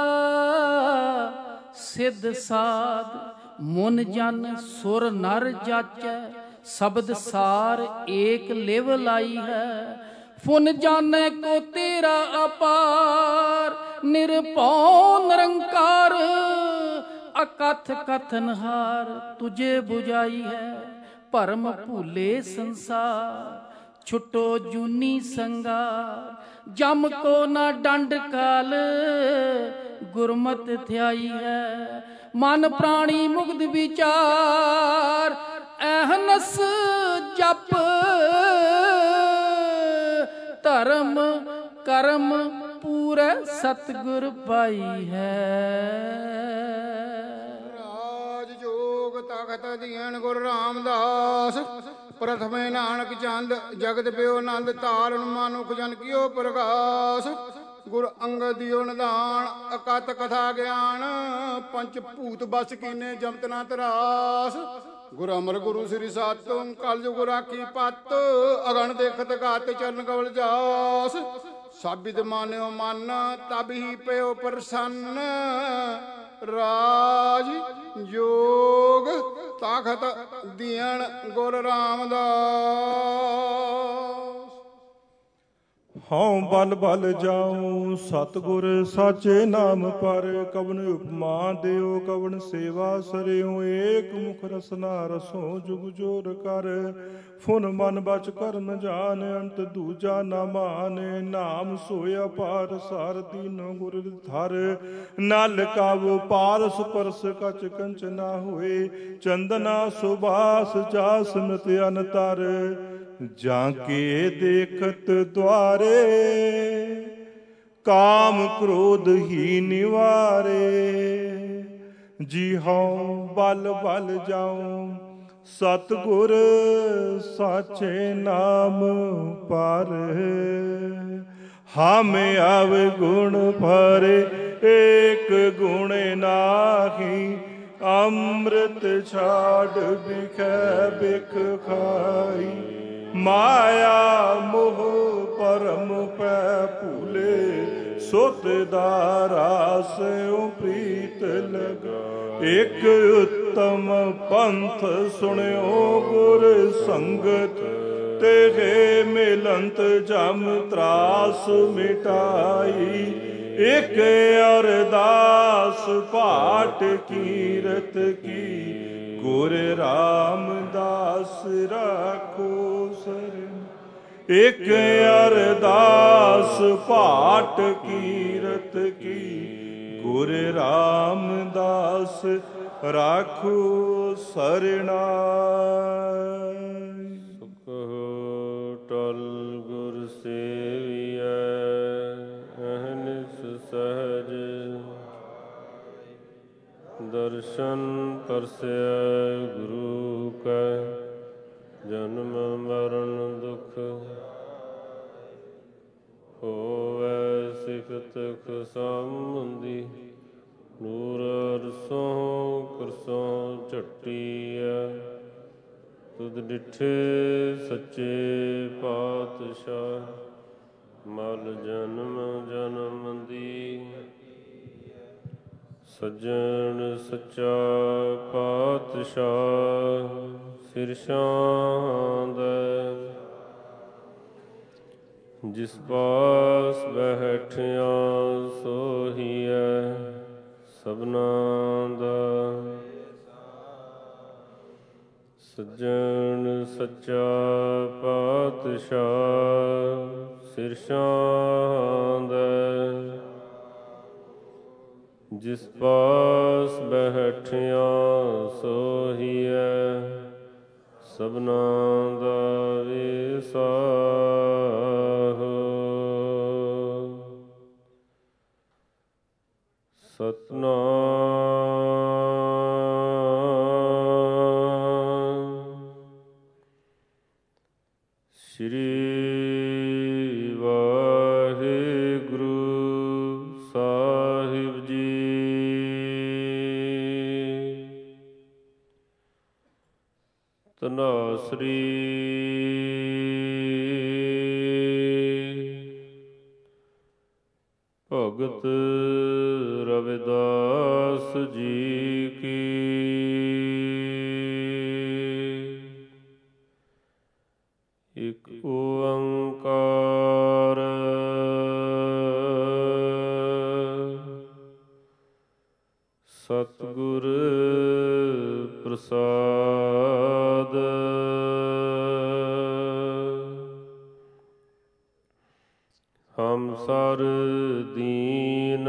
ਸਿੱਧ ਸਾਧ ਮੁਨ ਜਨ ਸੁਰ ਨਰ ਜਾਚੈ। ਸ਼ਬਦ ਸਾਰ ਏਕ ਲਿਵ ਲਾਈ ਹੈ। ਫੁਨ ਜਾਣੈ ਕੋ ਤੇਰਾ ਅਪਾਰ। ਨਿਰਭਉ ਨਿਰੰਕਾਰ ਅਕਥ ਕਥਨਹਾਰ ਤੁਝੇ 부ਝਾਈ ਹੈ। ਭਰਮ ਭੂਲੇ ਸੰਸਾਰ ਛੁਟੋ ਜੂਨੀ ਸੰਗਾ। ਜਮ ਕੋ ਨਾ ਡੰਡ ਕਾਲ ਗੁਰਮਤ ਥਿਆਈ ਹੈ। ਮਨ ਪ੍ਰਾਣੀ ਮੁਗਧ ਵਿਚਾਰ ਅਹਨਸ ਜਪ। ਧਰਮ ਕਰਮ ਪੂਰੇ ਸਤਿਗੁਰ ਪਾਈ ਹੈ। ਰਾਜ ਜੋਗ ਤਖਤ ਦੀਨ ਗੁਰ ਰਾਮਦਾਸ। ਪ੍ਰਥਮੇ ਨਾਨਕ ਚੰਦ ਜਗਤ ਪਿਓ ਆਨੰਦ ਧਾਰਨ ਮਾਨੁਖ ਜਨ ਕੀਓ ਪ੍ਰਗਾਸ। ਗੁਰ ਅੰਗਦ ਦਿਓ ਨਿਧਾਨ ਅਕਤ ਕਥਾ ਗਿਆਨ। ਪੰਚ ਭੂਤ ਬਸ ਕੀਨੇ ਜਮਤ ਨਾ ਤਰਾਸ। ਗੁਰ ਅਮਰ ਗੁਰੂ ਸ੍ਰੀ ਸਤਿ ਕਲ ਜੁਗ ਰਾਖੀ ਪਤ। ਅਗਣ ਦੇਖਤ ਘਾਤ ਚਰਨ ਕਵਲ ਜਾਸ। ਸਾਬਿਤ ਮਾਨਿਓ ਮਨ ਤਬ ਹੀ ਪਿਓ ਪ੍ਰਸੰਨ ਰਾਜ ਜੋਗ ਤਾਖਤ ਦੀਣ ਗੁਰ ਰਾਮਦਾਸ। ਹਉ ਬਲ ਬਲ ਜਾਉ ਸਤਿਗੁਰ ਸਾਚੇ ਨਾਮ ਪਰ ਕਵਨ ਉਪਮਾ ਦਿਓ ਕਵਨ ਸੇਵਾ ਸਰਿਓ ਏਕ ਮੁਖ ਰਸਨਾ ਰਸੋ ਜੁਗ ਜੋਰ ਕਰ ਫੁਨ ਮਨ ਬਚ ਕਰਨ ਜਾਨ ਅੰਤ ਦੂਜਾ ਨਾ ਮਾਨੇ ਨਾਮ ਸੋਇਆ ਪਾਰ ਸਾਰ ਦੀਨੋ ਗੁਰ ਧਰ ਨਲ ਕਵ ਪਾਰਸ ਪਰਸ ਕਚ ਕੰਚ ਨਾ ਹੋਏ ਚੰਦਨਾ ਸੁਬਾਸ ਜਾਸ ਮਿਤ ਅਨਤਰ ਜਾਂ ਕੇ ਦੇਖਤ ਦੁਆਰੇ ਕਾਮ ਕ੍ਰੋਧ ਹੀ ਨਿਵਾਰੇ ਜੀ ਹਉ ਬਲ ਬਲ ਜਾਉ ਸਤਿਗੁਰ ਸਾਚੇ ਨਾਮ ਪਰ ਹਮ ਅਵਗੁਣ ਭਰੇ ਏਕ ਗੁਣ ਨਾਹੀ ਅੰਮ੍ਰਿਤ ਛਾੜ ਬਿਖੈ ਬਿਖ ਖਾਈ ਮਾਇਆ ਮੋਹ ਪਰਮ ਪੈ ਭੂਲੇ ਸੁਤ ਦਾ ਰਾਸ ਓ ਪ੍ਰੀਤ ਲਗਾ ਇਕ ਉੱਤਮ ਪੰਥ ਸੁਣਿਓ ਗੁਰ ਸੰਗਤ ਤੇਰੇ ਮਿਲੰਤ ਜਮ ਤਰਾਸ ਮਿਟਾਈ ਇਕ ਅਰਦਾਸ ਪਾਠ ਕੀਰਤ ਕੀ ਗੁਰ ਰਾਮਦਾਸ ਰਾਖੋ ਸਰਨ ਇਕ ਅਰਦਾਸ ਪਾਠ ਕੀਰਤ ਕੀ ਗੁਰ ਰਾਮਦਾਸ ਰਾਖੋ ਸਰਣਾ। ਸੁਖ ਟਲ ਗੁਰ ਸੇਵੀਐ ਅਹਨਿਸ ਸਹਜ ਦਰਸ਼ਨ ਪਰਸੈ ਗੁਰੂ ਕੈ ਜਨਮ ਮਰਨ ਦੁਖ ਹੋਵੈ ਸਿਫਤ ਖਸਮੰਦੀ ਨੂਰ ਅਰਸੋਂ ਕਰਸੋਂ ਝੱਟੀਐ ਤੁਧ ਡਿਠੇ ਸੱਚੇ ਪਾਤਸ਼ਾਹ ਮਲ ਜਨਮ ਜਨਮ ਦੀ ਸੱਜਣ ਸੱਚਾ ਪਾਤਸ਼ਾਹ ਸਿਰਸ਼ਾਂ ਦਾ ਜਿਸ ਪਾਸ ਬੈਠਿਆ ਸੋਹੀਐ ਸਭਨਾਂ ਦਾ ਸੱਜਣ ਸੱਚਾ ਪਾਤਸ਼ਾਹ ਸਿਰਸ਼ਾਂ ਦਾ ਜਿਸ ਪਾਸ ਬੈਠਿਆ ਸੋਹੀਐ ਸਭਨਾਂ ਦਾ ਵਿਸਾਹੋ। ਸਤਨਾਮ ਸ੍ਰੀ ਤਨਾਸਰੀ ਭਗਤ ਰਵਿਦਾਸ ਜੀ ਕੀ ਇਕ ਓੰਕਾਰ ਸਤਿਗੁਰ ਪ੍ਰਸਾਦ ਹਮ ਸਰ ਦੀਨ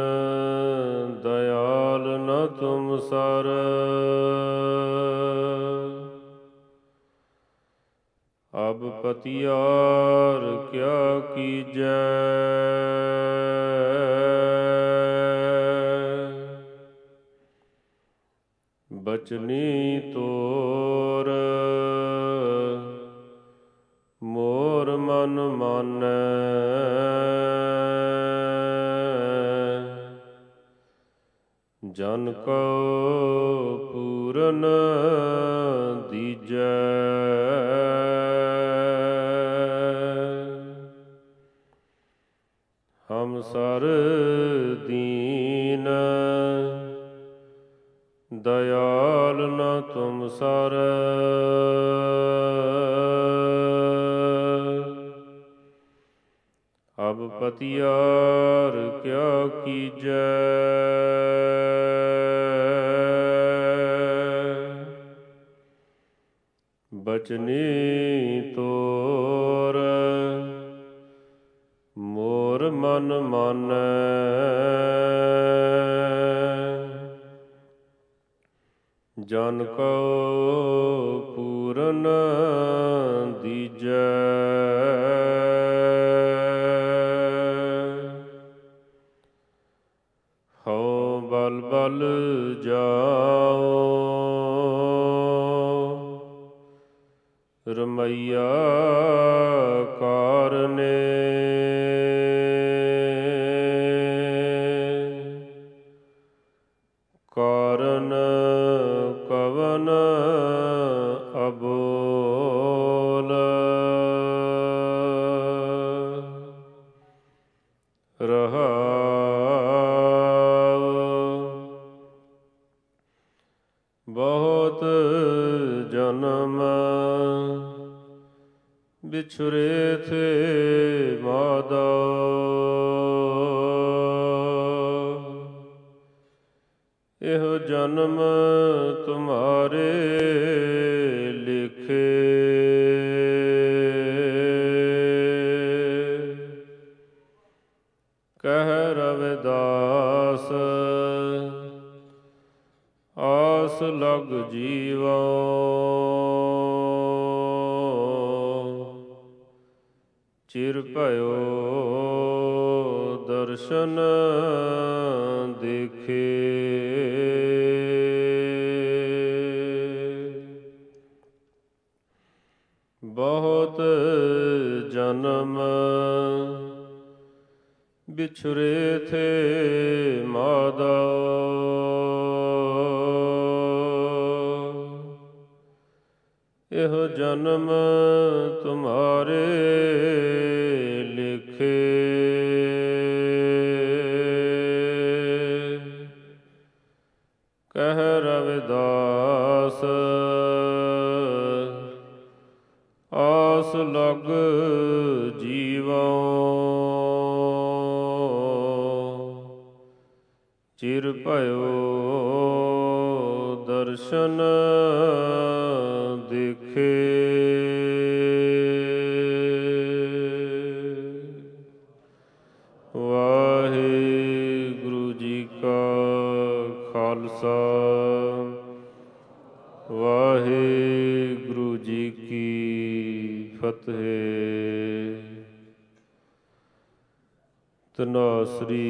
ਦਇਆਲ ਨ ਤੁਮ ਸਰ ਅਬ ਪਤਿਆਰ ਕਿਆ ਕੀਜੈ ਬਚਨੀ ਤੋਰ ਮੋਰ ਮਨ ਮਾਨੈ ਜਨ ਕੋ ਪੂਰਨ ਦੀਜੈ ਦੀਨ ਦਇਆਲ ਨ ਤੁਮ ਸਰ ਅਬ ਪਤਿਆਰ ਕਿਆ ਕੀਜੈ ਬਚਨੀ ਤੋਰ ਮੋਰ ਮਨ ਮਾਨੈ ਜਨ ਕੋ ਪੂਰਨ ਦੀਜੈ ਹਉ ਬਲ ਬਲ ਜਾਓ ਰਮਈਆ ਕਾਰਨੇ ਕਾਰਨ ਕਵਨ ਅਬੋਲ ਰਹਾਉ ਬਹੁਤ ਜਨਮ ਬਿਛੁਰੇ ਥੇ ਮਾਦਾ ਇਹੋ ਜਨਮ ਤੁਮਾਰੇ ਲਿਖੇ ਕਹਿ ਰਵਿਦਾਸ ਆਸ ਲਗ ਜੀਵਾ ਚਿਰ ਭਇਓ ਦਰਸ਼ਨ ਦੇਖੇ ਬਹੁਤ ਜਨਮ ਬਿਛੁਰੇ ਥੇ ਮਾਦਾ ਇਹੋ ਜਨਮ ਤੁਮਾਰੇ ਲਿਖੇ ਕਹਿ ਰਵਿਦਾਸ ਆਸ ਲਗ ਜੀਵਾ ਚਿਰ ਭਇਓ ਦਰਸ਼ਨ ਦੇਖੇ ਵਾਹਿਗੁਰੂ ਜੀ ਕਾ ਖਾਲਸਾ ਵਾਹਿਗੁਰੂ ਜੀ ਕੀ ਫਤਿਹ। ਧੰਨਾਸਰੀ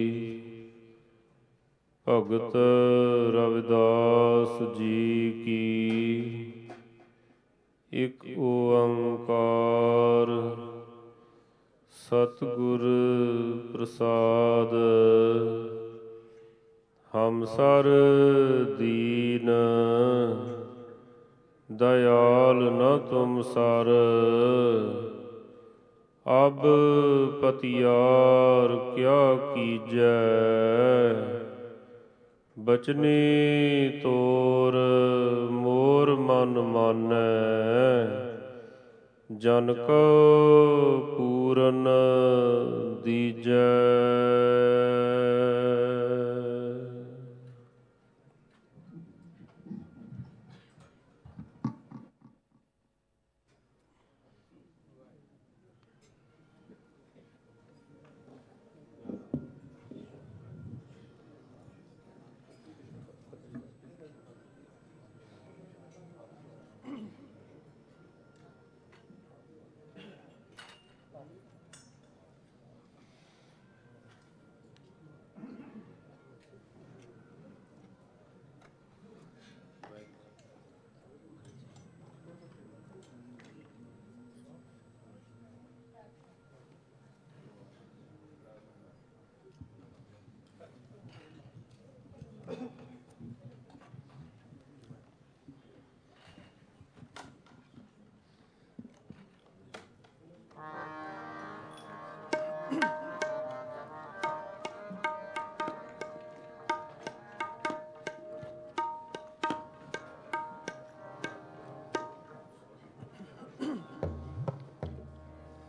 ਭਗਤ ਰਵਿਦਾਸ ਜੀ ਕੀ। ਇਕ ਓੰਕਾਰ ਸਤਿਗੁਰ ਪ੍ਰਸਾਦ। ਹਮ ਸਰ ਦੀਨ ਦਇਆਲ ਨ ਤੁਮ ਸਰ ਅਬ ਪਤਿਆਰ ਕਿਆ ਕੀਜੈ ਬਚਨੀ ਤੋਰ ਮੋਰ ਮਨ ਮਾਨੈ ਜਨ ਕੋ ਪੂਰਨ ਦੀਜੈ।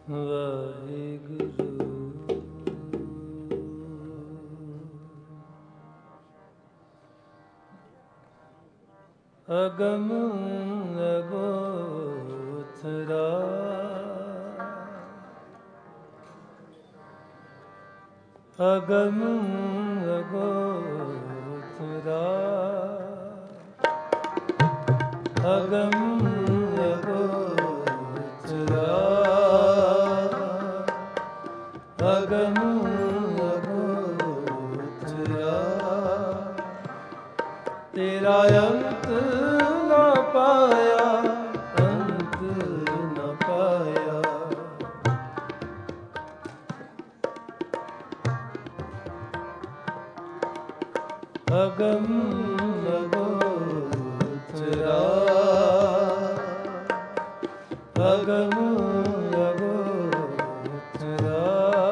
ਵਾਹਿਗੁਰੂ। ਅਗਮ ਅਗੋਚਰਾ ਅਗਮ ਅਗੋਚਰਾ ਅਗਮ ਅਗੋਚਰਾ ਅਗਮ ਅਗੋਚਰਾ ਤੇਰਾ ਅੰਤ ਨਾ ਪਾਇਆ ਅੰਤ ਨਾ ਪਾਇਆ ਅਗਮ ਅਗੋਚਰਾ ਅਗਮ ਅਗੋਚਰਾ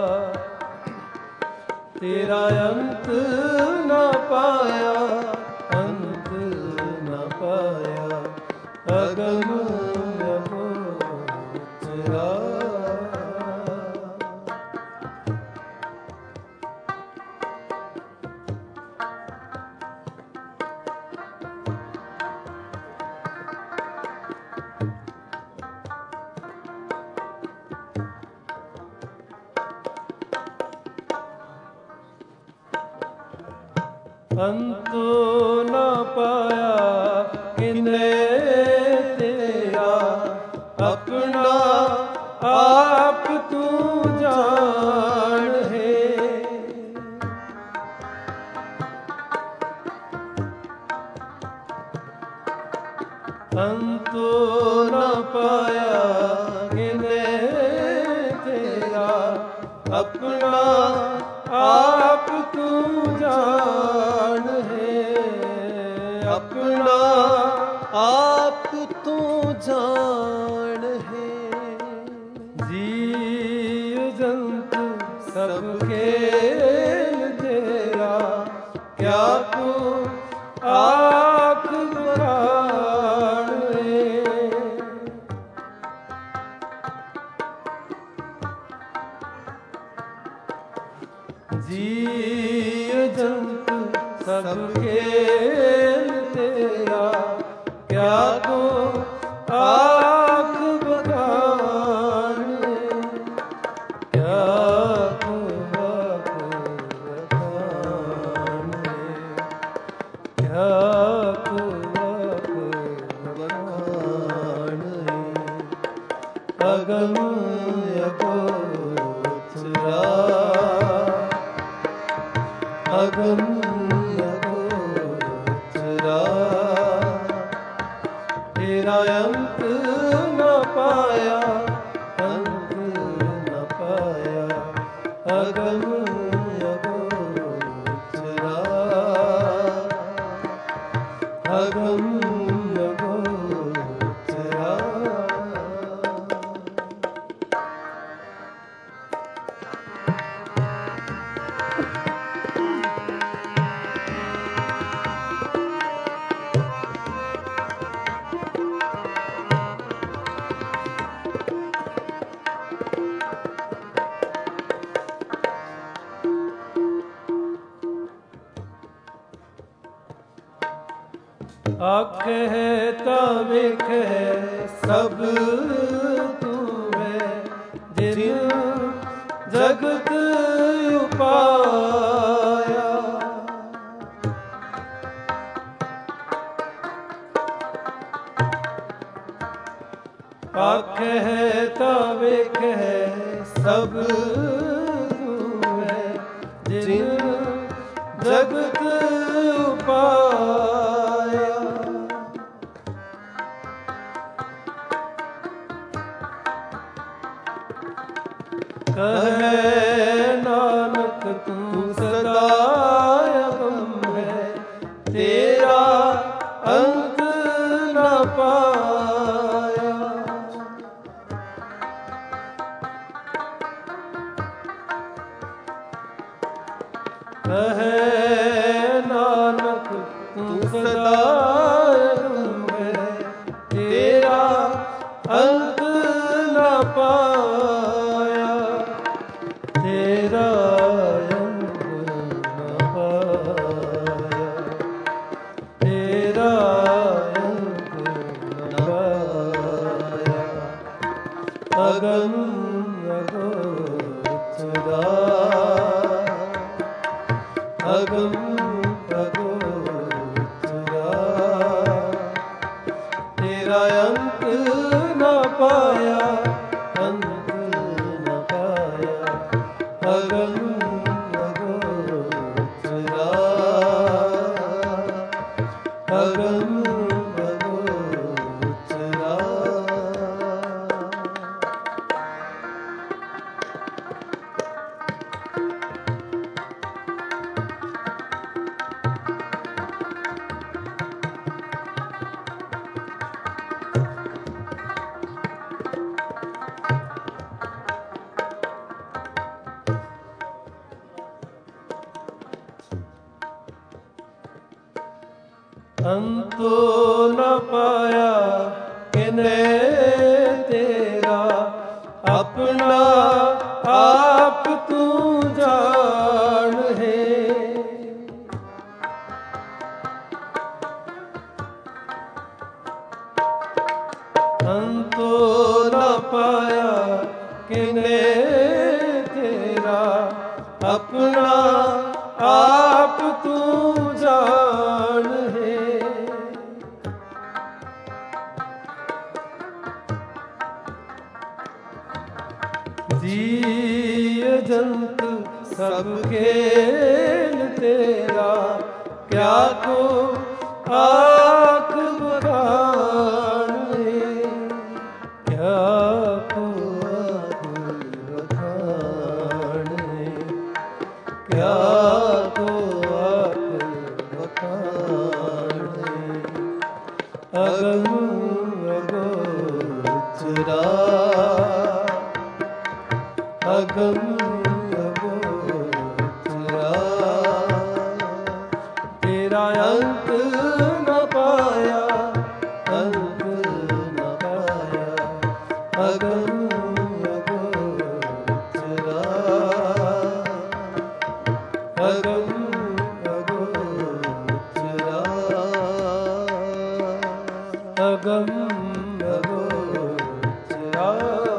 ਤੇਰਾ ਅੰਤ ਨਾ ਪਾਇਆ ਅੰਤ ਨਾ ਪਾਇਆ ਅਗਮ ਅਗੋਚਰਾ ਅੰਤੋ ਨਾ ਪਾਇਆ ਕਿਨੇ ਤੇਰਾ ਆਪਣਾ ਆਪ ਤੂੰ ਜਾਣ ਹੈ ਅੰਤੋ ਨਾ ਪਾਇਆ ਕਿਨੇ ਤੇਰਾ ਆਪਣਾ ਆਪ ਤੂੰ ਜਾਣ ਹੈ ਆਪਣਾ ਆਪ ਤੂੰ ਜਾਣ ਹੈ ਜੀਵ ਜੰਤੂ ਸਭ ਖੇਲ ਤੇਰਾ ਕਿਆ ਤੂੰ ਆਖ ਬਖਾਣ ਹੈ ਜੀਵ ਜੰਤੂ ਸਭ ਖੇਲ ਤੇਰਾ ਕਿਆ ਤੂੰ ਆਖ ਬਖਾਣ ਕਿਆ ਤੂੰ ਆਖ ਬਖਾਣ ਕਿਆ ਤੂੰ ਆਖ ਬਖਾਣ ਅਗਮ ਅਗੋਚਰਾ ਅਗਮ ਅਗੋਚਰਾ ਤੇਰਾ ਅੰਤ ਨਾ ਪਾਇਆ ਅੰਤ ਨਾ ਪਾਇਆ ਅਗਮ ਅਗੋਚਰਾ ਅਗਮ ਅਗੋਚਰਾ ਆਖੇ ਤਾਂ ਵੇਖੇ ਸਭ ਤੂੰ ਹੈ ਜਿਨ ਜਗਤ ਉਪਾਇਆ ਆਖੇ ਤਾਂ ਵੇਖੇ ਸਭ ਤੂੰ ਹੈ ਜਿਨ ਜਗਤ ਉਪਾਇਆ ਕਹੇ ਨਾਨਕ ਤੂੰ ਸਦਾ ਅਗਮ ਹੈ ਤੇਰਾ ਅੰਤ ਨਾ ਪਾਇਆ ਕਹੇ ਨਾਨਕ ਤੂੰ ਸਦਾ ਅਗਮ ਹੈ ਤੇਰਾ ਅੰਤ ਨਾ ਪਾਇਆ ਅਗਮ ਅਗੋਚਰਾ ਤੇਰਾ ਅੰਤ ਨਾ ਪਾਇਆ ਅੰਤ ਨਾ ਪਾਇਆ ਅਗਮ ਅਗੋਚਰਾ ਅਗਮ ਅੰਤੋ ਨ ਪਾਇਆ ਕਿਨੇ ਤੇਰਾ ਆਪਣਾ ਆਪ ਤੂੰ ਜਾਣ ਹੈ ਅੰਤੋ ਨ ਪਾਇਆ ਕਿਨੇ ਤੇਰਾ ਆਪਣਾ ਆਪ ਤੂੰ ਜਾਣ ਹੈ ਜੀ ਜੰਤ ਸਭ ਖੇਲ ਤੇਰਾ ਕਿਆ ਕੋ ਆਖ ਬਖਾਣ ਕਿਆ ਕੋ ਆਖ ਬਖਾਣ ਕਿਆ ਕੋ ਆਖ ਬਖਾਣ ਅਗਮ ਅਗੋਚਰਾ ਅਗਮ ਅਗੋਚਰਾ ਤੇਰਾ ਅੰਤ ਨ ਪਾਇਆ ਅੰਤ ਨ ਪਾਇਆ ਅਗਮ ਅਗੋਚਰਾ ਅਗਮ ਅਗੋਚਰਾ ਅਗਮ ਅਗੋਚਰਾ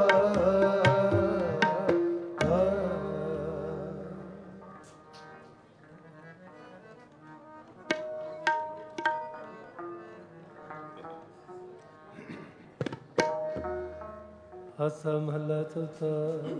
ਆਸਾ ਮਹਲਾ ਚੌਥਾ।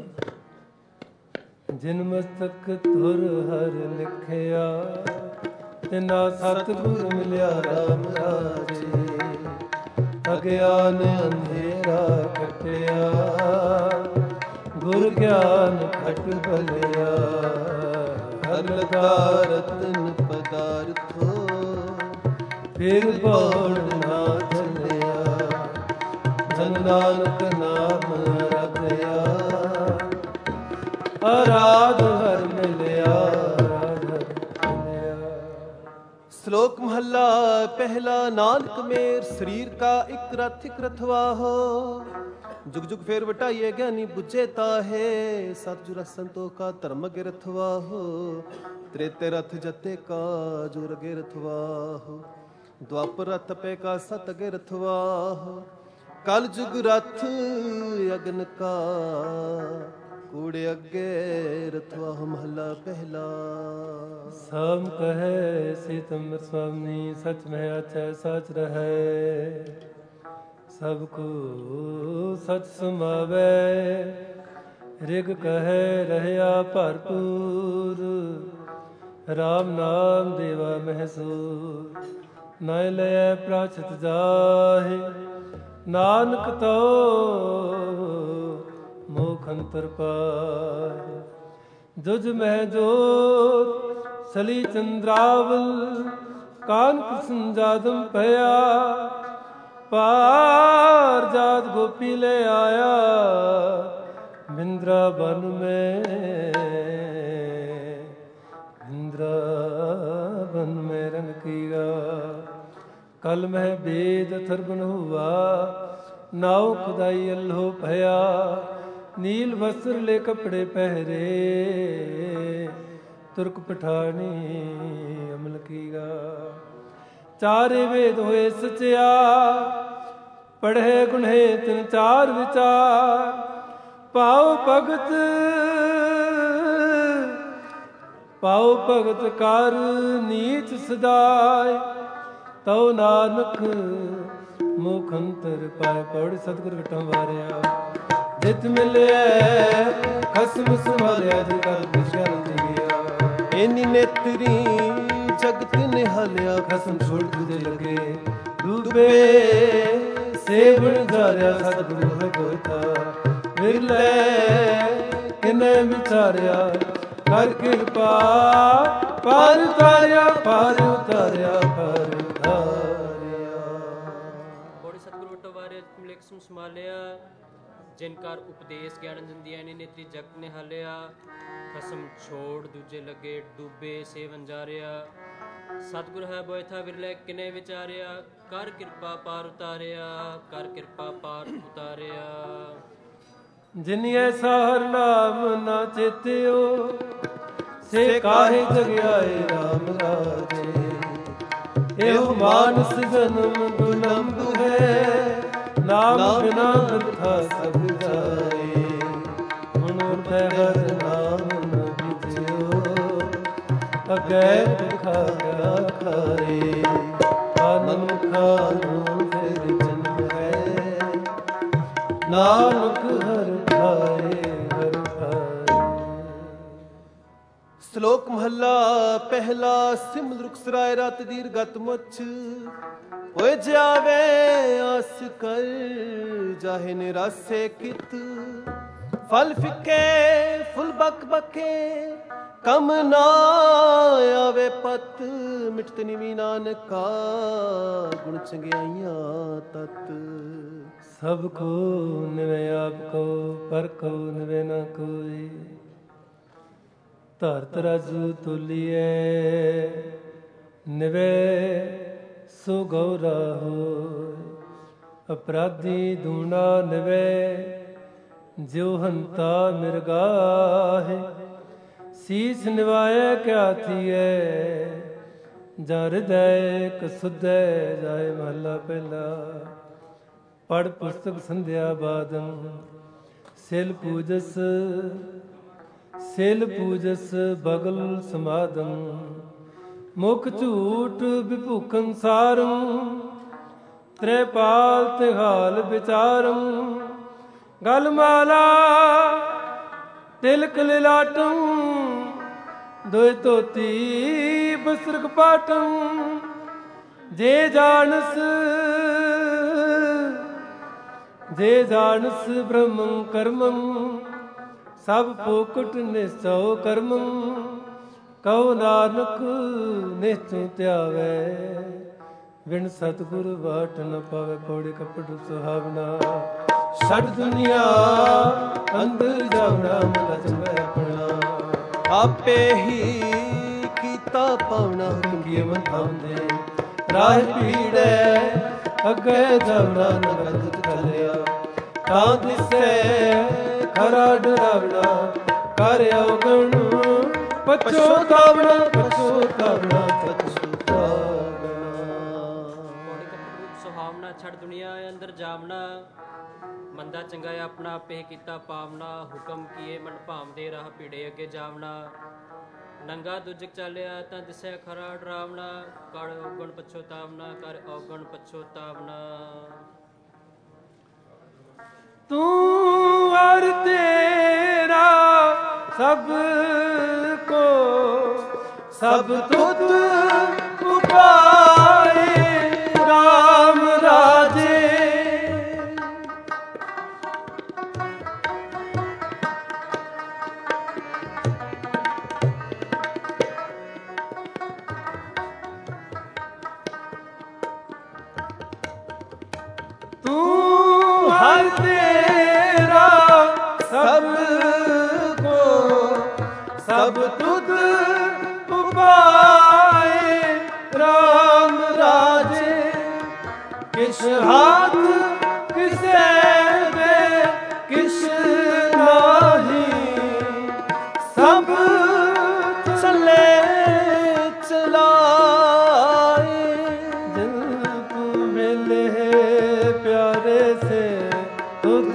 ਜਿਨ ਮਸਤਕ ਧੁਰ ਹਰ ਲਿਖਿਆ ਤਿਨਾ ਸਤਿਗੁਰ ਮਿਲਿਆ ਰਾਮ ਰਾਜੇ ਅਗਿਆਨ ਅੰਧੇਰਾ ਕਟਿਆ ਗੁਰ ਗਿਆਨ ਖਟ ਬਲਿਆ ਹਰ ਲਗਾ ਰਤਨ ਪਦਾਰਥੋ ਫਿਰ ਬੋੜ ਨਾ ਚੱਲਿਆ ਜਨ ਨਾਨਕ ਨਾਮ ਰਤਿਆ ਅਰਾਧ ਹਰ ਮਿਲਿਆ ਅਰਾਧ ਹਰ ਮਿਲਿਆ। ਸ਼ਲੋਕ ਮਹੱਲਾ ਪਹਿਲਾ। ਨਾਨਕ ਮੇਰ ਸਰੀਰ ਕਾ ਇਕ ਰਥ ਇਕ ਰਥਵਾਹੋ ਜੁਗ ਜੁਗ ਫੇਰ ਵਟਾਈਏ ਗਿਆਨੀ ਬੁੱਝੇ ਤਾਹੇ ਸਤਿ ਸੰਤੋਖ ਕਾ ਧਰਮ ਅਗੇ ਰਥਵਾਹੋ ਤ੍ਰੇਤੇ ਰਥ ਜਤੇ ਕਾ ਜੁਰ ਅਗੇ ਰਥਵਾਹੋ ਦੁਆਪਰ ਰਥ ਪੈ ਕਾ ਸਤ ਅਗੇ ਰਥਵਾਹੋ ਕਲ ਜੁਗ ਰਥ ਅਗਨ ਕਾ ਕੂੜੇ ਅੱਗੇ ਰਥਵਾਹ ਮਹੱਲਾ ਪਹਿਲਾ। ਸਾਮ ਕਹੈ ਸੀਤਮ ਸੁਆਮੀ ਸਚ ਮਹਿ ਆਚੈ ਸਚ ਰਹੈ ਸਭ ਕੋ ਸਚ ਸਮਾਵੈ ਰਿਗ ਕਹੈ ਰਹਿਆ ਭਰਪੂਰ ਰਾਮ ਨਾਮ ਦੇਵਾ ਮਹਿਸੂਰ ਨਾਇ ਲਇ ਪ੍ਰਾਚਿਤ ਜਾਹੇ ਨਾਨਕ ਤੋ ਮੋਖ ਅੰਤਰ ਪਾਏ ਜੁਜ ਮਹਿ ਜੋਤ ਸਲੀ ਚੰਦਰਾਵਲ ਕਾਨਕ ਸੰਜਾਦਮ ਭਇਆ ਪਾਰ ਜਾਤ ਗੋਪੀ ਲੈ ਆਇਆ ਬਿੰਦਰਾ ਬਨ ਮੈਂ ਬਿੰਦਰਾ ਬਨ ਮੈਂ ਰੰਗ ਕੀਗਾ ਕਲ ਮਹਿ ਬੇਦ ਅਥਰਬਨ ਹੁਆ ਨਾਉ ਖੁਦਾਈ ਅੱਲੋ ਭਇਆ ਨੀਲ ਵਸਤਰ ਲੈ ਕਪੜੇ ਪਹਿਰੇ ਤੁਰਕ ਪਠਾਣੀ ਅਮਲ ਕੀਗਾ ਚਾਰੇ ਵੇਦ ਹੋਏ ਸਚਿਆ ਪੜ੍ਹੇ ਗੁਣੇ ਤਿਨ ਚਾਰ ਵਿਚਾਰ ਪਾਉ ਭਗਤ ਪਾਉ ਭਗਤ ਕਰ ਨੀਚ ਸਦਾਇ, ਤਉ ਨਾਨਕ ਮੁਖ ਅੰਤਰ ਪਾਇ। ਪੌੜੀ ਸਤਿਗੁਰ ਵਿਟਾਂ ਵਾਰਿਆ। ਜਿਤ ਮਿਲਿਆ ਖਸਮ ਸੰਭਾਲਿਆ, ਜਿ ਕਰ ਵਿਸ਼ਲ ਦਿਆ। ਏਨੀ ਨੇਤਰੀ ਜਗਤ ਨਿਹਾਲਿਆ, ਖਸਮ ਛੋੜ ਦੂਜੇ ਲਗੇ ਡੂਬੇ। ਸੇਵਣ ਜਾਰਿਆ ਸਤਿਗੁਰੂ ਹੈ ਕੋਤਾ, ਵਿਰਲੇ ਕਿਨੇ ਵਿਚਾਰਿਆ। ਕਰ ਕਿਰਪਾ ਪਾਰ ਉਤਾਰਿਆ, ਪਾਰ ਉਤਾਰਿਆ, ਪਾਰ ਉਤਾਰਿਆ। ਬੋੜੀ ਸਤਿਗੁਰੂ ਟਵਾਰੇ ਮਿਲਕ ਸਮ ਸਮਾਲਿਆ। ਜਿਨ ਕਰ ਉਪਦੇਸ਼ ਗਿਆਨ ਦਿੰਦੀਆਂ ਨੇ, ਨੇਤਰੀ ਜਗਤ ਨੇ ਹਾਲਿਆ। ਖਸਮ ਛੋੜ ਦੂਜੇ ਲੱਗੇ ਡੂਬੇ, ਸੇਵਨ ਜਾਰਿਆ। ਸਤਿਗੁਰ ਹੈ ਬੋਇਥਾ, ਵਿਰਲੇ ਕਿਨੇ ਵਿਚਾਰਿਆ। ਕਰ ਕਿਰਪਾ ਪਾਰ ਉਤਾਰਿਆ, ਕਰ ਕਿਰਪਾ ਪਾਰ ਉਤਾਰਿਆ। ਜਿਨੀ ਐਸਾ ਹਰ ਨਾਮ ਨਾ ਚੇਤਿਓ, ਸੇ ਕਾਹੇ ਜਗਿਆਏ ਰਾਮ ਰਾਜੇ। ਇਹੋ ਮਾਨਸ ਜਨਮ ਦੁਲੰਭ ਹੈ, ਨਾਮ ਬਿਨਾ ਬਿਰਥਾ ਸਭ ਜਾਏ। ਹੁਣ ਉਠੈ ਹਰ ਨਾਮ ਨ ਵਿਚਿਓ, ਅਗੈ ਦੁਖਾ ਗਿਆ ਖਾਏ। ਆਨੰਦ ਖਾਨੋ ਫਿਰ ਜਨਮ ਹੈ, ਨਾਨਕ ਹਰ ਖਾਏ, ਹਰ ਖਾਏ। ਸ਼ਲੋਕ ਮਹੱਲਾ ਪਹਿਲਾ। ਸਿਮਲ ਰੁਖ ਸਰਾਏ ਰਤ ਦੀਰ ਗਤ ਮੁਛ, ਹੋਏ ਜਾਵੇ ਆਸ ਕਰ। ਜਾਹੇ ਨਿਰਾਸੇ ਕਿਤ ਫਲ ਫਿੱਕੇ, ਫੁੱਲ ਬਕ ਬਕੇ ਕਮ ਨਾ ਆਵੇ ਪਤ। ਮਿਟਤ ਨਿਵੀ ਨਾਨਕਾ, ਗੁਣ ਚੰਗਿਆਈਆਂ ਤਤ। ਸਭ ਕੋ ਨਿਵੇ ਆਪ ਕੋ, ਪਰ ਕੋ ਨਿਵੇ ਨਾ ਕੋਈ। ਧਰਤ ਰਾਜੂ ਤੁਲੀਏ, ਨਿਵੇ ਸੋ ਗੌਰਾ ਹੋਇ। ਅਪਰਾਧੀ ਦੂਣਾ ਨਿਵੇ, ਜਿਉ ਹੰਤਾ ਮਿਰਗਾਹੇ। ਸੀਸ ਨਿਵਾਏ ਕਿਆ ਥੀਏ, ਜਾਂ ਹਿਰਦੈ ਕਸੁਧੈ ਜਾਏ। ਮਹਲਾ ਪਹਿਲਾ। ਪੜ ਪੁਸਤਕ ਸੰਧਿਆ ਬਾਦੰ, ਸਿਲ ਪੂਜਸ ਸਿਲ ਪੂਜਸ ਬਗਲ ਸਮਾਦੰ। ਮੁਖ ਝੂਠ ਵਿਭੂਖੰ ਸਾਰੰ, ਤ੍ਰੈਪਾਲ ਤਿਹਾਲ ਵਿਚਾਰੰ। ਗਲ ਮਾਲਾ ਤਿਲਕ ਲਿਲਾਟੰ, ਦੋਇ ਧੋਤੀ ਬਸਰਕ ਪਾਟੰ। ਜੇ ਜਾਣਸ ਜੇ ਜਾਣਸ ਬ੍ਰਹਮੰ ਕਰਮੰ, ਸਭ ਫੋਕਟ ਨਿਸਚਉ ਕਰਮੰ। ਕਉ ਨਾਨਕ ਨਿਹਚੁ ਧਿਆਵੈ, ਵਿਣ ਸਤਿਗੁਰ ਬਾਟ ਨ ਪਾਵੈ। ਪੌੜੀ ਕਪਟ ਸੁਹਾਵਨਾ। ਛੱਡ ਦੁਨੀਆ ਅੰਦਰ ਜਾਵਣਾ, ਮਨ ਚੰਗਾ ਆਪਣਾ। ਆਪੇ ਹੀ ਕੀਤਾ ਪਾਉਣਾ, ਕੀ ਮਨ ਆਉਂਦੇ। ਰਾਹ ਪੀੜੈ ਅੱਗੇ ਜਾਵਣਾ, ਨਗਦ ਚੱਲਿਆ। ਤਾਂ ਦਿਸੈ ਖਰਾ ਡਰਾਵਣਾ, ਕਰ ਔਗਣ ਪਛੋਤਾਵਣਾ, ਪਛੋਤਾਵਣਾ, ਪਛੋਤਾਵਣਾ। ਸੁਹਾਵਣਾ ਛੱਡ ਦੁਨੀਆ ਅੰਦਰ ਜਾਵਣਾ, ਮੰਦਾ ਚੰਗਾ ਆਪਣਾ ਆਪੇ ਕੀਤਾ ਪਾਵਣਾ। ਹੁਕਮ ਕੀਏ ਮਨ ਭਾਵਦੇ, ਰਾਹ ਪੀੜੇ ਅੱਗੇ ਜਾਵਣਾ। ਨੰਗਾ ਦੁਜਕ ਚਾਲਿਆ, ਤਾਂ ਦਿਸੈ ਖਰਾ ਡਰਾਵਣਾ। ਕਰ ਔਗਣ ਪਛੋਤਾਵਣਾ, ਕਰ ਔਗਣ ਪਛੋਤਾਵਣਾ। ਤੂੰ ਹਰ ਤੇਰਾ ਸਭ ਕੋ, ਸਭ ਤੁਧ ਉਪਾਏ। ਰਾਮ ਰਾਜੇ ਤੂੰ ਹਰ ਤੇਰਾ ਸਭ ਕੋ, ਸਭ ਤੁਧ ਉਪਾਏ। ਰਾਮ ਰਾਜੇ ਕਿਛ ਹਾਥ ਕਿਸੇ ਦੇ ਕਿਛ ਨਾਹੀ। ਸਭ ਚੱਲੇ ਚਲਾਏ, ਜਿਨ ਤੂੰ ਮਿਲੇ ਪਿਆਰੇ ਸੇ ਤੁਧ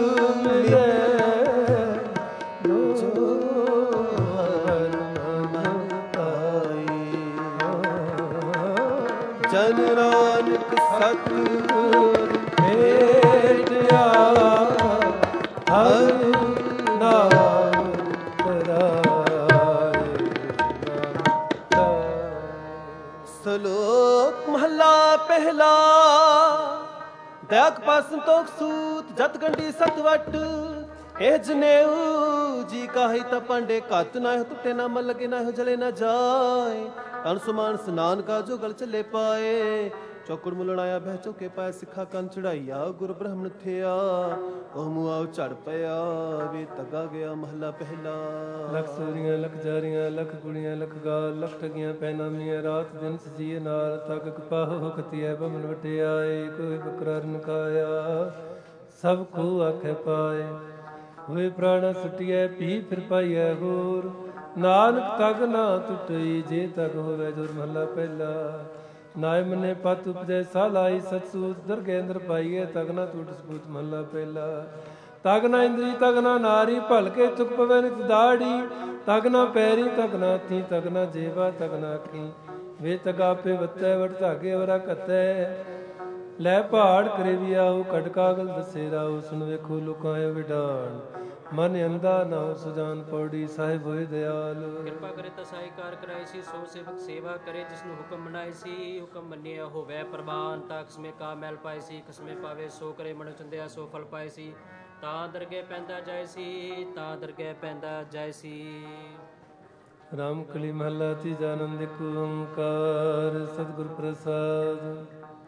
ਮਿਲੇ। ਜੋ ਹਰ ਮਨ ਜਨ ਨਾਨਕ ਸਤਿਗੁਰ ਭੇਟਿਆ ਹਰ ਨਾਮ ਤਰਾਏ। ਸ਼ਲੋਕ ਮਹਲਾ ਪਹਿਲਾ। ਦਇਕ ਪਾਸ ਸੰਤੋਖ ਸੂਤ ਜਤ ਗੰਢੀ ਸਤਵਟ ਇਹ ਜਨੇਊ ਜੀ ਕਾਹੀ ਤਾਂ ਪਾਂਡੇ ਘੱਤ ਨਾ ਹੋ ਟੁੱਟੇ ਨਾ ਮਲ ਲਗੇ ਨਾ ਹੋ ਜਲੇ ਨਾ ਜਾਏ। ਤਨ ਸੁਮਾਨ ਸਨਾਨ ਕਾ ਜੋ ਗਲ ਚੱਲੇ ਪਾਏ। ਚੌਕੜ ਮੁਲਣ ਆਇਆ ਬਹਿ ਚੁਕੇ ਪਾਏ ਸਿੱਖਾ ਕੰਨ ਚੜਾਈਆ ਗੁਰ ਬ੍ਰਹਮਣ ਥਿਆ ਉਹ ਮੁਆਉ ਝੜ ਪਿਆ ਵੇ ਤਗਾ ਗਿਆ ਮਹਲਾ ਪਹਿਲਾ। ਲੱਖ ਸੂਰੀਆਂ ਲੱਖ ਜਾਰੀਆਂ ਲੱਖ ਕੁੜੀਆਂ ਲੱਖ ਗਾਲ ਲੱਖ ਠਗੀਆਂ ਪੈਨਾਮੀਆਂ ਰਾਤ ਦਿਨ ਸਜੀਏ ਨਾਲ ਤੱਕ ਕਪਾਹ ਕਤੀਐ ਬਮਨ ਵਟਿਆਏ। ਕੋਈ ਬਕਰਾ ਰਨਕਾਇਆ ਸਭ ਕੋ ਆਖੇ ਪਾਏ। ਹੋਏ ਪ੍ਰਾਣਾ ਸੁਟਿਐ ਪੀ ਫਿਰ ਪਾਈਐ ਹੋਰ ਨਾਨਕ ਤਗ ਨਾ ਟੁੱਟਈ ਜੇ ਤਗ ਹੋਵੇ ਜੁਰ ਮਹਲਾ ਪਹਿਲਾ। ਨਾਇ ਮਨੇ ਪਤ ਉਪਜੈ ਸਾਲਾਈ ਸਤਸੂਤ ਦਰਗਹਿ ਅੰਦਰ ਪਾਈਏ ਤਗ ਨਾ ਟੁੱਟ ਸਪੂਤ ਮਹਲਾ ਪਹਿਲਾ। ਤਗ ਨਾ ਇੰਦਰੀ ਤਗ ਨਾ ਨਾਰੀ ਭਲਕੇ ਚੁੱਕ ਪਵੇ ਨਿਤ ਦਾੜੀ ਤਗ ਨਾ ਪੈਰੀ ਤਗ ਨਾ ਥੀ ਤਗ ਨਾ ਜੇਵਾ ਤਗ ਨਾ ਅੱਖੀ ਵੇ ਤਗਾ ਪੇ ਵੱਤੈ ਵਟ ਧਾਗੇ ਵਰਾ ਕਤੈ ਲੈ ਪਹਾੜ ਕਰੇ ਵੀ ਆਓ ਕੱਢ ਕਾਗਲ ਦਸੇ ਰਾਓ ਸੁਣ ਵੇਖੋ ਲੋਕਾਂ ਆਇਓ ਵਿਡਾਣ ਮਨ ਅੰਦਾ ਨਾ ਸੁਜਾਨ ਪੌੜੀ ਸਾਹਿਬ ਹੋਏ ਦਿਆਲ। ਕਿਰਪਾ ਕਰੇ ਤਾਂ ਸਾਈ ਕਾਰ ਕਰਾਈ ਸੀ ਸੋ ਸੇਵਕ ਸੇਵਾ ਕਰੇ ਜਿਸ ਨੂੰ ਹੁਕਮ ਬਣਾਏ ਸੀ ਹੁਕਮ ਮੰਨਿਆ ਹੋਵੇ ਪ੍ਰਵਾਨ ਤਾਂ ਖਸਮੇ ਕਾ ਮੈਲ ਪਾਏ ਸੀ ਖਸਮੇ ਪਾਵੇ ਸੋ ਕਰੇ ਮਨ ਚੰਦਿਆ ਸੋ ਫਲ ਪਾਏ ਸੀ ਤਾਂ ਦਰਗਹਿ ਪੈਂਦਾ ਜਾਏ ਸੀ ਤਾਂ ਦਰਗਹਿ ਪੈਂਦਾ ਜਾਏ ਸੀ। ਰਾਮ ਕਲੀ ਮਹਲਾ ਤੀਜਾ ਆਨੰਦ ਇੱਕ ਓੰਕਾਰ ਸਤਿਗੁਰ ਪ੍ਰਸਾਦ।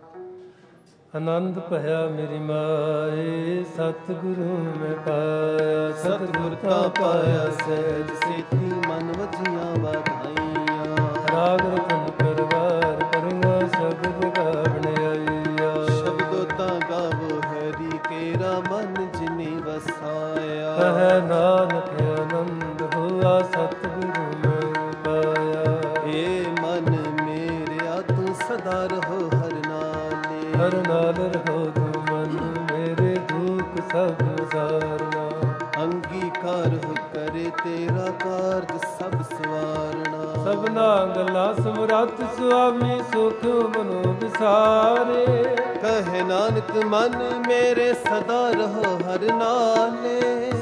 ਆਨੰਦ ਭਇਆ ਮੇਰੀ ਮਾਏ ਸਤਿਗੁਰੂ ਮੈਂ ਪਾਇਆ ਸਤਿਗੁਰ ਤਾ ਪਾਇਆ ਸਹਿਜ ਸੇਤੀ ਮਨ ਵਜੀਆਂ ਵਧਾਈਆਂ। ਰਾਗ ਰਤਨ ਪਰਵਾਰ ਪਰਵਾ ਸ਼ਬਦ ਗਾਵਣ ਆਈਆ। ਸ਼ਬਦੋ ਤਾ ਗਾਵੋ ਹਰੀ ਕੇਰਾ ਮਨ ਜਿਨੇ ਵਸਾਇਆ। ਕਹਿ ਨਾਨਕ ਆਨੰਦ ਹੋਆ ਸਤਿਗੁਰੂ ਮੈਂ ਪਾਇਆ। ਏ ਮਨ ਮੇਰਿਆ ਤੂੰ ਸਦਾ ਰਹੋ ਹਰ ਨਾਲੇ ਹਰ ਨਾਲ ਰਹੋ ਤੂੰ ਮਨ ਮੇਰੇ ਦੁੱਖ ਸਭ ਸਾਰਨਾ। ਅੰਗੀਕਾਰ ਹੋ ਕਰੇ ਤੇਰਾ ਕਾਰਜ ਸਭ ਸਵਾਰਣਾ। ਸਭਨਾ ਗੱਲਾਂ ਸਮਰੱਥ ਸੁਆਮੀ ਸੁਖ ਮਨੋ ਵਿਸਾਰੇ। ਕਹੇ ਨਾਨਕ ਮਨ ਮੇਰੇ ਸਦਾ ਰਹੋ ਹਰ ਨਾਲੇ।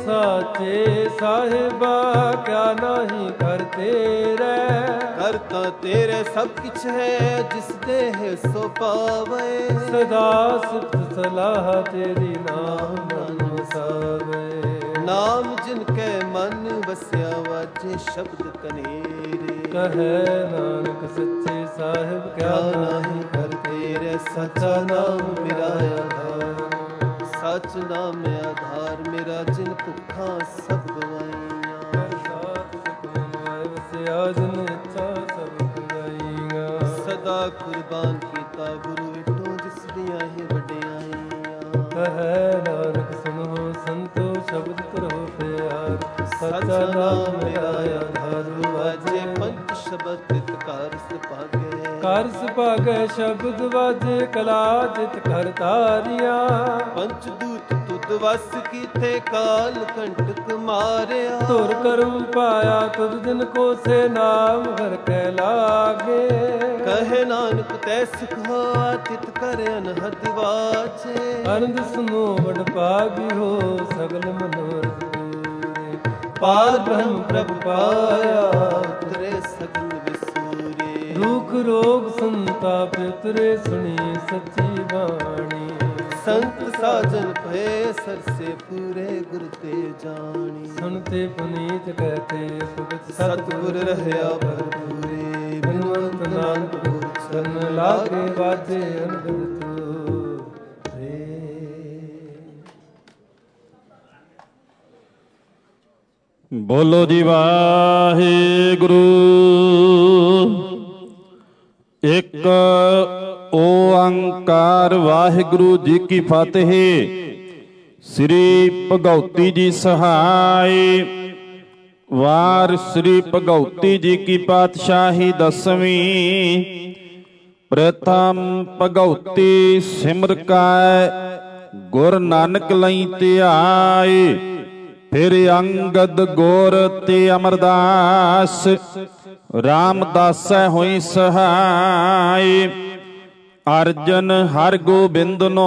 ਸਾਚੇ ਸਾਹਿਬਾ ਕਿਆ ਨਹੀਂ ਕਰ ਤੇਰੇ ਕਰਤਾ ਤੇਰੇ ਸਭ ਕਿਛ ਹੈ ਜਿਸ ਦੇਹ ਸੋ ਪਾਵੇ। ਸਦਾ ਸਿਫਤ ਸਲਾਹ ਤੇਰੀ ਨਾਮ ਮਨ ਵਸਾਵੇ। ਨਾਮ ਜਿਨ ਕੈ ਮਨ ਵਸਿਆ ਵਾਜੇ ਸ਼ਬਦ ਕਨੇਰੇ। ਕਹੈ ਨਾਨਕ ਸੱਚੇ ਸਾਹਿਬ ਕਿਆ ਨਾਹੀ ਕਰ ਤੇਰੇ ਸੱਚਾ ਨਾਮ ਮੇਰਾ ਆਧਾਰ। ਸੱਚ ਨਾਮ ਆਧਾਰ ਮੇਰਾ ਜਿਨ ਭੁੱਖਾਂ ਸਭ ਗਵਾਈਆਂ। ਸਾਥ ਸੁਖਮਨ ਆਇ ਵਸਿਆ ਜਿਨ ਇੱਛਾ ਸਭ ਪੁਰਾਈਆਂ। ਸਦਾ ਕੁਰਬਾਨ ਕੀਤਾ ਗੁਰੂ ਵਿਟੋ ਜਿਸ ਦੀਆਂ ਇਹ ਵਡਿਆਈਆਂ। ਕਹੈ ਨਾਨਕ ਸੁਣੋ ਸੰਤੋ ਸ਼ਬਦ ਧਰੋ ਪਿਆਰ। ਸੱਚਾ ਨਾਮ ਮੇਰਾ ਆਧਾਰ ਵਾਜੇ ਪੰਚ ਸ਼ਬਦ ਤਿਤ ਕਾਰ ਸੁਭਾਗੇ। ਕਾਰ ਸੁਭਾਗੇ ਸ਼ਬਦ ਵਾਜੇ ਕਲਾ ਜਿਤ ਕਰ ਤਾਰੀਆਂ। ਪੰਚ ਦੂਤ ਤੁਧ ਵਸ ਕੀਤੇ ਕਾਲ ਕੰਟਕ ਮਾਰਿਆ। ਧੁਰ ਕਰਮ ਪਾਇਆ ਤੁਧ ਦਿਨ ਕੋ ਸੇ ਨਾਮ ਹਰ ਕੈ ਲਾਗੇ। ਕਹੇ ਨਾਨਕ ਤੈ ਸਿਖਾ ਤਿਤ ਕਰ ਅਨਹਦ ਵਾਚੇ। ਅਨੰਦ ਸੁਨੋ ਵਡ ਭਾਗੀ ਹੋ ਸਗਲ ਮਨੋਰਥ ਪੂਰੇ। ਪਾਰ ਬ੍ਰਹਮ ਪ੍ਰਭ ਪਾਇਆ ਉਤਰੇ ਸਗਲ ਵਿਸੂਰੇ। ਦੁਖ ਰੋਗ ਸੰਤਾਪ ਉਤਰੇ ਸੁਣੀ ਸੱਚੀ ਬਾਣੀ। ਸੰਤ ਸਾਜਨ ਭਏ ਸਰਸੇ ਪੂਰੇ ਗੁਰ ਤੇ ਜਾਣੀ। ਸੁਨਤੇ ਪੁਨੀਤ ਕਹਤੇ ਸੁਗਤ ਸਤਿਗੁਰ ਰਹਿਆ ਭਰਪੂਰੇ। ਬਿਨਵੰਤ ਨਾਨਕ ਗੁਰ ਚਰਨ ਲਾਗੇ ਵਾਜੇ ਅਨੰਦ ਤੂ ਰੇ। ਬੋਲੋ ਜੀ ਵਾਹਿਗੁਰੂ। ਇੱਕ ਓੰਕਾਰ ਵਾਹਿਗੁਰੂ ਜੀ ਕੀ ਫਤਿਹ। ਸ੍ਰੀ ਭਗਉਤੀ ਜੀ ਸਹਾਈ। ਵਾਰ ਸ੍ਰੀ ਭਗਉਤੀ ਜੀ ਕੀ ਪਾਤਸ਼ਾਹੀ ਦਸਵੀਂ। ਪ੍ਰਥਮ ਭਗਉਤੀ ਸਿਮਰ ਕੈ ਗੁਰ ਨਾਨਕ ਲਈ ਧਿਆਏ। ਫਿਰ ਅੰਗਦ ਗੁਰ ਤੇ ਅਮਰਦਾਸ ਰਾਮਦਾਸੈ ਹੋਈ ਸਹਾਈ। ਅਰਜਨ ਹਰ ਗੋਬਿੰਦਨੋ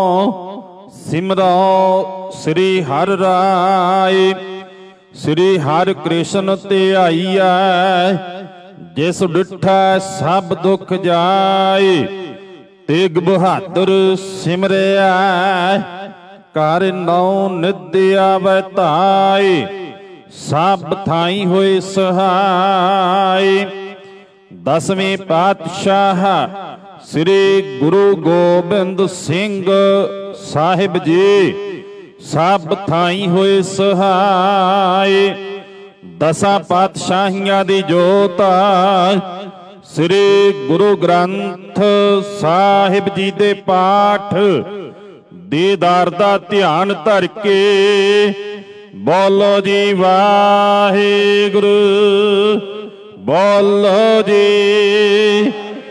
ਸਿਮਰੋ ਸ੍ਰੀ ਹਰਿ ਰਾਏ। ਸ੍ਰੀ ਹਰਿ ਕ੍ਰਿਸ਼ਨ ਧਿਆਈਐ ਜਿਸ ਡਿਠੈ ਸਭ ਦੁਖ ਜਾਏ। ਤੇਗ ਬਹਾਦਰ ਸਿਮਰਿਆ ਕਰ ਨੌ ਨਿਧ ਆਵੈ ਧਾਏ। ਸਭ ਥਾਈ ਹੋਏ ਸਹਾਈ। ਦਸਵੇਂ ਪਾਤਸ਼ਾਹ ਸ੍ਰੀ ਗੁਰੂ ਗੋਬਿੰਦ ਸਿੰਘ ਸਾਹਿਬ ਜੀ ਸਭ ਥਾਈ ਹੋਏ ਸਹਾਈ। ਦਸਾਂ ਪਾਤਸ਼ਾਹੀਆਂ ਦੀ ਜੋਤ ਸ੍ਰੀ ਗੁਰੂ ਗ੍ਰੰਥ ਸਾਹਿਬ ਜੀ ਦੇ ਪਾਠ ਦੀਦਾਰ ਦਾ ਧਿਆਨ ਧਰ ਕੇ ਬੋਲੋ ਜੀ ਵਾਹਿਗੁਰੂ, ਬੋਲੋ ਜੀ।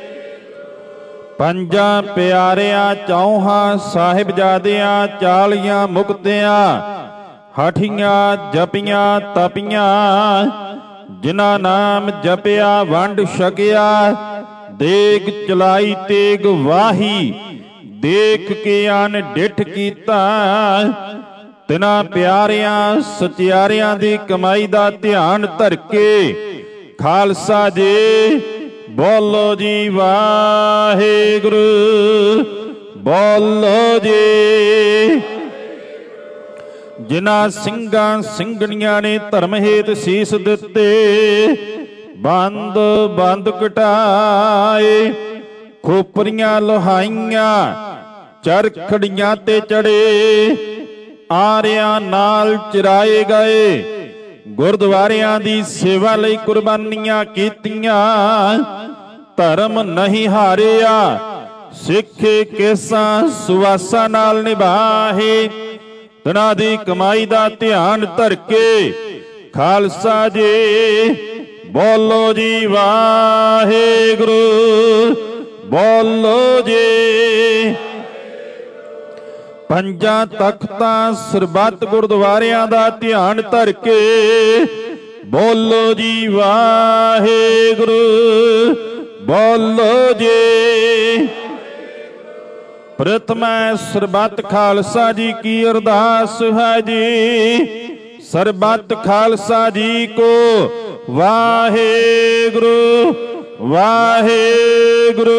ਪੰਜਾਂ ਪਿਆਰਿਆਂ ਚੌਹਾਂ ਸਾਹਿਬਜ਼ਾਦਿਆਂ ਚਾਲੀਆਂ ਮੁਕਤਿਆਂ ਹਠੀਆਂ ਜਪੀਆਂ ਤਪੀਆਂ ਜਿਨ੍ਹਾਂ ਨਾਮ ਜਪਿਆ ਵੰਡ ਛਕਿਆ। ਦੇਗ ਚਲਾਈ ਤੇਗ ਵਾਹੀ ਦੇਖ ਕੇ ਅਨ ਡਿਠ ਕੀਤਾ। ਤਿਨਾਂ ਪਿਆਰਿਆਂ ਸਚਿਆਰਿਆਂ ਦੀ ਕਮਾਈ ਦਾ ਧਿਆਨ ਧਰ ਕੇ ਖਾਲਸਾ ਜੀ ਬੋਲੋ ਜੀ ਵਾਹਿਗੁਰੂ, ਬੋਲੋ ਜੀ। ਜਿਨ੍ਹਾਂ ਸਿੰਘਾਂ ਸਿੰਘਣੀਆਂ ਨੇ ਧਰਮ ਹੇਤ ਸੀਸ ਦਿੱਤੇ ਬੰਦ ਬੰਦ ਕਟਾਏ। ਖੋਪਰੀਆਂ ਲੋਹਾਈਆਂ ਚਰਖੜੀਆਂ ਤੇ ਚੜੇ ਆਰਿਆਂ ਨਾਲ ਚਿਰਾਏ ਗਏ। ਗੁਰਦੁਆਰਿਆਂ ਦੀ ਸੇਵਾ ਲਈ ਕੁਰਬਾਨੀਆਂ ਕੀਤੀਆਂ। ਧਰਮ ਨਹੀਂ ਹਾਰਿਆ ਸਿੱਖੇ ਕੇਸਾਂ ਸੁਵਾਸਾਂ ਨਾਲ ਨਿਭਾਹੇ। ਤਿਨਾਂ ਦੀ ਕਮਾਈ ਦਾ ਧਿਆਨ ਧਰ ਕੇ ਖਾਲਸਾ ਜੀ ਬੋਲੋ ਜੀ ਵਾਹਿਗੁਰੂ, ਬੋਲੋ ਜੀ। ਪੰਜਾਂ ਤਖਤਾਂ ਸਰਬੱਤ ਗੁਰਦੁਆਰਿਆਂ ਦਾ ਧਿਆਨ ਧਰ ਕੇ ਬੋਲੋ ਜੀ ਵਾਹਿਗੁਰੂ, ਬੋਲੋ ਜੀ। ਪ੍ਰਥਮੈ ਸਰਬੱਤ ਖਾਲਸਾ ਜੀ ਕੀ ਅਰਦਾਸ ਹੈ ਜੀ। ਸਰਬੱਤ ਖਾਲਸਾ ਜੀ ਕੋ ਵਾਹਿਗੁਰੂ, ਵਾਹਿਗੁਰੂ,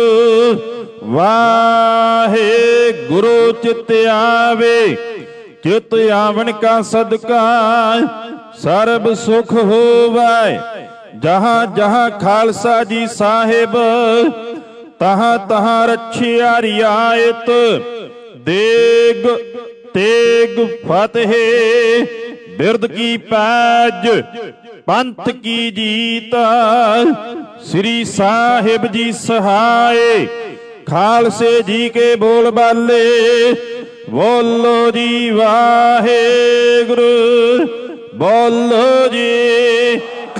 ਵਾਹਿਗੁਰੂ। ਚਿਤ ਆਵੇ ਚਿਤ ਆਵਣ ਕਾ ਸਦਕਾ ਸਰਬ ਸੁਖ ਹੋਵੈ। ਜਹਾਂ ਜਹਾਂ ਖਾਲਸਾ ਜੀ ਸਾਹਿਬ ਤਹਾਂ ਤਹਾਂ ਰੱਖਿਆ ਰਿਆਇਤ। ਦੇਗ ਤੇਗ ਫਤਿਹ ਬਿਰਦ ਕੀ ਪੈਜ ਪੰਥ ਕੀ ਜੀਤ। ਸ੍ਰੀ ਸਾਹਿਬ ਜੀ ਸਹਾਏ ਖਾਲਸੇ ਜੀ ਕੇ ਬੋਲ ਬਾਲੇ ਬੋਲੋ ਜੀ ਵਾਹਿਗੁਰੂ, ਬੋਲੋ ਜੀ।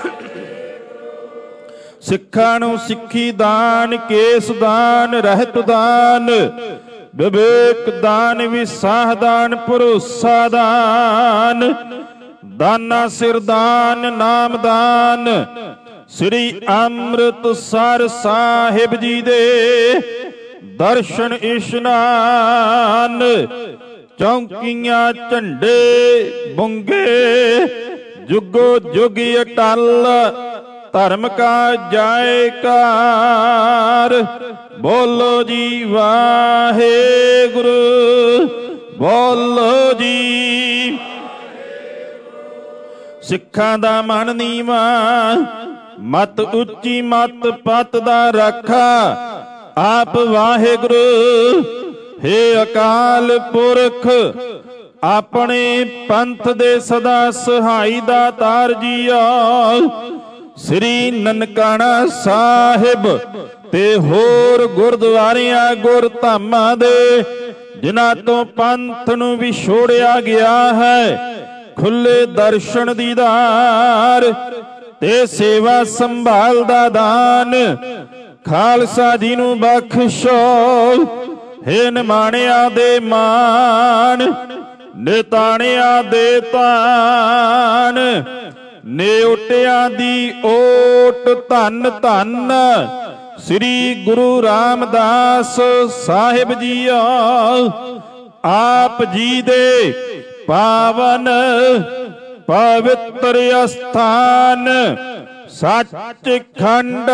ਸਿੱਖਾਂ ਨੂੰ ਸਿੱਖੀ ਦਾਨ, ਕੇਸ ਦਾਨ, ਰਹਿਤ ਦਾਨ, ਵਿਵੇਕ ਦਾਨ, ਵਿਸਾਹ ਦਾਨ, ਭਰੋਸਾ ਦਾਨ, ਦਾਨਾ ਸਿਰ ਦਾਨ, ਨਾਮ ਦਾਨ। ਸ੍ਰੀ ਅੰਮ੍ਰਿਤਸਰ ਸਾਹਿਬ ਜੀ ਦੇ ਦਰਸ਼ਨ ਇਸ਼ਨਾਨ। ਚੌਂਕੀਆਂ ਝੰਡੇ ਬੁੰਗੇ ਜੁਗੋ ਜੁਗ ਅਟਲ। ਧਰਮ ਕਾ ਜਾਇਕਾਰ ਬੋਲੋ ਜੀ ਵਾਹਿਗੁਰੂ, ਬੋਲੋ ਜੀ। ਸਿੱਖਾਂ ਦਾ ਮਨ ਨੀਵਾ ਮਤ ਉੱਚੀ ਮਤ ਪਤ ਦਾ ਰਾਖਾ ਆਪ ਵਾਹਿਗੁਰੂ। ਹੇ ਅਕਾਲ ਪੁਰਖ ਆਪਣੇ ਪੰਥ ਦੇ ਸਦਾ ਸਹਾਈ ਦਾਤਾਰ ਜੀਓ। ਸ੍ਰੀ ਨਨਕਾਣਾ ਸਾਹਿਬ ਤੇ ਹੋਰ ਗੁਰਦੁਆਰਿਆਂ ਗੁਰਧਾਮਾਂ ਦੇ ਜਿਨ੍ਹਾਂ ਤੋਂ ਪੰਥ ਨੂੰ ਵਿਛੋੜਿਆ ਗਿਆ ਹੈ ਖੁੱਲੇ ਦਰਸ਼ਨ ਦੀਦਾਰ ਤੇ ਸੇਵਾ ਸੰਭਾਲ ਦਾ ਦਾਨ ਖਾਲਸਾ ਜੀ ਨੂੰ ਬਖਸ਼ੋ। ਹੇ ਨਿਮਾਣਿਆਂ ਦੇ ਮਾਣ ਨਿਤਾਣਿਆਂ ਦੇ ਤਾਣ ਨੇਉਟਿਆਂ ਦੀ ਓਟ ਧੰਨ ਧੰਨ ਸ੍ਰੀ ਗੁਰੂ ਰਾਮਦਾਸ ਸਾਹਿਬ ਜੀਓ ਆਪ ਜੀ ਦੇ ਪਾਵਨ ਪਵਿੱਤਰ ਅਸਥਾਨ ਸੱਚਖੰਡ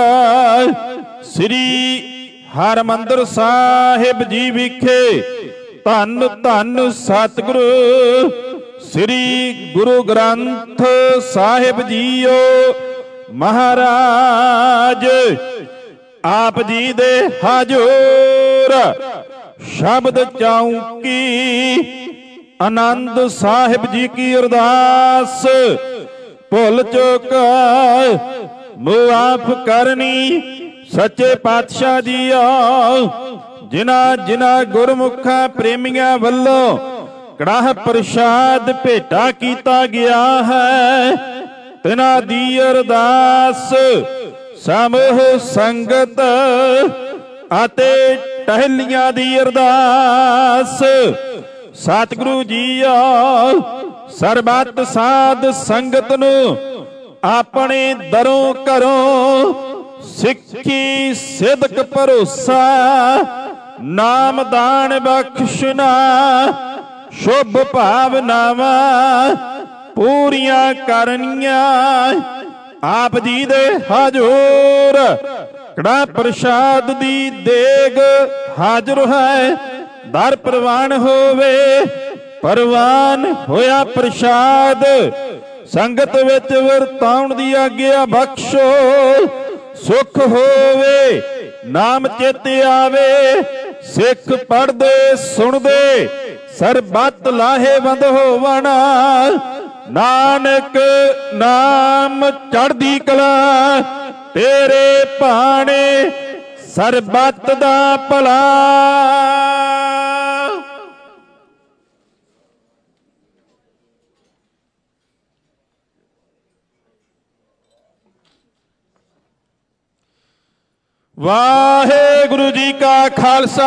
ਸ੍ਰੀ ਹਰਿਮੰਦਰ ਸਾਹਿਬ ਜੀ ਵਿਖੇ ਧੰਨ ਧੰਨ ਸਤਿਗੁਰੂ ਸ੍ਰੀ ਗੁਰੂ ਗ੍ਰੰਥ ਸਾਹਿਬ ਜੀਓ ਮਹਾਰਾਜ ਆਪ ਜੀ ਦੇ ਹਜੂਰ ਸ਼ਬਦ ਚੌਂਕੀ ਆਨੰਦ ਸਾਹਿਬ ਜੀ ਕੀ ਅਰਦਾਸ ਭੁੱਲ ਚੁੱਕ ਮੁਆਫ ਕਰਨੀ ਸੱਚੇ ਪਾਤਸ਼ਾਹ ਜੀਓ ਜਿਨ੍ਹਾਂ ਜਿਨ੍ਹਾਂ ਗੁਰਮੁਖਾਂ ਪ੍ਰੇਮੀਆਂ ਵੱਲੋਂ ਕੜਾਹ ਪ੍ਰਸ਼ਾਦ ਭੇਟਾ ਕੀਤਾ ਗਿਆ ਹੈ ਤਿਨਾਂ ਦੀ ਅਰਦਾਸ ਸਮੂਹ ਸੰਗਤ ਅਤੇ ਟਹਿਲੀਆਂ ਦੀ ਅਰਦਾਸ ਸਤਿਗੁਰੂ ਜੀਓ ਸਰਬੱਤ ਸਾਧ ਸੰਗਤ ਨੂੰ ਆਪਣੇ ਦਰੋਂ ਘਰੋਂ ਸਿੱਖੀ ਸਿਦਕ ਭਰੋਸਾ ਨਾਮਦਾਨ ਬਖਸ਼ਣਾ ਸ਼ੁਭ ਭਾਵਨਾਵਾਂ ਪੂਰੀਆਂ ਕਰਨੀਆਂ ਆਪ ਜੀ ਦੇ ਹਜੂਰ ਕੜਾ ਪ੍ਰਸ਼ਾਦ ਦੀ ਦੇਗ ਹਾਜ਼ਰ ਹੈ ਦਰ ਪ੍ਰਵਾਨ ਹੋਵੇ ਪ੍ਰਵਾਨ ਹੋਇਆ ਪ੍ਰਸ਼ਾਦ ਸੰਗਤ ਵਿੱਚ ਵਰਤਾਉਣ ਦੀ ਆਗਿਆ ਬਖਸ਼ੋ ਸੁਖ ਹੋਵੇ ਨਾਮ ਚਿਤ ਆਵੇ ਸਿੱਖ ਪੜਦੇ ਸੁਣਦੇ ਸਰਬੱਤ ਲਾਹੇਵੰਦ ਹੋਵਣ ਨਾਨਕ ਨਾਮ ਚੜ੍ਹਦੀ ਕਲਾ ਤੇਰੇ ਭਾਣੇ ਸਰਬੱਤ ਦਾ ਭਲਾ। ਵਾਹਿਗੁਰੂ ਜੀ ਕਾ ਖਾਲਸਾ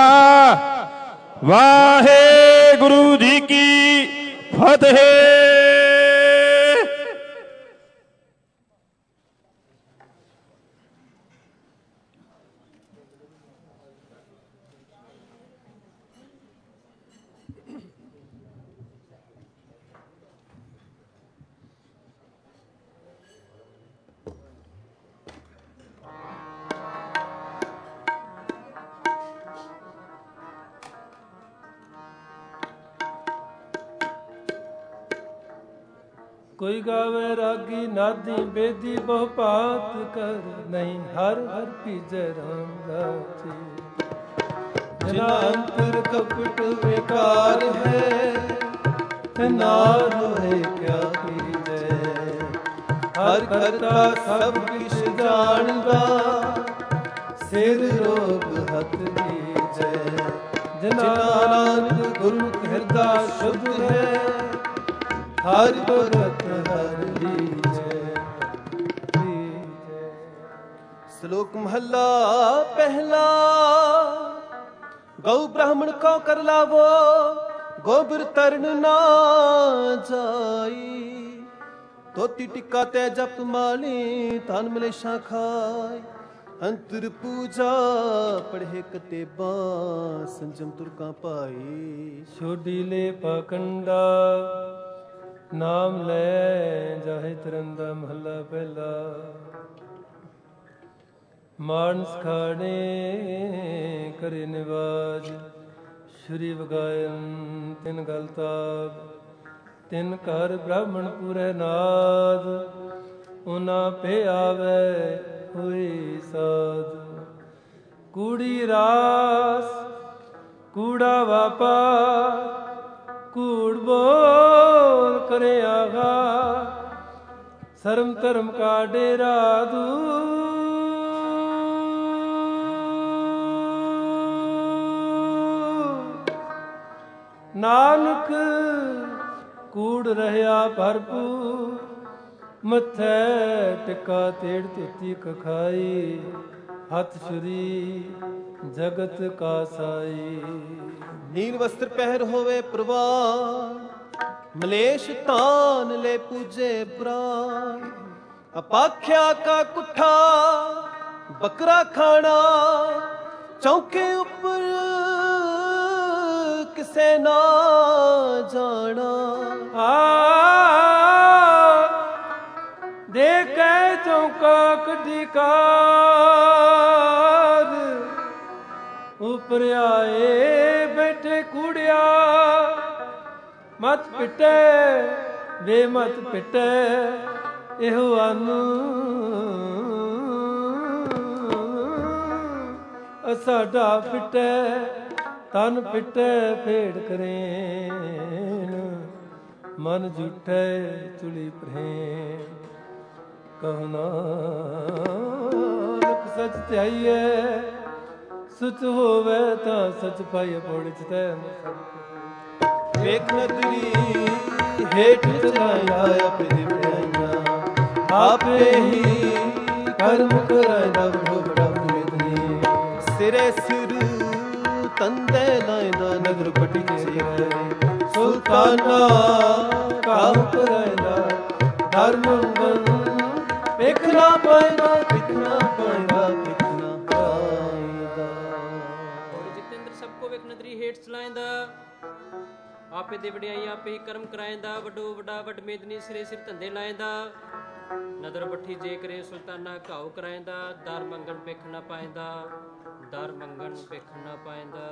ਵਾਹਿਗੁਰੂ ਜੀ ਕੀ ਫਤਿਹ। ਕੋਈ ਗਾਵੇ ਰਾਗੀ ਨਾਦੀ ਬੇਦੀ ਬਹੁ ਭਾਤ ਕਰ ਨਹੀਂ ਹਰ ਹਰ ਪੀਜੈ ਰਾਮ ਰਾਤੀ ਜਿਨਾ ਅੰਤਰ ਕਪਟ ਵਿਕਾਰ ਹੈ ਨਾ ਰੋਏ ਕਿਆ ਕੀਜੈ ਹਰ ਕਰਤਾ ਸਭ ਕਿਛ ਜਾਣਦਾ ਸਿਰ ਰੋਗ ਹੱਥ ਦੀਜੈ ਜਿਨਾ ਨਾਨਕ ਗੁਰੂ ਹਿਰਦਾ ਸ਼ੁੱਧ ਹੈ ਹਰ ਭਗਤ ਹਰ ਲੀਜੈ। ਸ਼ਲੋਕ ਮਹੱਲਾ ਪਹਿਲਾ। ਗਊ ਬ੍ਰਾਹਮਣ ਕੋ ਕਰ ਲਾਵੋ ਗੋਬਰ ਤਰਨ ਨਾ ਜਾਈ ਤੋਤੀ ਟਿੱਕਾ ਤੇ ਜਪ ਮਾਲੀ ਧਨ ਮਲੇਸ਼ਾ ਖਾਏ ਅੰਤਰ ਪੂਜਾ ਪੜ੍ਹੇ ਕਤੇਬਾਂ ਸੰਜਮ ਤੁਰਕਾਂ ਪਾਈ ਛੋਡੀ ਲੈ ਪਾਕੰਡਾ ਨਾਮ ਲੈ ਜਾਹੇ ਤਰੰਦਾ ਮਹੱਲਾ ਪਹਿਲਾ। ਮਾਨਸ ਖਾੜੇ ਕਰੇ ਨਿਵਾਜ ਸ਼੍ਰੀ ਵਗਾਇਨ ਤਿਨ ਗਲ ਤਾਬ ਤਿਨ ਘਰ ਬ੍ਰਾਹਮਣ ਪੂਰੇ ਨਾਦ ਉਨਾ ਪੇ ਆਵੇ ਹੋਈ ਸਾਧ ਕੂੜੀ ਰਾਸ ਕੂੜਾ ਵਾਪਾ ਕੂੜ ਬੋਲ ਕਰੇ ਆਗਾ ਸ਼ਰਮ ਧਰਮ ਕਾ ਡੇਰਾ ਦੂਰ ਨਾਨਕ ਕੂੜ ਰਹਿਆ ਭਰਪੂਰ ਮੱਥੇ ਟਿਕਾ ਤੇੜ ਤਿੱਤੀ ਕਖਾਈ ਹੱਥ ਛੁਰੀ ਜਗਤ ਕਾ ਸਾਈ ਨੀਲ ਵਸਤਰ ਪਹਿਰ ਹੋਵੇ ਪ੍ਰਵਾਨ ਮਲੇਸ਼ ਤਾਨ ਲੈ ਪੂਜੇ ਪ੍ਰਾਨ ਅਪਾਖਿਆ ਕਾ ਕੁੱਠਾ ਬੱਕਰਾ ਖਾਣਾ ਚੌਂਕੇ ਉੱਪਰ ਕਿਸੇ ਨਾ ਜਾਣਾ। ਆ ਦੇ ਕੇ ਚੌਂਕਾ ਕੱਢੀ ਕਾਰ ਉੱਪਰ ਆਏ ਬੈਠੇ ਕੁੜਿਆ। ਮਤ ਪਿੱਟੇ ਵੇ ਮਤ ਪਿੱਟੇ ਇਹੋ ਆਨੂ ਸਾਡਾ ਪਿੱਟੇ ਤਨ ਪਿੱਟੇ ਫੇੜ ਕਰੇਨ ਮਨ ਝੂਠੇ ਤੁਲੀ ਪ੍ਰੇਮ ਕਹੋ ਨਾਨਕ ਸਚ ਧਿਆਈਏ ਸੁਚ ਹੋਵੇ ਤਾਂ ਸਚ ਪਾਈਏ ਪੌੜੀ ਚ ਤੈ ਵੇਖ ਨਦਰੀ ਹੇਠ ਚਲਾਇਆ ਆਪੇ ਬਣਾਈਆਂ ਆਪੇ ਹੀ ਕਰਮ ਕਰਾਇਦਾ ਬੜੋ ਬੜਾ ਮੇਦਨੀ ਸਿਰੇ ਸਿਰ ਤੰਦੇ ਲਾਇਦਾ ਨਜ਼ਰ ਪੱਟੀ ਤੇ ਸੁਲਤਾਨਾ ਕਾਮ ਕਰਾਇਦਾ ਧਰਮੰਗਨ ਵੇਖਣਾ ਪਾਇਦਾ ਵੇਖਣਾ ਪਾਇਦਾ ਵੇਖਣਾ ਪਾਇਦਾ। ਜਿਤੇਂਦਰ ਸਭ ਕੋ ਵੇਖ ਨਦਰੀ ਹੇਠ ਚਲਾਇਦਾ ਆਪੇ ਦੇ ਵਡਿਆਈ ਆਪੇ ਹੀ ਕਰਮ ਕਰਾਇਦਾ ਵੱਡੋ ਵੱਡਾ ਵੱਡ ਮੇਦਨੀ ਸਿਰੇ ਸਿਰ ਧੰਦੇ ਲਾਇਦਾ ਨਦਰ ਬੱਠੀ ਜੇ ਕਰੇ ਸੁਲਤਾਨਾ ਘਾਉ ਕਰਾਇਦਾ ਦਰ ਮੰਗਣ ਪੇਖ ਨਾ ਪਾਇਦਾ ਦਰ ਮੰਗਣ ਪੇਖ ਨਾ ਪਾਇਦਾ।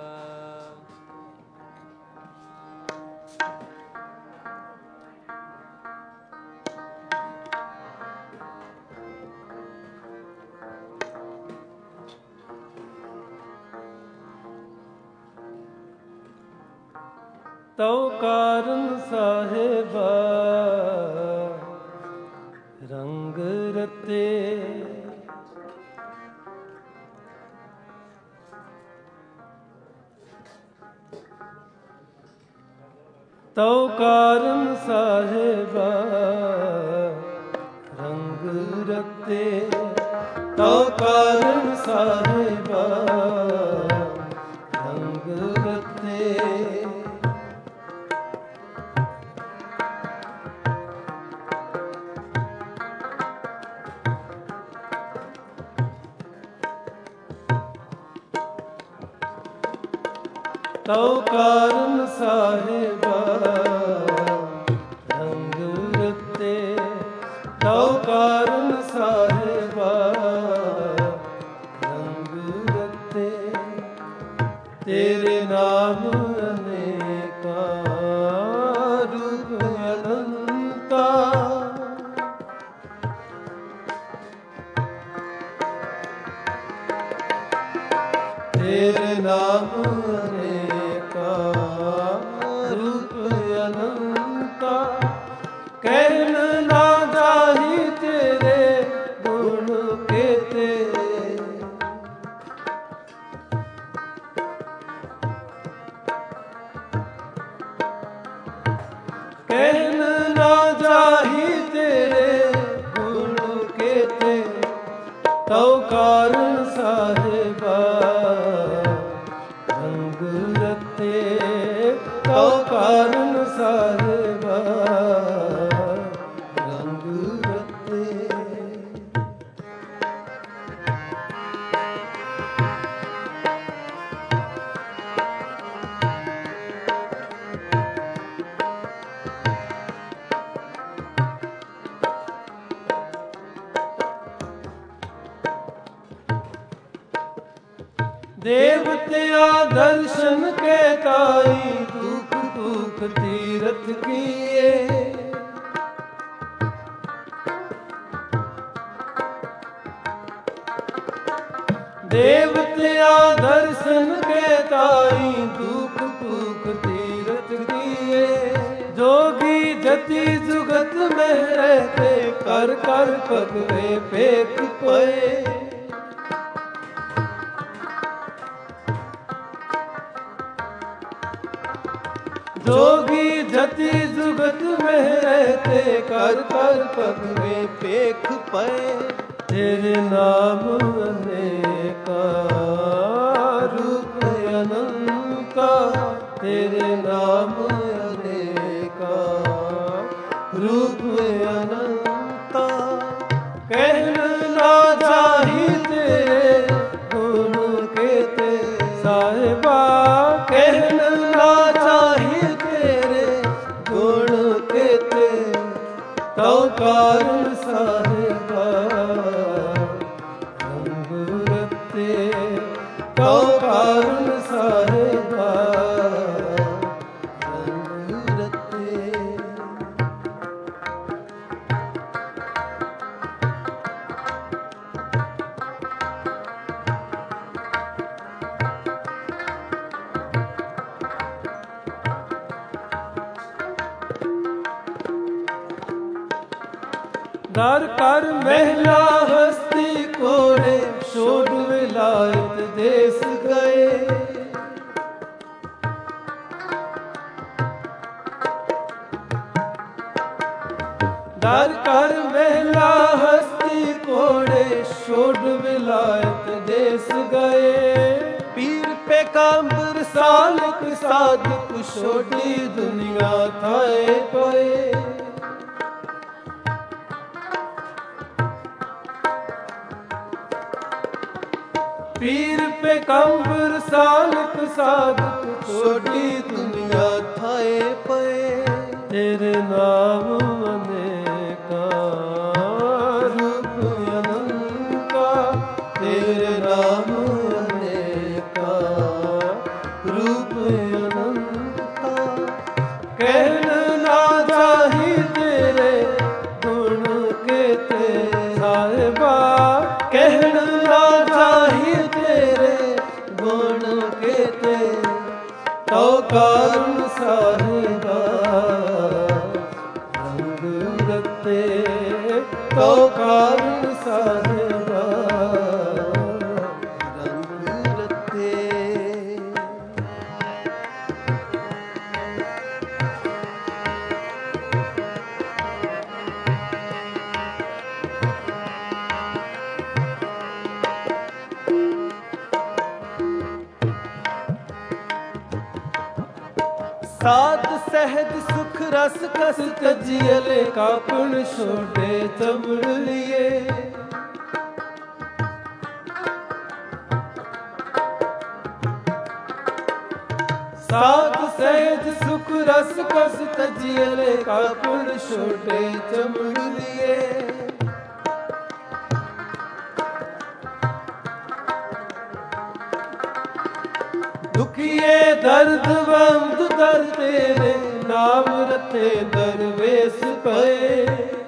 ਤਉ ਕਾਰਨ ਸਾਹਿਬਾ ਰੰਗ ਰਤੇ ਤਉ ਕਾਰਨ ਸਾਹਿਬਾ ਰੰਗ ਰਤੇ ਤਉ ਕਾਰਨ ਸਾਹਿਬਾ ਰੰਗ ਰਤੇ ਤਉ ਕਾਰਨ ਸਾਹਿਬਾ ਰੰਗ ਰਤੇ ਤਉ ਕਾਰਨ ਸਾਹਿਬਾ ਰੰਗ ਰਤੇ ਤੇਰੇ ਨਾਮ ਅਨੇਕਾਂ ਰੂਪ ਅਨੰਤਾ ਤੇਰੇ ਨਾਮ ਰੂਪ ਅਨੰਤਾ ਕਹਿਨ ਨਾ ਜਾਹੀ ਤੇਰੇ ਗੁਣ ਕੇਤੇ ਕਹਿਨ ਨਾ ਜਾਹੀ ਤੇਰੇ ਗੁਣ ਕੇਤੇ ਤਉ ਕਾਰਨ ਸਾਹਿਬਾ ਰੰਗ ਰਤੇ ਤਉ ਕਾਰਨ ਸਾਹਿਬਾ ਰੰਗ ਰਤੇ। देवत्या दर्शन के ताई दुख दुख तीरथ किए देवत्या दर्शन के ताई दुख दुख तीरथ किए जोगी जति जुगत में रहते कर कर पगवे पेख पए जोगी जति जुगत में रहते कर कर पग में पेख पए तेरे नाम अनेका रूप अनंता तेरे नाम अनेका रूप अनंता कहन ना जाही तेरे ਤਉ ਕਾਰਨ ਸਾਹਿਬਾ ਰੰਗ ਰਤੇ। ਦਰ ਕਰ ਮਹਿਲਾ ਹਸਤੀ ਕੋਰੇ ਛੋੜ ਵਿਲਾਇਤ ਦੇਸ ਗਏ। ਦਰ ਕਰ ਮਹਿਲਾ ਹਸਤੀ ਕੋੜੇ ਛੋੜ ਵਿਲਾਇਤ ਦੇਸ ਗਏ। ਪੀਰ ਪੈਗੰਬਰ ਸਾਲਕ ਸਾਧਕ ਛੋਟੀ ਦੁਨੀਆ ਥਾਏ ਪਏ। ਪੀਰ ਪੈਗੰਬਰ ਸਾਲਕ ਸਾਧਕ ਛੋਟੀ ਦੁਨੀਆ ਥਾਏ ਪਏ। ਤੇਰੇ ਨਾਮ ਅਨੇਕਾਂ ਰੂਪ ਅਨੰਤਾ। ਤੇਰੇ ਨਾਮ ਅਨੇਕਾਂ ਰੂਪ ਅਨੰਤਾ। ਕਹਿਣ ਨਾ ਜਾਹੀ ਤੇਰੇ ਗੁਣ ਕੇਤੇ ਸਾਹਿਬਾ। ਕਹਿਣ ਨਾ ਜਾਹੀ ਤੇਰੇ ਗੁਣ ਕੇਤੇ ਤਉ ਕਾਰਨ ਸਾਹਿਬਾ ਰੰਗ ਰਤੇ। ਤਉ ਕਾਰਨ ਸਾਹਿਬਾ ਰੰਗ ਰਤੇ। ਸਾਧ ਸਹਿਜ ਸੁਖ ਰਸ ਕਸ ਤਜੀਲੇ ਕਾਪਣ ਛੋਟੇ ਚਮੜ ਲਿਏ। ਸਾਧ ਸਹਿਜ ਸੁਖ ਰਸ ਕਸ ਤਜੀਲੇ ਕਾਪਣ ਛੋਟੇ ਚਮੜ ਲਿਏ। ਦੁਖੀਏ ਦਰਦ ਬੰਦ ਦਰ ਤੇਰੇ ਨਾਮ ਰਤੇ ਦਰਵੇਸ ਪਏ।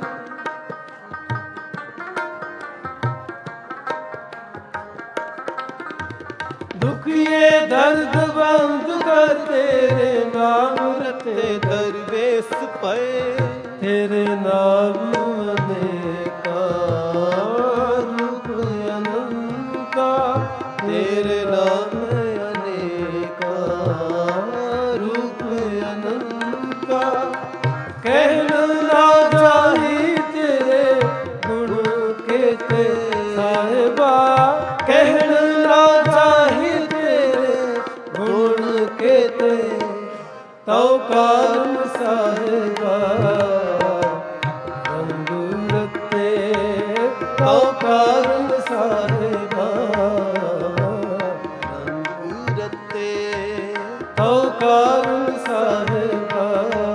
ਦੁਖੀਏ ਦਰਦ ਬੰਦ ਦਰ ਤੇਰੇ ਨਾਮ ਰਤੇ ਦਰਵੇਸ ਪਏ। ਤੇਰੇ ਨਾਮ ਅਨੇਕਾਂ ਰੂਪ ਅਨੰਤਾ। ਤੇਰੇ ਨਾਮ ਕਹਿਣ ਨਾ ਜਾਹੀ ਤੇਰੇ ਗੁਣ ਕੇਤੇ ਸਾਹਿਬਾ। ਕਹਿਣ ਨਾ ਜਾਹੀ ਤੇਰੇ ਗੁਣ ਕੇਤੇ ਤਉ ਕਾਰਨ ਸਾਹਿਬਾ ਰੰਗ ਰਤੇ। ਤਉ ਕਾਰਨ ਸਾਹਿਬਾ ਰੰਗ ਰਤੇ। ਤਉ ਕਾਰਨ ਸਾਹਿਬਾ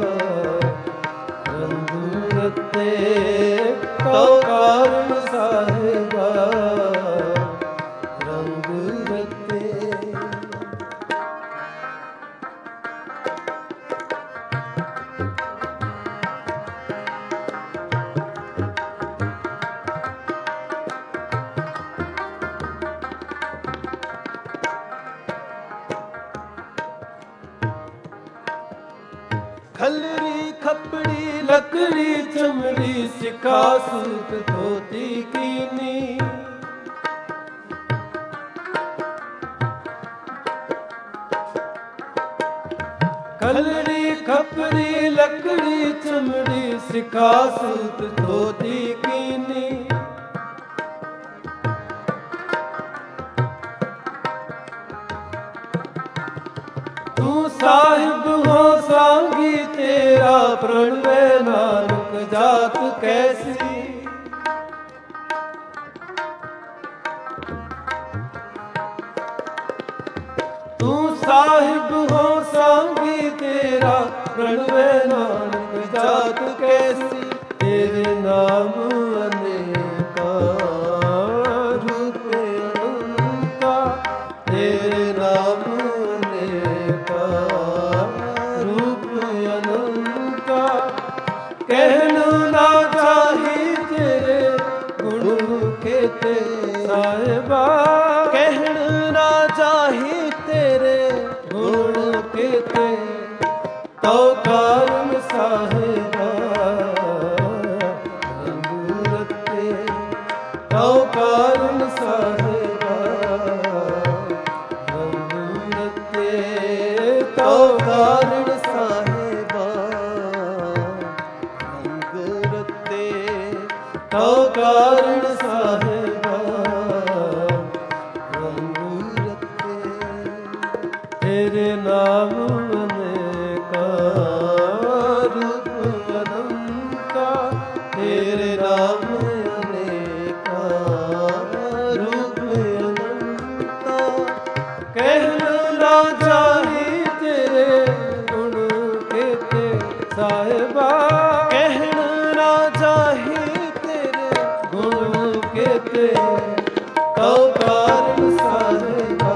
ਰਤੇ। ਤਉ ਕਾਰਨ ਸਾਹਿਬਾ ਰੰਗ ਰਤੇ। ਖਲਰੀ ਖਪੜੀ ਲਕੜੀ ਚਮੜੀ ਸਿਖਾ ਸੂਤ ਧੋਤੀ ਕੀਨੀ। ਖਲੜੀ ਖਪੜੀ ਲਕੜੀ ਚਮੜੀ ਸਿਖਾ ਸੂਤ ਧੋਤੀ ਕੀਨੀ। ਤੂੰ ਸਾਹਿਬ ਹੋ ਸਾਂਗੀ ਤੇਰਾ ਪ੍ਰਣਵੈ ਨਾਨਕ ਜਾਤ ਕੈਸੀ। ਤੂੰ ਸਾਹਿਬ ਹੋ ਸਾਂਗੀ ਤੇਰਾ ਪ੍ਰਣਵੈ ਨਾਨਕ ਜਾਤ ਕੈਸੀ। ਤੇਰੇ ਨਾਮ ਅਨੇਕਾਂ ਰੂਪ ਅਨੰਤਾ। ਤੇਰੇ ਕਾਰਨ ਸਾਹਿਬਾ ਰੰਗ ਰਤੇ ਤਉ ਕਾਰਨ ਸਾਹਿਬਾ ਰੰਗ ਰਤੇ ਤਉ ਕਾਰਨ ਸਾਹਿਬਾ ਰੰਗ ਰਤੇ ਤਉ ਕਾਰਨ ਸਾਹਿਬਾ ਰੰਗ ਰਤੇ ਤੇਰੇ ਨਾਮ ਅਨੇਕਾ ਰੂਪ ਅਨੰਤਾ ਤੇਰੇ ਨਾਮ ਅਨੇਕਾ ਰੂਪ ਅਨੰਤਾ ਕਹਿਣ ਨਾ ਚਾਹੀ ਤੇਰੇ ਗੁਣ ਕੇਤੇ ਸਾਹਿਬਾ ਕਹਿਣ ਨਾ ਚਾਹੀ ਤੇਰੇ ਗੁਣ ਕੇਤੇ ਤਉ ਕਾਰਨ ਸਾਹਿਬਾ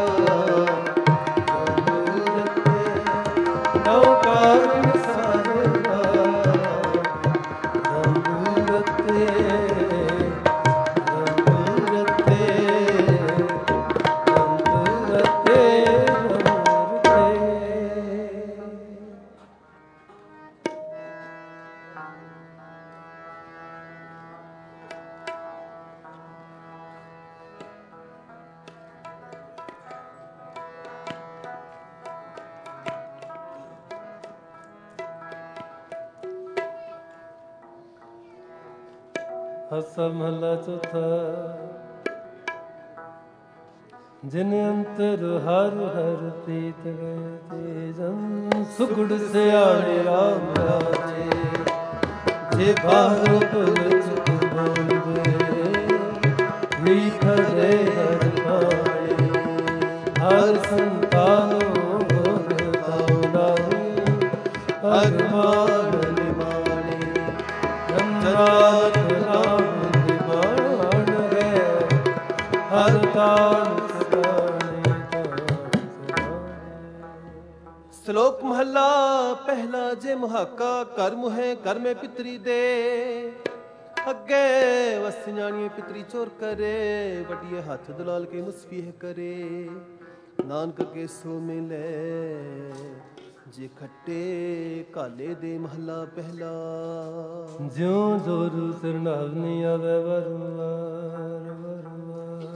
ਤਉ ਕਾਰਨ ਸਾਹਿਬਾ ਰੰਗ ਰਤੇ ਰੰਗ ਰਤੇ ਰੰਗ ਰਤੇ ਰੰਗ ਰਤੇ। ਹਾਸਾ ਮਹਲਾ ਚੌਥਾ। ਜਿਨ ਅੰਤਰ ਹਰ ਹਰ ਪ੍ਰੀਤ ਗਏ ਤੇ ਜਨ ਸੁਗੜ ਸਿਆਣੇ ਰਾਮ ਰਾਜੇ ਜੇ ਬਾਹਰੋਂ ਤੁਲ ਚੁਕ ਬੋਲਦੇ ਲੀਖ ਦੇ ਹਰ ਪਾਏ ਹਰ ਸੰਤਾਨੋ ਗੋਰਤਾਉ ਨਾਹੀ ਹਰ ਮਾਨ ਨਿਮਾਣੇ ਰੰਗਾਤ ਰਾਮ ਨਿਮਾਣ ਗਏ ਹਰ ਤਾਨ ਸ਼ਲੋਕ ਮਹੱਲਾ ਪਹਿਲਾ। ਜੇ ਮੁਹਾਕਾ ਕਰਮ ਹੈ ਕਰਮੇ ਪਿਤਰੀ ਦੇ ਅੱਗੇ ਵਸ ਜਾਣੀਏ ਪਿਤਰੀ ਚੋਰ ਕਰੇ ਵੱਡੀਏ ਹੱਥ ਦਲਾਲ ਕੇ ਮੁਸਫੀਹ ਕਰੇ ਨਾਨਕ ਕੇ ਸੋ ਮਿਲੇ ਜੇ ਖੱਟੇ ਕਾਲੇ ਦੇ ਮਹੱਲਾ ਪਹਿਲਾ। ਜਿਉ ਜੋਰੂ ਸਰਨਾਵਨੀ ਆਵੇ ਵਰਵਾਰ ਵਰਵਾਰ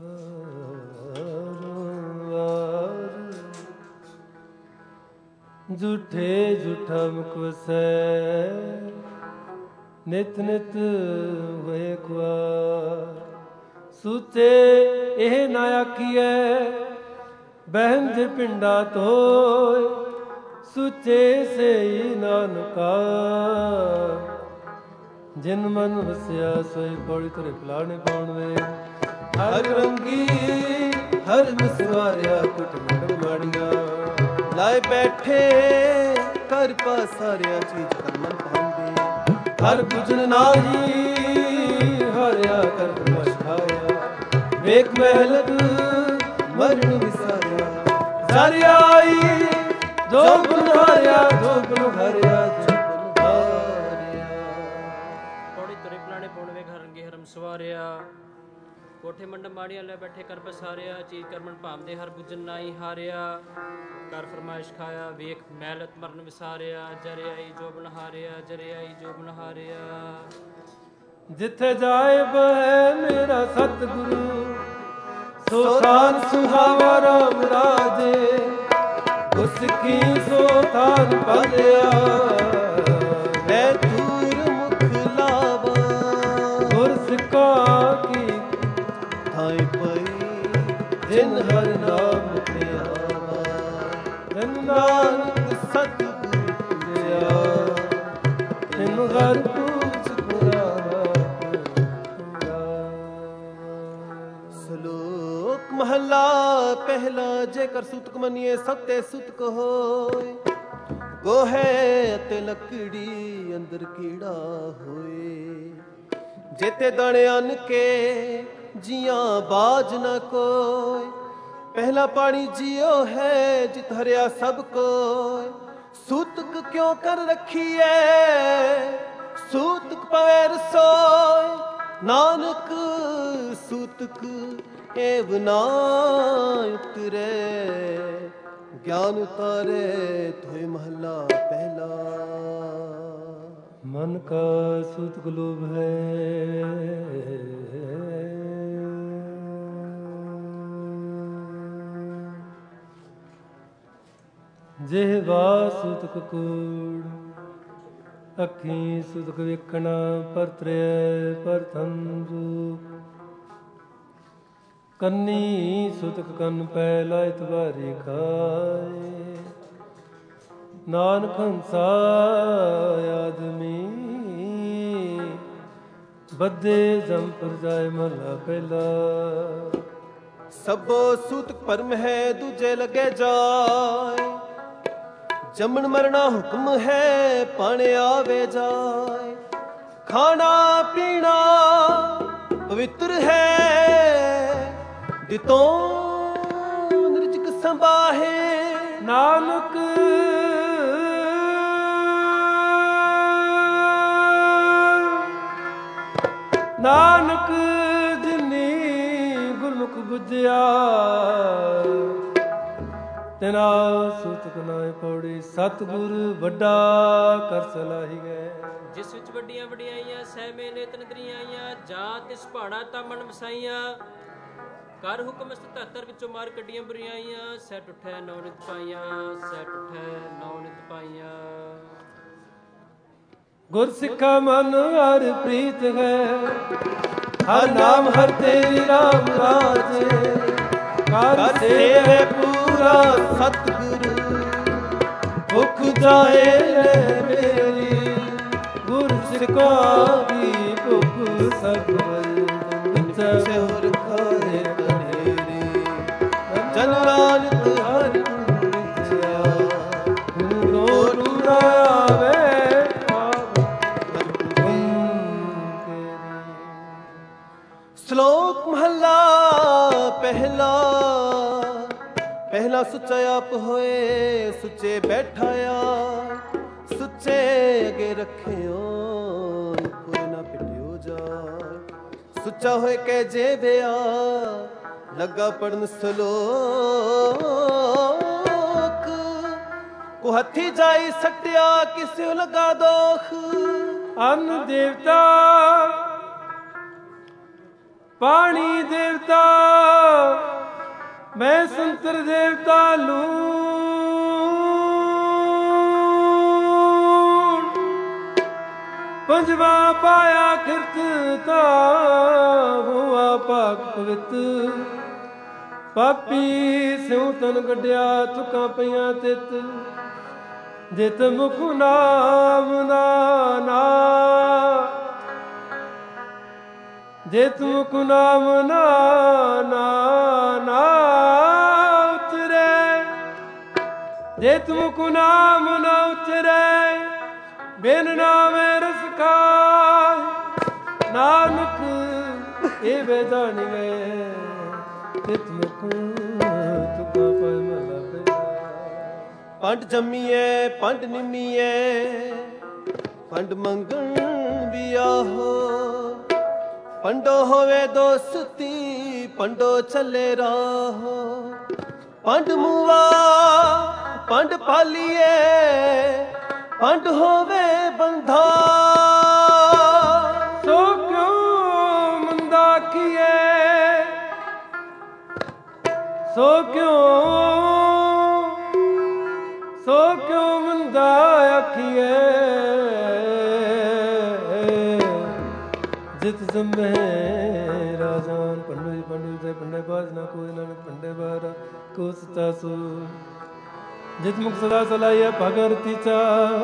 ਝੂਠੇ ਝੂਠਾ ਮੁਖ ਵਸੈ ਨਿਤ ਨਿਤ ਹੋਏ ਖੁਆਰ ਸੁਚੇ ਇਹ ਨਾ ਆਖੀਐ ਬਹਿਨ ਦੇ ਪਿੰਡਾ ਤੋਏ ਸੁਚੇ ਸੇ ਨਾਨਕਾ ਜਿਨ ਮਨ ਵਸਿਆ ਸੋਈ ਪੌੜੀ ਤੇਰੇ ਫਲਾਣੇ ਪਾਉਣ ਵੇ ਹਰ ਰੰਗੀ ਹਰ ਮਸਵਾਰਿਆ ਕੁਟ ਮੜ ਮਾੜੀਆਂ ਲਾਏ ਬੈਠੇ ਕਰ ਪਾਸਾਰਿਆ ਚੀਜ਼ ਕਰ ਮਨ ਪਾਉਂਦੇ ਹਰ ਬੁਝਣ ਨਾਹੀ ਹਰਿਆ ਕਰ ਮਸ਼ਾਇਆ ਵੇਖ ਮਹਿਲਤ ਮਰਨ ਵਿਸਾਰਿਆ ਸਾਰਿਆ ਆਈ ਜੋ ਗੁਣ ਹਾਰਿਆ ਜੋ ਗੁਣ ਹਾਰਿਆ ਜੋ ਗੁਣ ਹਾਰਿਆ ਪੌੜੀ ਤੁਰੇ ਫਲਾਣੇ ਪਾਉਣ ਵੇ ਘਰ ਰੰਗੇ ਹਰਮ ਸਵਾਰਿਆ ਕੋਠੇ ਮੰਡ ਮਾੜੀਆਂ ਲੈ ਬੈਠੇ ਕਰ ਬਸਾਰਿਆ ਚੀਜ਼ ਕਰਮਨ ਭਾਵਦੇ ਹਰ ਬੁਝਨ ਨਾਹੀ ਹਾਰਿਆ ਕਰ ਫਰਮਾਇਸ਼ ਖਾਇਆ ਵੇਖ ਮਹਿਲਤ ਮਰਨ ਵਿਸਾਰਿਆ ਜਰੇ ਆਈ ਜੋ ਬਨ ਹਾਰਿਆ ਜਰੇ ਆਈ ਜੋ ਬਨ ਹਾਰਿਆ ਜਿੱਥੇ ਜਾਏ ਬਹਿ ਮੇਰਾ ਸਤਿਗੁਰੂ ਸੋ ਥਾਨ ਸੁਹਾਵਾ ਰਾਮ ਰਾਜੇ ਉਸ ਕੀ ਸੋ ਥਾਨ ਪਾਲਿਆ ਮੈਂ ਦੂਰ ਮੁਖ ਲਾਵਾ ਗੁਰ ਸਿੱਖਾ ਕੀ ਥਾਈ ਪਈ ਜਿਨ ਹਰ ਨਾਮ ਤੇ ਆਵਾ ਜਿਨ ਨਾਨਕ ਸਤਿਗੁਰੂ ਦਿਆ ਤਿਨ ਹਰ ਪੂਜ ਪੁਰਾਵਾ ਸ਼ਲੋਕ ਮਹੱਲਾ ਪਹਿਲਾ। ਜੇਕਰ ਸੁਤਕ ਮੰਨੀਏ ਸਭ ਤੇ ਸੁਤਕ ਹੋਏ ਗੋਹੇ ਅਤੇ ਲੱਕੜੀ ਅੰਦਰ ਕੀੜਾ ਹੋਏ ਜੇਤੇ ਦਾਣੇ ਅੰਨ ਕੇ ਜੀਆਂ ਬਾਜ ਨ ਕੋਇ ਪਹਿਲਾ ਪਾਣੀ ਜੀਓ ਹੈ ਜਿਤ ਹਰਿਆ ਸਭ ਕੋਇ ਸੂਤਕ ਕਿਉਂ ਕਰ ਰੱਖੀਐ ਸੂਤਕ ਪਵੈ ਰਸੋਇ ਨਾਨਕ ਸੂਤਕ ਏਵ ਨਾ ਉਤਰੇ ਗਿਆਨ ਉਤਾਰੇ ਧੋਏ ਮਹੱਲਾ ਪਹਿਲਾ। ਮਨ ਕਾ ਸੂਤ ਲੋਭ ਹੈ ਜਿਹਵਾ ਸੂਤਕ ਕੂੜ ਅੱਖੀਂ ਸੂਤਕ ਵੇਖਣਾ ਪਰਤਰੇ ਪਰਥਮ ਰੂਪ ਕੰਨੀ ਸੂਤਕ ਕੰਨ ਪੈ ਲਾਇਤ ਵਾਰੀ ਖਾਏ ਨਾਨਕ ਹੰਸਾ ਆਦਮੀ ਬੱਦੇ ਜਮ ਪਰ ਜਾਏ ਮਹਲਾ ਪਹਿਲਾ। ਸਭੋ ਸੂਤਕ ਭਰਮ ਹੈ ਦੂਜੇ ਲੱਗੇ ਜਾਏ ਜੰਮਣ ਮਰਨਾ ਹੁਕਮ ਹੈ ਪਾਣੇ ਆਵੇ ਜਾਏ ਖਾਣਾ ਪੀਣਾ ਪਵਿੱਤਰ ਹੈ ਦਿਤੋਂ ਨਿਰਜਕ ਸੰਭਾਹੇ ਨਾਨਕ ਨਾਨਕ ਜਿਨੀ ਗੁਰਮੁਖ ਬੁਝਿਆ ਤਿਨਾ ਸੂਤਕ ਨਾਏ ਪੌੜੀ ਸਤਿਗੁਰ ਵੱਡਾ ਕਰ ਸਲਾਹੀ ਗਏ। ਜਿਸ ਵਿੱਚ ਵੱਡੀਆਂ ਵਡਿਆਈਆਂ ਸਹਿਮੇ ਨੇਤ ਨਦਰੀਆਂ ਆਈਆਂ ਜਾਤ ਇਸ ਪਹਾੜਾ ਤਾਂ ਮਨ ਵਸਾਈਆਂ ਕਰ ਹੁਕਮ ਸਤੱਤਰ ਵਿੱਚੋਂ ਮਾਰ ਕੱਢੀਆਂ ਬੁਰੀਆਈਆਂ ਸਹਿ ਟੁੱਠੈ ਨੌ ਨਿਤ ਪਾਈਆਂ ਸਹਿ ਟੁੱਠੈ ਨੌ ਨਿਤ ਪਾਈਆਂ। ਗੁਰ ਸਿੱਖਾ ਮਨ ਹਰ ਪ੍ਰੀਤ ਹੈ ਹਰ ਨਾਮ ਹਰ ਤੇਰੀ ਰਾਮ ਰਾਜੇ ਕਰ ਸੇਵੇ ਪੂਰਾ ਸਤਿਗੁਰੂ ਭੁਖ ਜਾਏ ਮੇਰੀ ਗੁਰ ਸਿੱਖਾ ਦੀ ਭੁਖ ਸਭ ਵਿਚੇ ਹੋਰ ਖਾਏ ਕਨੇਰੀ ਜਨ ਨਾਨਕ ਹਰਿ ਵਿਚਿਆ ਗੁਰੂ ਰੂੜਾ ਆਵੇ ਸ਼ਲੋਕ ਮਹੱਲਾ ਪਹਿਲਾ। ਪਹਿਲਾ ਸੁੱਚਾ ਆਪ ਹੋਏ ਸੁੱਚੇ ਬੈਠਾਇਆ ਸੁੱਚੇ ਅਗੇ ਰੱਖਿਓ ਕੋਈ ਨਾ ਪਿਟਿਓ ਜਾਏ ਸੁੱਚਾ ਹੋਏ ਕਹਿ ਜੇ ਬਿਆ ਲੱਗਾ ਪੜਨ ਸਲੋਕ ਕੋ ਹੱਥੀ ਜਾਈ ਸੱਟਿਆ ਕਿਸੇ ਲਗਾ ਦੋਖ ਅੰਨ ਦੇਵਤਾ ਪਾਣੀ ਦੇਵਤਾ ਮੈਂ ਸੰਤਰ ਦੇਵਤਾ ਲੂਣ ਪੰਜਵਾ ਪਾਇਆ ਕਿਰਤ ਹੋਆ ਪਾਕ ਪਵਿੱਤ ਪਾਪੀ ਸਿਉ ਤਨ ਕੱਢਿਆ ਤੁਕਾਂ ਪਈਆਂ ਤਿਤ ਜਿਤ ਮੁਖ ਨਾਮ ਨਾ ਨਾ ਜੇ ਤੂੰ ਕੋ ਨਾਮ ਨਾ ਨਾ ਨਾ ਉਤਰੇ ਜੇ ਤੂੰ ਕੋ ਨਾਮ ਨਾ ਉਤਰੇ ਬਿਨ ਨਾਮੇ ਰਸ ਖਾਏ ਨਾਨਕ ਇਹ ਵੇਦਾਨੀ ਗਏ ਤਿਤ ਮੁਖ ਤੁਕਾ ਪੈ ਮਲਾ ਪੈ ਪੰਡ ਜੰਮੀਐ ਪੰਡ ਨਿਮੀਐ ਪੰਡ ਮੰਗਣ ਬਿਆਹੋ ਪੰਡੋ ਹੋਵੇ ਦੋਸਤੀ ਪੰਡੋ ਚੱਲੇ ਰਾਹੋ ਪੰਡ ਮੂਆ ਪੰਡ ਪਾਲੀਏ ਪੰਡ ਹੋਵੇ ਬੰਧਾ ਸੋ ਕਿਉ ਮੰਦਾ ਕੀਏ ਸੋ ਕਿਉ ਸੋ ਕਿਉ ਮੰਦਾ ਆਖੀਏ ਜਿਤ ਜੰਮੇ ਰਾਜਾਨ ਪੰਡੂ ਪੰਡੂ ਤੇ ਪੰਡੇ ਬਾਜ ਨਾ ਕੋਈ ਨਾਨਕ ਪੰਡੇ ਬਾਰਾ ਕੋ ਸਤਾ ਸੋ ਜਿਤ ਮੁਖ ਸਦਾ ਸਲਾਈਏ ਭਗਰਤੀ ਚਾਰ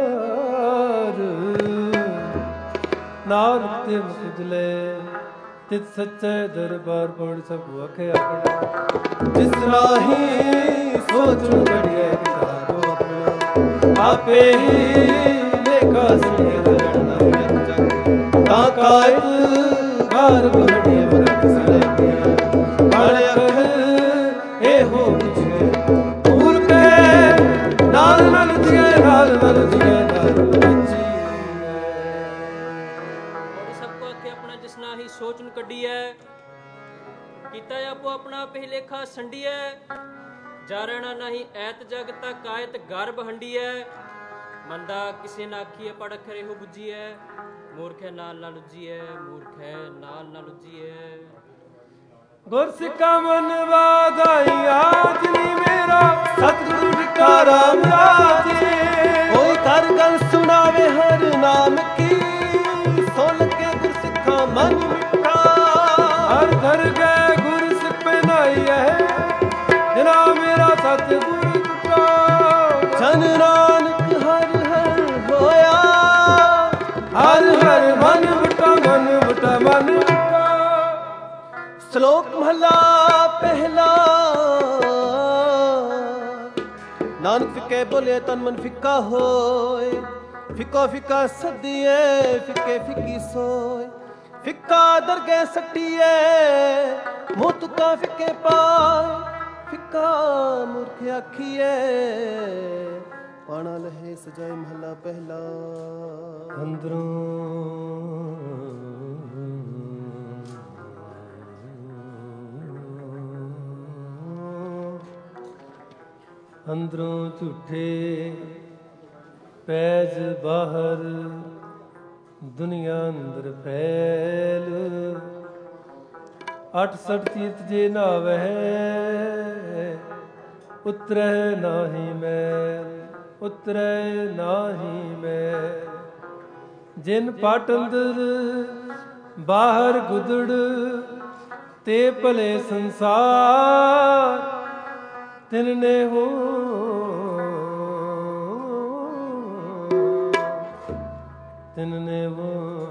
ਨਾਨਕ ਤੇ ਮੁਖ ਜਲੇ ਤਿਤ ਸੱਚੇ ਦਰਬਾਰ ਪੜ ਸਭ ਆਖੇ ਆਪਣਾ ਜਿਸ ਰਾਹੀ ਸੋਚ ਬੜੀਏ ਕਿਤਾਬੋ ਆਪਣਾ ਆਪੇ ਹੀ ਲੇਖਾ ਸੁਣੇ ਰਣਾ ਜਗ ਤਾ ਕਾਇਤ ਘਰ ਬੜੀਏ ਵਰਤ ਸਲੇ ਬਾਲੇ ਅਖ ਇਹੋ ਪੁੱਛੇ ਪੂਰ ਕੇ ਨਾਲ ਨਾਲ ਜੀਏ ਨਾਲ ਨਾਲ ਜੀਏ ਨਾਲ ਹੀ ਸੋਚ ਨੂੰ ਕੱਢੀਐ ਕੀਤਾ ਆਪੋ ਆਪਣਾ ਪਹਿਲੇਖਾ ਸੰਡੀਐ ਜਾਰਣਾ ਨਹੀਂ ਐਤ ਜਗ ਤੱਕ ਆਇਤ ਗਰਭ ਹੰਡੀਐ ਮੰਦਾ ਕਿਸੇ ਨਾ ਆਖੀਏ ਪੜ ਖਰੇ ਹੋ ਬੁੱਝੀਐ ਮੂਰਖੇ ਨਾਲ ਨਾ ਲੁੱਜੀਐ ਮੂਰਖੇ ਨਾਲ ਨਾ ਲੁੱਜੀਐ ਗੁਰ ਸਿੱਖਾ ਮਨ ਵਾਧਾਈਆ ਜਿਨੀ ਮੇਰਾ ਸਤਿਗੁਰੂ ਟਿਕਾ ਰਾਮ ਰਾਜੇ ਕੋਈ ਕਰ ਗੱਲ ਸੁਣਾਵੇ ਹਰ ਨਾਮ ਕੀ ਸੁਣ ਕੇ ਗੁਰ ਸਿੱਖਾ ਮਨ ਮਿੱਠਾ ਹਰ ਘਰ ਗਏ ਗੁਰ ਸਿੱਖ ਪਹਿਨਾਈ ਹੈ ਜਿਨਾ ਮੇਰਾ ਸਤਿਗੁਰ ਟੁੱਟਾ ਜਨ ਨਾਨਕ ਹਰ ਹਰ ਹੋਇਆ ਹਰ ਹਰ ਮਨ ਵਟਾ ਮਨ ਵਟਾ ਮਨ ਵਟਾ। ਸ਼ਲੋਕ ਮਹਲਾ ਪਹਿਲਾ ਨਾਨਕ ਫਿੱਕੇ ਬੋਲੇ ਤਨ ਮਨ ਫਿੱਕਾ ਹੋਏ ਫਿੱਕਾ ਫਿੱਕਾ ਸਦੀਏ ਫਿੱਕੇ ਫਿੱਕੀ ਸੋਏ ਫਿੱਕਾ ਦਰਗੇ ਸੱਟੀਏ ਮੂੰਹ ਤੁਕਾਂ ਫਿੱਕੇ ਪਾਏ ਫਿੱਕਾ ਮੂਰਖ ਆਖੀਏ ਪਾਣਾ ਲਹੇ ਸਜਾਏ ਮਹਲਾ ਪਹਿਲਾ ਅੰਦਰੋਂ ਅੰਦਰੋਂ ਝੂਠੇ ਪੈਜ ਬਾਹਰ ਦੁਨੀਆ ਅੰਦਰ ਫੈਲ ਅੱਠ ਸਠ ਤੀਰਥ ਜੇ ਨਾਵਹਿ ਉਤਰੈ ਨਾਹੀ ਮੈਲ ਉਤਰੈ ਨਾਹੀ ਮੈਲ ਜਿਨ ਪਾਟ ਅੰਦਰ ਬਾਹਰ ਗੁਦੜ ਤੇ ਭਲੇ ਸੰਸਾਰ ਤਿਨ ਨੇ ਹੋ ਤਿਨ ਨੇ ਹੋ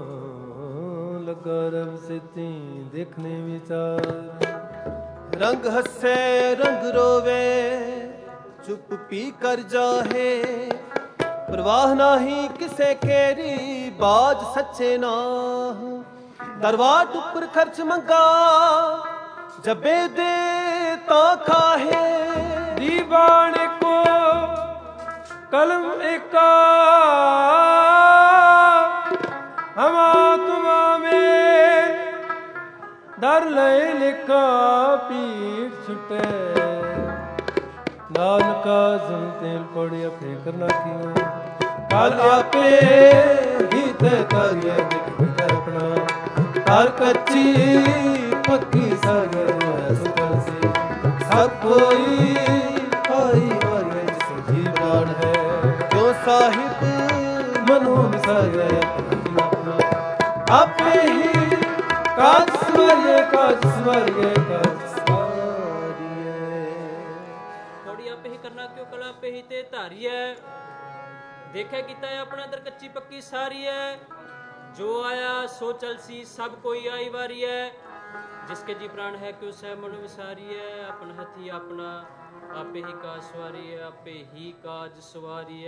ਲਗਾ ਰਬ ਸਿੱਤੀ ਦੇਖਨੇ ਵਿਚਾਰ ਰੰਗ ਹੱਸੇ ਰੰਗ ਰੋਵੇ ਚੁੱਪ ਪੀ ਕਰ ਜਾਹੇ ਪ੍ਰਵਾਹ ਨਾਹੀ ਕਿਸੇ ਕੇਰੀ ਬਾਜ ਸੱਚੇ ਨਾਹ ਦਰਵਾਟ ਉੱਪਰ ਖਰਚ ਮੰਗਾ ਜਬੇ ਦੇ ਤਾਂ ਖਾਹੇ ਦੀਵਾਨ ਕੋ ਕਲਮ ਏਕਾ ਹਮਾ ਤੁਮਾ ਮੇਂ ਦਰ ਲੈ ਲਿਖਾ ਪੀਠ ਛੁਟੇ ਨਾਨਕਾ ਜਨ ਤੇਲ ਪੜਿਆ ਫੇਕਰ ਨਾ ਕੀਓ ਕਲ ਆਪੇ ਹੀ ਤੇ ਕਰਿਆ ਵਿਖ ਆਪਣਾ ਕਰ ਕੱਚੀ ਪੱਕੀ ਸਗਰ ਸੁਪਰ ਸੇ ਸਭ ਕੋਈ ਆਈ ਵਰੇ ਜਿਸ ਜੀ ਬਾਣ ਹੈ ਜੋ ਸਾਹਿਬ ਮਨੋ ਮਿਸਾਇਆ ਆਪੇ ਹੀ ਕਾਜ ਸਵਰਗੇ ਕਾਜ ਸਵਰਗੇ ਕਾਜ ਸਵਾਰੀਏ ਥੋੜੀ ਆਪੇ ਹੀ ਕਰਨਾ ਕਿਉ ਕਲਾ ਆਪੇ ਹੀ ਤੇ ਧਾਰੀਐ ਦੇਖੇ ਕੀਤਾ ਆਪਣਾ ਦਰ ਕੱਚੀ ਪੱਕੀ ਸਾਰੀ ਹੈ ਜੋ ਆਇਆ ਸੋ ਚਲਸੀ ਸਭ ਕੋਈ ਆਈ ਵਾਰੀ ਹੈ जिसके जी प्राण है क्यों सह मन विसारी है अपन हथी अपना आपे ही काज सवारी है आपे ही काज सवारी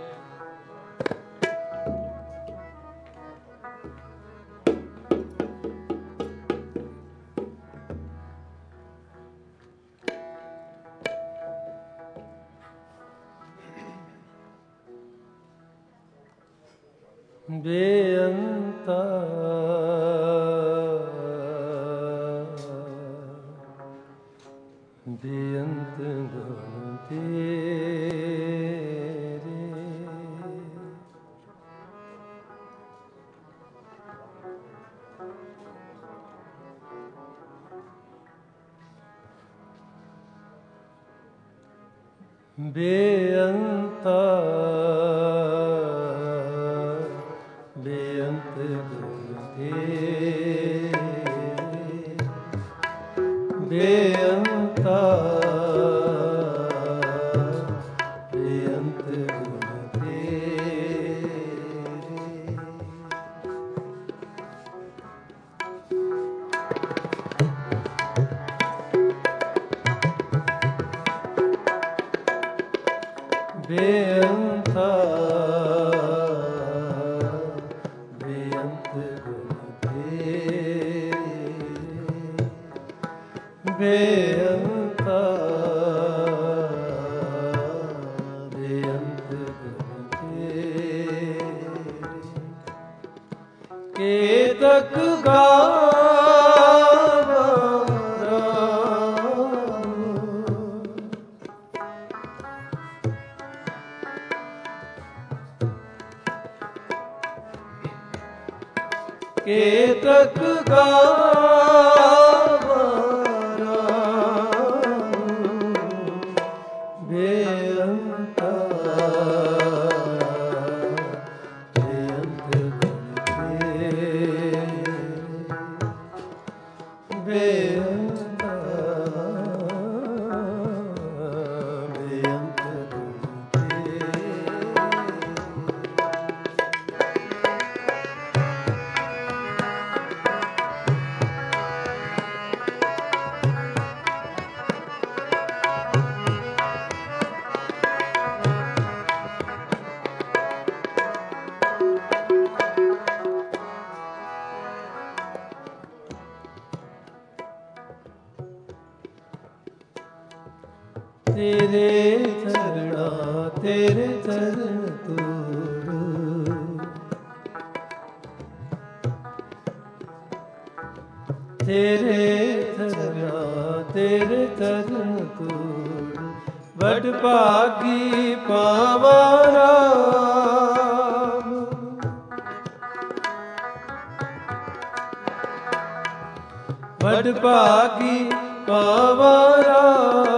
है बेअंता ਬੇਅੰਤ ਗੁਣ ਤੇਰੇ ਬੇਅੰਤਾ ਬੇਅੰਤ ਗੁਣ ਤੇਰੇ ਬੇਅੰਤਾ ਬੇਅੰਤ ਗੁਣ ਤੇਰੇ ਬੇਅੰਤਾ ਬੇਅੰਤ ਗੁਣ ਤੇਰੇ ਬੇਅੰਤਾ ਬੇਅੰਤ ਗੁਣ ਤੇਰੇ ਕੇਤਕ ਗਾਵਾ ਰਾਮ केतक गावा बेअंता बेअंत गण बेअंता बेअंत तेरे चरणा तेरे चरण तोड़ तेरे चरणा तेरे चरण तोड़ बड़ भागी पावा राम बड़ भागी पावा राम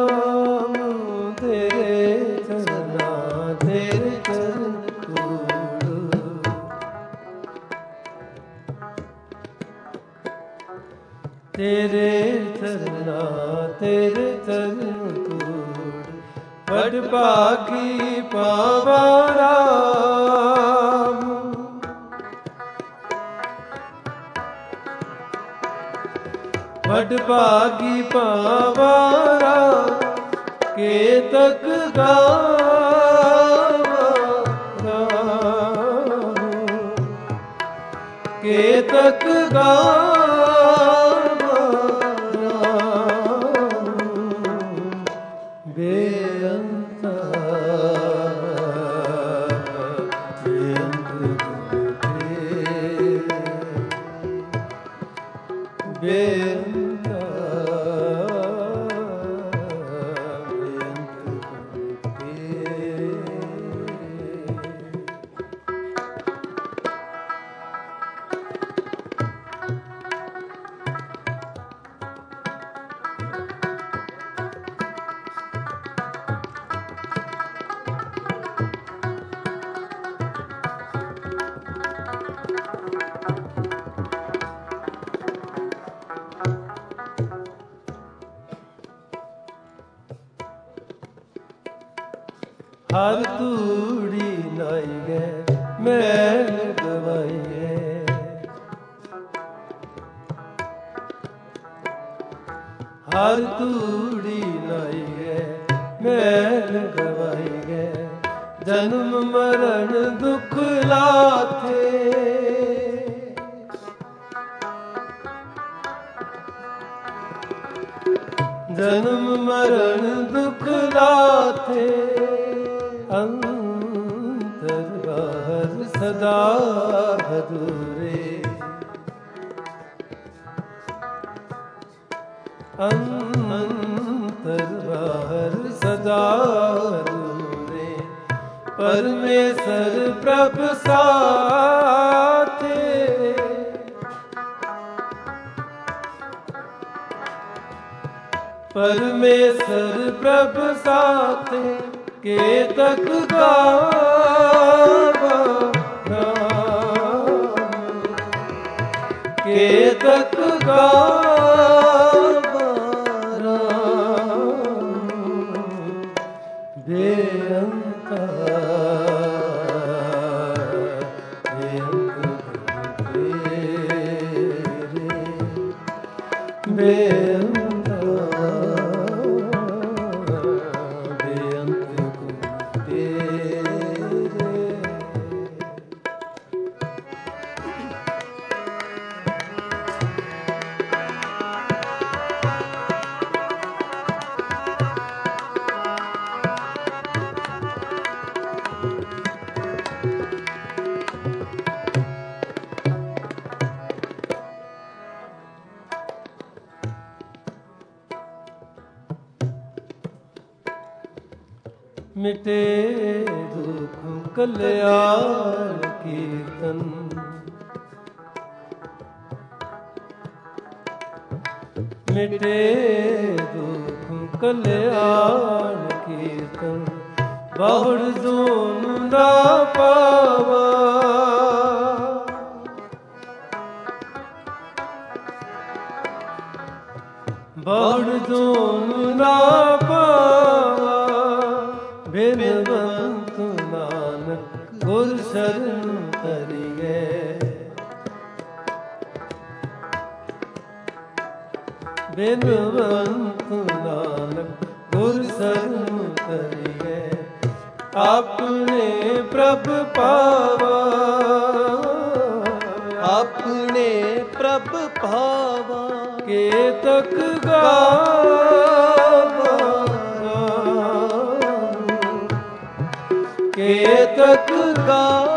तेरे चरना तेरे चरण तोड़ बड़ भागी पावा राम बड़ भागी पावा राम केतक गावा राम केतक गावा हर तूड़ी नाई गे मैल गवाइए हर तूड़ी नाई गे मैल गवाइए जन्म मरण दुख लाथे जन्म मरण दुख लाथे अंतर बाहर सदा अधूरे अंतर बाहर सदा अधूरे परमेश्वर प्रभ साथे परमेश्वर प्रभ साथे केतक गावा राम केतक गावा राम बेअंता बेअंत तेरे बेअंता मिटे दुख कल्याण कीर्तन ਮਿਟੇ ਦੁਖ ਕਲਿਆਣ ਕੀਰਤਨ ਬਹੁੜ ਜੋਨ ਨਾ ਪਾਵਾ। ਬਹੁੜ ਜੋਨ ਨਾ ਪਾਵਾ ਬਿਨਵੰਤ ਨਾਨਕ ਗੁਰ ਸ਼ਰਨ ਤਰੀਏ। ਬਿਨਵੰਤ ਨਾਨਕ ਗੁਰ ਸ਼ਰਨ ਤਰੀਏ। ਆਪਣੇ ਪ੍ਰਭ ਪਾਵਾ ਆਪਣੇ ਪ੍ਰਭ ਭਾਵਾ ਕੇਤਕ ਗਾਵਾ ਕੇਤਕ ਗਾਵਾ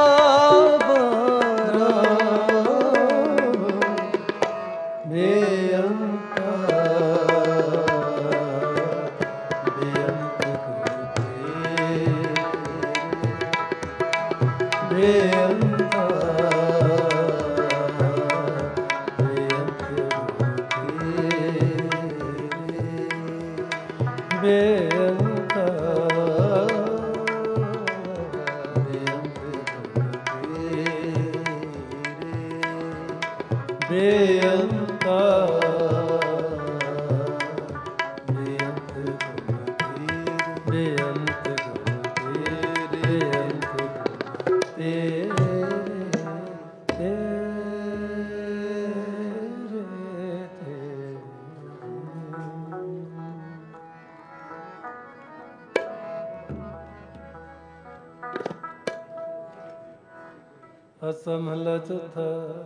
ਮਹਲਾ ਚੌਥਾ।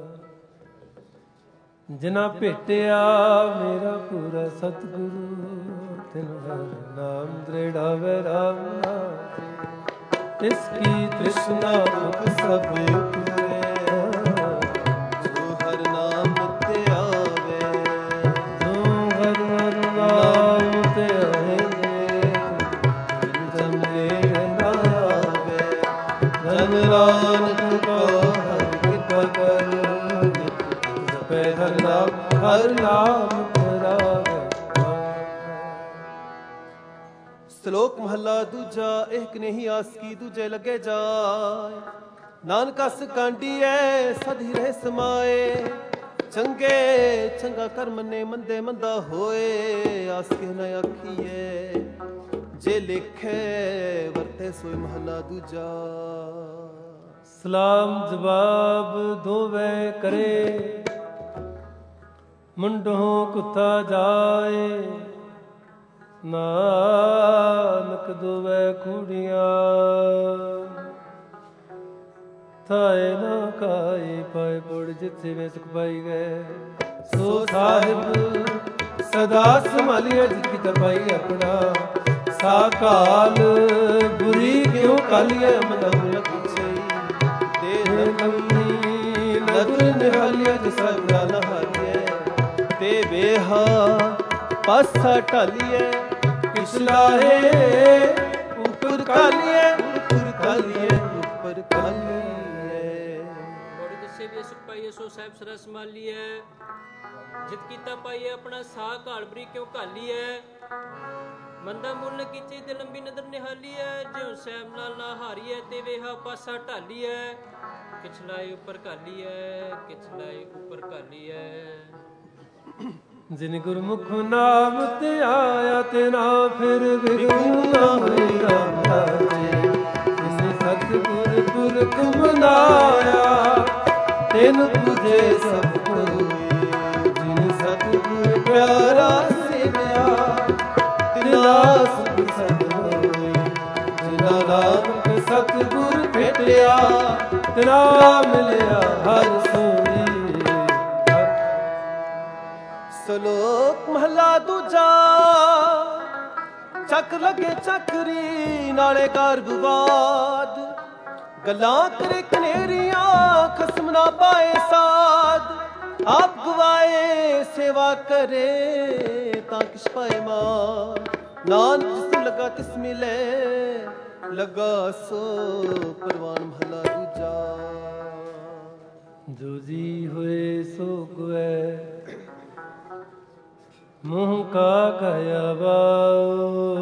ਜਿਨਾ ਭੇਟਿਆ ਮੇਰਾ ਪੂਰਾ ਸਤਿਗੁਰੂ ਤਿਨ ਹਰ ਨਾਮ ਦ੍ਰਿੜਾਵੇ ਰਾਮ ਨਾਮ। ਇਸ ਕੀ ਤ੍ਰਿਸ਼ਨਾ ਦੁਖ ਸਭ ਉਤਰੇ ਜੋ ਹਰ ਨਾਮ ਤੇ ਆਵੇ। ਜੋ ਹਰ ਹਰ ਨਾਮ ਤੇ ਆਵੇ ਜਮੇ ਨਾ ਆਵੇ। ਜਨ ਨਾਨਕ ਕੋ ਹਰ ਨਾਮ ਹਰ ਨਾਮ ਕਰਾਵੇ। ਸ਼ਲੋਕ ਮਹੱਲਾ ਦੂਜਾ। ਇੱਕ ਨਹੀਂ ਆਸ ਕੀ ਦੂਜੇ ਲੱਗੇ ਜਾਏ। ਨਾਨਕ ਅਸ ਕਾਂਡੀਐ ਸਦੀ ਰਹਿ ਸਮਾਏ। ਚੰਗੇ ਚੰਗਾ ਕਰਮ ਨੇ ਮੰਦੇ ਮੰਦਾ ਹੋਏ। ਆਸ ਕੇ ਨ ਆਖੀਏ ਜੇ ਲਿਖੇ ਵਰਤੇ ਸੋਈ ਮਹੱਲਾ ਦੂਜਾ। ਸਲਾਮ ਜਵਾਬ ਦੋਵੇਂ ਕਰੇ ਮੁੰਡੋਂ ਕੁੱਤਾ ਜਾਏ। ਨਾਨਕ ਦੋਵੇਂ ਕੁੜੀਆਂ ਥਾਏ ਨਾ ਕਾਈ ਪਾਏ ਪੁੜ ਜਿੱਥੇ ਵੇ ਸੁਖ ਪਾਈ ਗਏ। ਸੋ ਸਾਹਿਬ ਸਦਾ ਸੰਭਾਲੀਏ ਜਿੱਕੀ ਤਰਪਾਈ ਆਪਣਾ। ਸਾਕਾਲ ਬੁਰੀ ਕਿਉਂ ਕਾਲੀਏ ਮਦਮ ਪਿੱਛੇ ਤੇ ਕੰਨੀ ਨਦਰ ਨਿਹਾਲੀਏ ਜਿਸ ਸਭਰਾ ਨਹਾਲੀਏ। ਤੇ ਵੇਹਾ ਪਾਸਾ ਢਾਲੀਏ ਪਿਛਲਾਏ ਉੱਪਰ ਕਾਲੀਏ ਉੱਪਰ ਕਾਲੀਏ ਉੱਪਰ ਕਾਲੀਏ। ਬੋੜੀ ਦੱਸੇ ਵੀ ਸੁਖ ਪਾਈਏ ਸੋ ਸਾਹਿਬ ਸਦਾ ਸੰਭਾਲੀਏ। ਜਿਤ ਕੀਤਾ ਪਾਈਏ ਆਪਣਾ ਸਾਹ ਘਾਲ ਬਰੀ ਕਿਉਂ ਘਾਲੀਏ। ਮੰਦਾ ਮੁੱਲ ਕੀਚੇ ਤੇ ਲੰਬੀ ਨਦਰ ਨਿਹਾਲੀਏ। ਜਿਉ ਸਹਿਬ ਨਾਲ ਨਾ ਹਾਰੀਏ ਤੇ ਵੇਹਾ ਪਾਸਾ ਢਾਲੀਏ। ਕਿਛਲਾਏ ਉੱਪਰ ਘਾਲੀਏ ਕਿਛਲਾਏ ਉੱਪਰ ਘਾਲੀਏ। ਜਿਨ ਗੁਰਮੁਖ ਨਾਮ ਤੇ ਆਇਆ ਤੇ ਨਾ ਫਿਰ ਵਿਗਨ ਨਾ ਹੋਈ ਰਾਮ ਰਾਜੇ। ਜਿਨ ਸਤਿਗੁਰ ਪੁਰਖ ਮਨਾਇਆ ਤਿਨ ਪੁਜੇ ਸਭ ਕੋਈ। ਜਿਨ ਸਤਿਗੁਰ ਪਿਆਰਾ ਸੇਵਿਆ ਤਿਨਾ ਸੁਖ ਸਦ ਹੋਈ। ਜਿਨਾ ਨਾਨਕ ਸਤਿਗੁਰ ਭੇਟਿਆ ਤਿਨਾ ਮਿਲਿਆ ਹਰ ਸੋਈ। ਸ਼ਲੋਕ ਮਹਲਾ ਦੂਜਾ। ਚੱਕ ਲੱਗੇ ਚੱਕਰੀ ਨਾਲੇ ਘਰ ਵਿਵਾਦ। ਗੱਲਾਂ ਕਰੇ ਕਨੇਰੀਆਂ ਖਸਮ ਨਾ ਪਾਏ ਸਾਧ। ਆਪ ਗਵਾਏ ਸੇਵਾ ਕਰੇ ਤਾਂ ਕਿਛ ਪਾਏ ਮਾਨ। ਨਾਨਕ ਜਿਸ ਲਗਾ ਤਿਸ ਮਿਲੇ ਲਗਾ ਸੋ ਪਰਵਾਨ ਮਹਲਾ ਦੂਜਾ। ਜੋ ਜੀ ਹੋਏ ਸੋ ਗਵੇ ਮੂੰਹ ਕਾ ਕਹਿਆ ਬਾਉ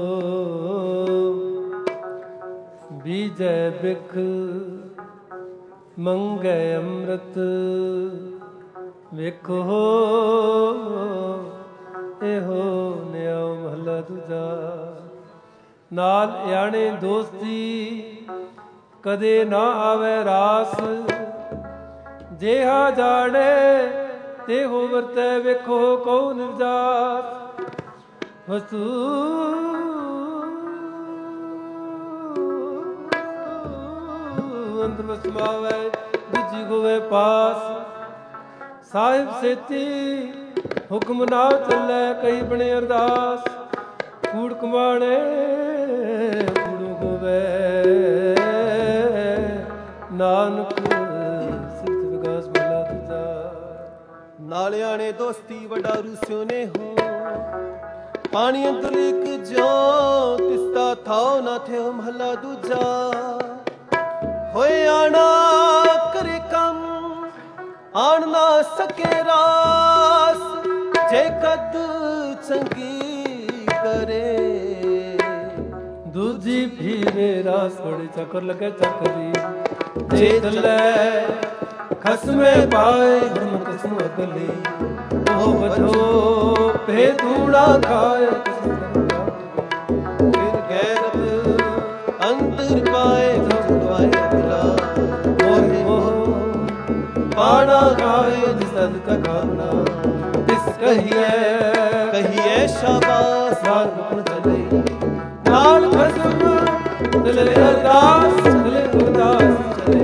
ਬੀਜੈ ਬਿਖ ਮੰਗੈ ਅੰਮ੍ਰਿਤ ਵੇਖੋ ਇਹੋ ਨਿਉ ਮਹਲਾ ਦੂਜਾ। ਨਾਲ ਯਾਣੇ ਦੋਸਤੀ ਕਦੇ ਨਾ ਆਵੇ ਰਾਸ, ਜਿਹਾ ਜਾਣੇ ਤੇ ਹੋ ਵਰਤੈ ਵੇਖੋ ਕਉ ਨਿਰਜਾਸ। ਵਸੂ ਅੰਦਰ ਵਸਮਾਵੇ ਦੂਜੀ ਹੋਵੇ ਪਾਸ। ਸਾਹਿਬ ਸੇਤੀ ਹੁਕਮ ਨਾ ਚੱਲੇ ਕਈ ਬਣੇ ਅਰਦਾਸ। ਕੂੜ ਕਮਾਣੇ ਕੂੜੂ ਹੋਵੇ ਨਾਨਕ ਸਿੱਧ ਵਿਗਾਸ ਮਹਲਾ ਦੂਜਾ। ਨਾਲਿਆਂ ਨੇ ਦੋਸਤੀ ਵੱਡਾ ਰੂਸਿਓ ਨੇ ਹੋ, ਪਾਣੀ ਅੰਦਰ ਲਿਕ ਜੋ ਤਿਸਦਾ ਥਾਉ ਨਾ ਥਿਓ ਮਹਲਾ ਦੂਜਾ। ਹੋਏ ਆਣਾ ਕਰੇ ਕੰਮ ਆਣ ਨਾ ਸਕੇ ਰਾਸ, ਜੇ ਕਦ ਚੰਗੀ ਕਰੇ ਦੂਜੀ ਫਿਰੇ ਰਾਸ। ਥੋੜੇ ਚੱਕਰ ਲੱਗੇ ਚੱਕਰੀ ਜੇ ਚੱਲੇ ਖਸਮੇ ਪਾਏ ਹਮ ਕਸਮ ਅਗਲੀ। ਉਹ ਵਜੋ ਪੇ ਧੂੜਾ ਖਾਏ ਫਿਰ ਗੈਰਤ ਅੰਦਰ ਪਾਏ ਜਵਾਏ ਅਗਲਾ। ਮੋਹ ਮੋਹ ਪਾਣਾ ਖਾਏ ਜਿਸ ਤਦ ਤੱਕ ਆਉਣਾ ਤਿਸ ਕਹੀਏ ਕਹੀਏ ਸ਼ਾਬਾਸ਼। ਨਾਲ ਰੁਕਣ ਚਲੇ ਨਾਲ ਖਸਮ ਦਿਲੇ ਅਰਦਾਸ ਦਿਲੇ ਅਰਦਾਸ ਚਲੇ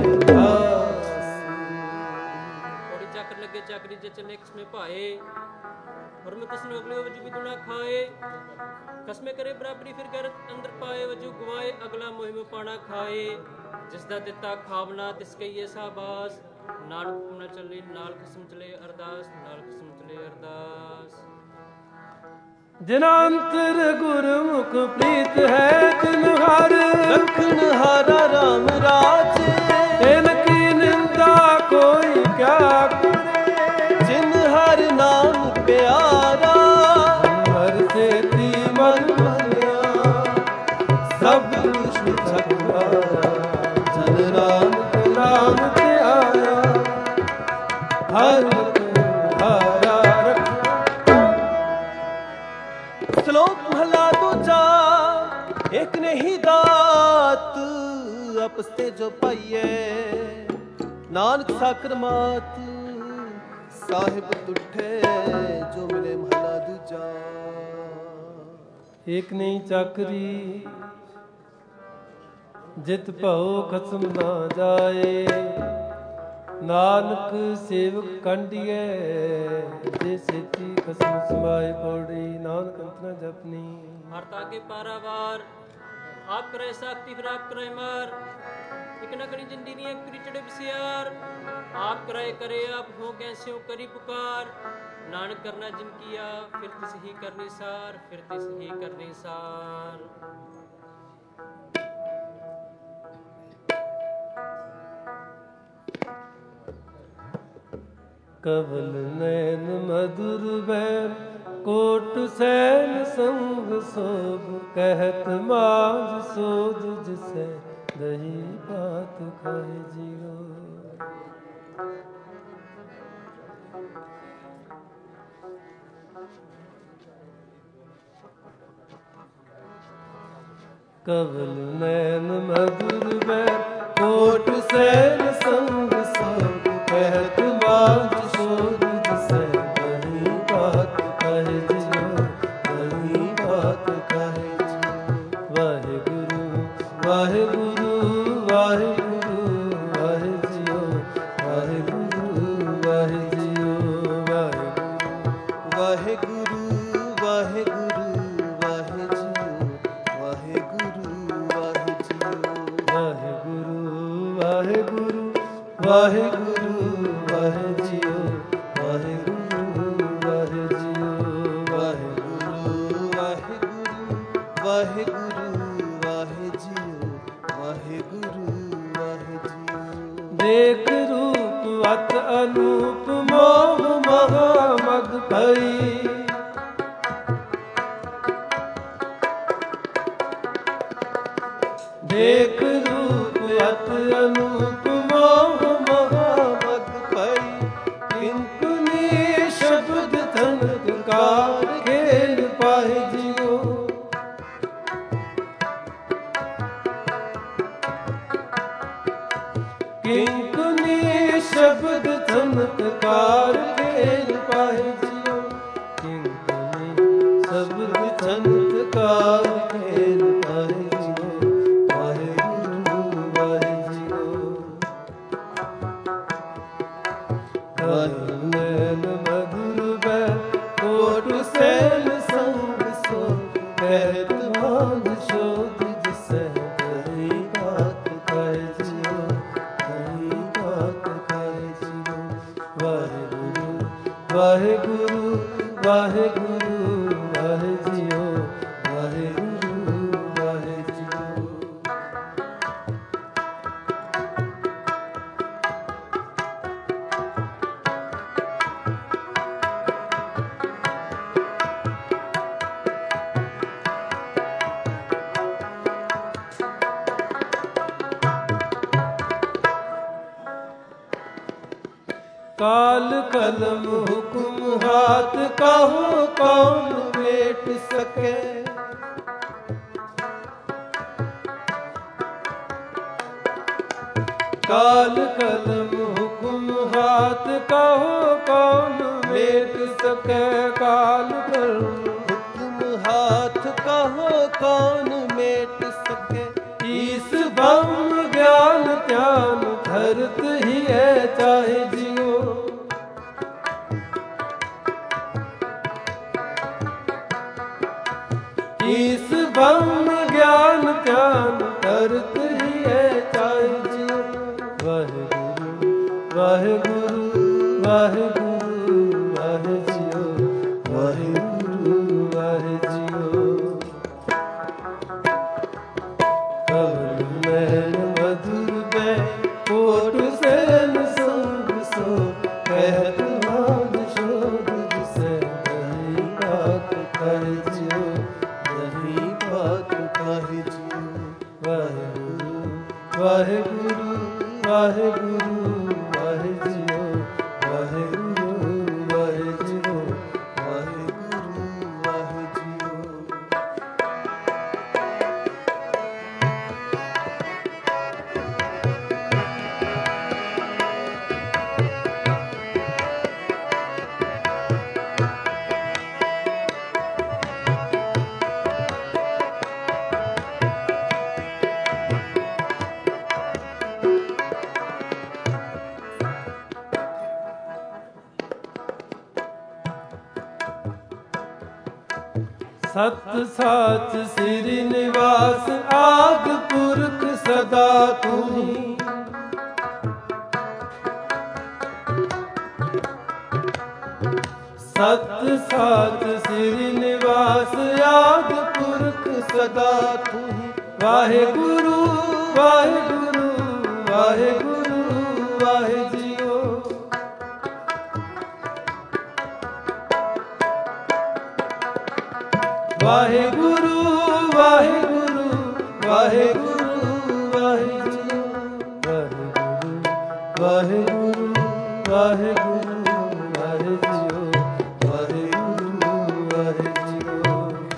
ਚਾਕਰੀ ਜੇ ਚਲੇ ਕਿਸਮੇ ਭਾਏ ਔਰ ਮੈਂ ਕਸਮ ਅਗਲੇ ਵਜੂ ਵੀ ਦੁਣਾ ਖਾਏ। ਕਸਮੇ ਕਰੇ ਬਰਾਬਰੀ ਫਿਰ ਗੈਰਤ ਅੰਦਰ ਪਾਏ ਵਜੂ ਗਵਾਏ ਅਗਲਾ ਮੁਹਿਮ ਪਾਣਾ ਖਾਏ। ਜਿਸ ਦਾ ਦਿੱਤਾ ਖਾਵਨਾ ਤਿਸ ਕਹੀਏ ਸਾਬਾਸ। ਨਾਨਕ ਹੁਕਮ ਨਾ ਚੱਲੇ ਨਾਲ ਕਸਮ ਚਲੇ ਅਰਦਾਸ ਨਾਲ ਕਸਮ ਚਲੇ ਅਰਦਾਸ। ਜਿਨ ਅੰਤਰ ਗੁਰਮੁਖ ਪ੍ਰੀਤ ਹੈ ਤਿਨ ਹਰ ਰਖਣ ਹਾਰਾ ਰਾਮ ਰਾਜ। ਤਿਨ ਕੀ ਨਿੰਦਾ ਕੋਈ ਕਿਆ ਕਰੇ ਜਿਨ ਹਰ ਨਾਮ ਪਿਆਰਾ। ਹਰ ਸੇਤੀ ਮਨ ਮੰਨਿਆ ਸਭ ਕੁਛ ਛਕਵਾਰਾ। ਜਨ ਨਾਨਕ ਨਾਮ ਤੇ ਆਇਆ ਹਰ ਹਾਰਾ ਰਖ। ਸ਼ਲੋਕ ਮਹਲਾ ਦੂਜਾ। ਇੱਕ ਨਹੀਂ ਦਾਤ ਆਪਸ ਤੇ ਜੋ ਪਾਈਏ, ਨਾਨਕ ਸਾਕਰ ਮਾਤ ਸਾਹਿਬ ਤੁਠੇ ਜੋ ਮਿਲੇ ਮਹਲਾ ਦੂਜਾ। ਏਕ ਨਹੀਂ ਚਾਕਰੀ ਜਿਤ ਭਉ ਖਸਮ ਨਾ ਜਾਏ। ਨਾਨਕ ਸੇਵਕ ਕੰਢੀਏ ਜੇ ਸੇਤੀ ਖਸਮ ਸਮਾਏ। ਪੌੜੀ ਨਾਨਕ ਅੰਤ ਨ ਜਪਨੀ। ਹਰ ਤਾਕੇ ਪਾਰਾਵਾਰ ਆਪ ਕਰੇ ਸਾਖਤੀ ਫਿਰ ਆਪ ਕਰੇ ਮਾਰ। ਇਕ ਨਾ ਕਰੀ ਜਿੰਦੀ ਨੀ ਕਰੀ ਚੜੇ ਬਸਿਆਰ। ਆਪ ਕਰਾਏ ਕਰੇ ਆਪ ਹੋ ਕੈਸਿਓ ਕਰੀ ਪੁਕਾਰ। ਨਾਨਕ ਕਰਨਾ ਜਿਨ ਕੀਆ ਫਿਰ ਤਿਸ ਹੀ ਕਰਨੀ ਸਾਰ ਫਿਰ ਤਿਸ ਹੀ ਕਰਨੀ ਸਾਰ। ਕਵਲ ਨੈਨ ਮਧੁਰ ਬੈਰ ਕੋਟ ਸੈਨ ਸੰਗ ਸੋਭ। ਕਹਿਤ ਮਾਝ ਸੋਧ ਜਿਸੈ ਦਹੀ ਭਾਤ ਖਾਏ ਜੀਓ। ਕਵਲ ਨੈਨ ਮਧੁਰ ਬੈਰ ਕੋਟ ਸੈਨ ਸੰਗ ਸੋਭ। ਕਹਿਤ ਮਾਝ ਸੋਧ ਜਿਸੈ ਦਹੀ ਭਾਤ ਖਾਏ ਜੀਓ ਦਹੀ ਭਾਤ ਖਾਏ ਜੀਓ। ਵਾਹਿਗੁਰੂ ਵਾਹਿਗੁਰੂ ਵਾਹਿਗੁਰੂ ਵਾਹਿ ਜੀਓ ਵਾਹਿਗੁਰੂ ਵਾਹਿ ਜੀਓ ਵਾਹਿਗੁਰੂ ਵਾਹਿਗੁਰੂ ਵਾਹਿਗੁਰੂ ਵਾਹਿ ਜੀਓ ਵਾਹਿਗੁਰੂ ਵਾਹਿ ਜੀਓ ਵਾਹਿਗੁਰੂ ਵਾਹਿਗੁਰੂ ਵਾਹਿਗੁਰੂ ਵਾਹਿ ਜੀਓ ਵਾਹਿਗੁਰੂ ਵਾਹਿ ਜੀਓ ਵਾਹਿਗੁਰੂ ਵਾਹਿਗੁਰੂ ਵਾਹਿਗੁਰੂ ਵਾਹਿ ਜੀਓ ਵਾਹਿਗੁਰੂ ਵਾਹਿ ਜੀਓ। ਦੇਖ ਰੂਪ ਅਤ ਅਨੂਪ ਮੋਹ ਮਹਾ ਮਗ ਭਈ। ਦੇਖ ਰੂਪ ਅਤ ਅਨੂਪ ਮੋਹ ਮਹਾਮਗ ਪਈ ਕਿੰਕੁਨੀ ਸ਼ਬਦ ਧਨਕਾਰ ਖੇਲ ਪਾਏ ਜਿਉ ਕਿੰਕੁਨੀ ਸ਼ਬਦ ਧਨਕਾਰ ਖੇਲ ਪਾਏ ਜਿਉ ਕਿੰਕੁਨੀ ਸ਼ਬਦ ਧਨਕਾਰ ਖੇਲ ਪਾਏ ਜਿਉ ਵਾਹਿਗੁਰੂ ਵਾਹਿਗੁਰੂ ਵਾਹਿਗੁਰੂ ਮਧੁਰ ਬੈ ਕੋਟ ਸੈਲ ਸੰਗ ਸੋ ਕਹਿਤ ਮਾਨ ਸ਼ੋਧ ਜਿਸੈ ਕਰੀ ਬਾਤ ਕਹਿ ਜਿਉ ਕਰੀ ਬਾਤ ਕਹਿ ਜਿਉ ਵਾਹਿਗੁਰੂ ਵਾਹਿਗੁਰੂ ਵਾਹਿਗੁਰੂ ਵਾਹਿ ਜਿਉ ਵਾਹਿਗੁਰੂ ਵਾਹਿ ਜਿਉ ਕਾਲ ਕਲਮ ਹੁਕਮ ਹਾਥ ਕਾਹੂ ਕੌਣ ਮੇਟ ਸਕੇ ਕਾਲ ਕਲਮ ਹੁਕਮ ਹਾਥ ਕਾਹੂ ਕੌਣ ਮੇਟ ਸਕੇ ਕਾਲ ਕਲਮ ਹੁਕਮ ਹਾਥ ਕਾਹੂ ਕੌਣ ਮੇਟ ਸਕੇ ਈਸ ਬ੍ਰਹਮ ਗਿਆਨ ਧਿਆਨ ਧਰਤ ਹੀ ਹੈ ਚਾਹੇ ਜਿਉ ਈਸ ਬ੍ਰਹਮ ਗਿਆਨ ਧਿਆਨ ਧਰਤ ਹੀ ਹੈ ਚਾਹੇ ਜਿਉ ਵਾਹਿਗੁਰੂ ਵਾਹਿਗੁਰੂ ਵਾਹਿਗੁਰੂ ਵਾਹਿ ਜਿਉ ਵਾਹਿਗੁਰੂ ਵਾਹਿ ਜਿਉ ਕਵਲ ਮਹਿਲ ਮਧੁਰ ਬੈ ਕੋਟ ਸੈਨ ਸੰਗ ਸੋ ਕਹਿਤ ਮਾਨ ਸ਼ੋਧ ਜਿਸੈ ਦਹੀ ਬਾਤ ਕਹਿ ਜਿਉ ਦਹੀ ਬਾਤ ਕਹਿ ਜਿਉ ਵਾਹਿਗੁਰੂ ਵਾਹਿਗੁਰੂ ਵਾਹਿਗੁਰੂ ਵਾਹਿ ਜਿਉ ਵਾਹਿਗੁਰੂ ਵਾਹਿ ਜਿਉ ਵਾਹਿਗੁਰੂ ਵਾਹਿ ਜਿਉ ਸਤ ਸਾਚ ਸਿਰਿ ਨਿਵਾਸ ਆਦ ਪੁਰਖ ਸਦਾ ਤੁਹੀ ਸਤ ਸਾਚ ਸਿਰਿ ਨਿਵਾਸ ਆਦ ਪੁਰਖ ਸਦਾ ਤੁਹੀ ਵਾਹਿਗੁਰੂ ਵਾਹਿਗੁਰੂ ਵਾਹਿਗੁਰੂ ਵਾਹਿ ਜਿਉ ਵਾਹਿਗੁਰੂ ਵਾਹਿਗੁਰੂ ਵਾਹਿਗੁਰੂ ਵਾਹਿ ਜਿਉ ਵਾਹਿਗੁਰੂ ਵਾਹਿਗੁਰੂ ਵਾਹਿਗੁਰੂ ਵਾਹਿ ਜਿਉ ਵਾਹਿਗੁਰੂ ਵਾਹਿ ਜਿਉ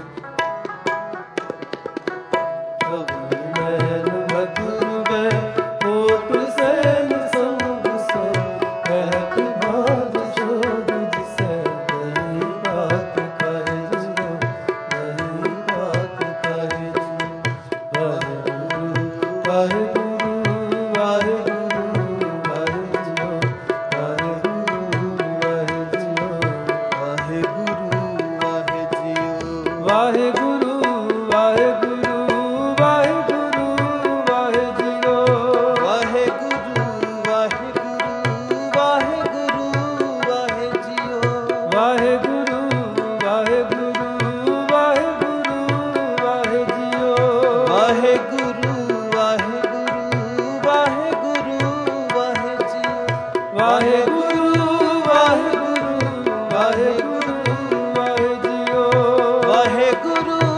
ਕਵਲ ਮਹਿਲ ਮਧੁਰ ਬੈ ਕੋਟ ਸੈਨ ਸੰਗ ਸੋ ਕਹਿਤ ਬਾਦ ਸ਼ੋਧ ਜਿਸੈ ਦਹੀ ਬਾਤ ਕਹਿ ਜਿਉ ਦਹੀ ਬਾਤ ਕਹਿ ਜਿਉ ਵਾਹਿਗੁਰੂ ਵਾਹਿਗੁਰੂ ਵਾਹਿਗੁਰੂ ਵਾਹਿ ਜਿਉ ਵਾਹਿਗੁਰੂ ਵਾਹਿ ਜਿਉ ਵਾਹਿਗੁਰੂ ਵਾਹਿ ਜਿਉ ਵਾਹਿਗੁਰੂ ਵਾਹਿਗੁਰੂ ਵਾਹਿਗੁਰੂ ਵਾਹਿ ਜਿਉ ਵਾਹਿਗੁਰੂ ਵਾਹਿਗੁਰੂ ਵਾਹਿਗੁਰੂ ਵਾਹਿ ਜਿਉ ਵਾਹਿਗੁਰੂ ਵਾਹਿਗੁਰੂ ਵਾਹਿਗੁਰੂ ਵਾਹਿ ਜਿਉ ਵਾਹਿਗੁਰੂ ਵਾਹਿਗੁਰੂ ਵਾਹਿਗੁਰੂ ਵਾਹਿ ਜਿਉ ਵਾਹਿਗੁਰੂ ਵਾਹਿਗੁਰੂ ਵਾਹਿਗੁਰੂ ਵਾਹਿ ਜਿਉ ਵਾਹਿਗੁਰੂ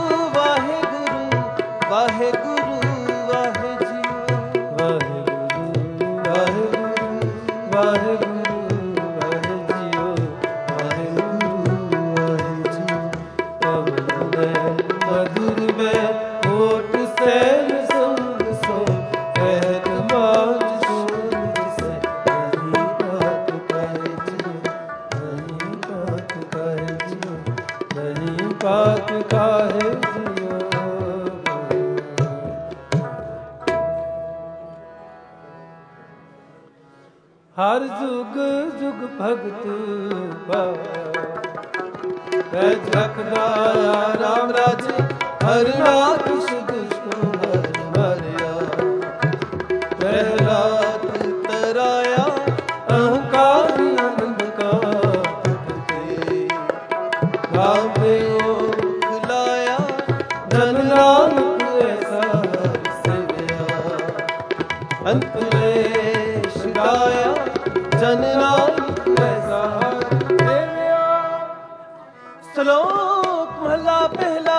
ਕਾਹੇ ਜਿਉ। ਹਰ ਜੁਗ ਜੁਗ ਭਗਤ ਪਾਇਆ ਪੈਜ ਰੱਖਦਾ ਰਾਮ ਰਾਜੇ। ਹਰ ਰਾਖਸ਼ ਦੁਸ਼ਟ ਹਰ ਮਾਰਿਆ ਪਹਿਰਾਤ ਤਰਾਇਆ ਅਹੰਕਾਰ ਆਨੰਦ ਕਾ ਪ੍ਰਗਟੇ। ਰਾਮ ਪਿਓ ਖਿਲਾਇਆ ਜਨ ਨਾਨਕ ਐਸਾ ਹਰ ਸੇਵਿਆ। ਅੰਤ ਵੇ ਸ਼ਿਰਾਇਆ ਜਨ ਨਾਨਕ ਐਸਾ ਹਰ ਸੇਵਿਆ। ਸ਼ਲੋਕ ਮਹਲਾ ਪਹਿਲਾ।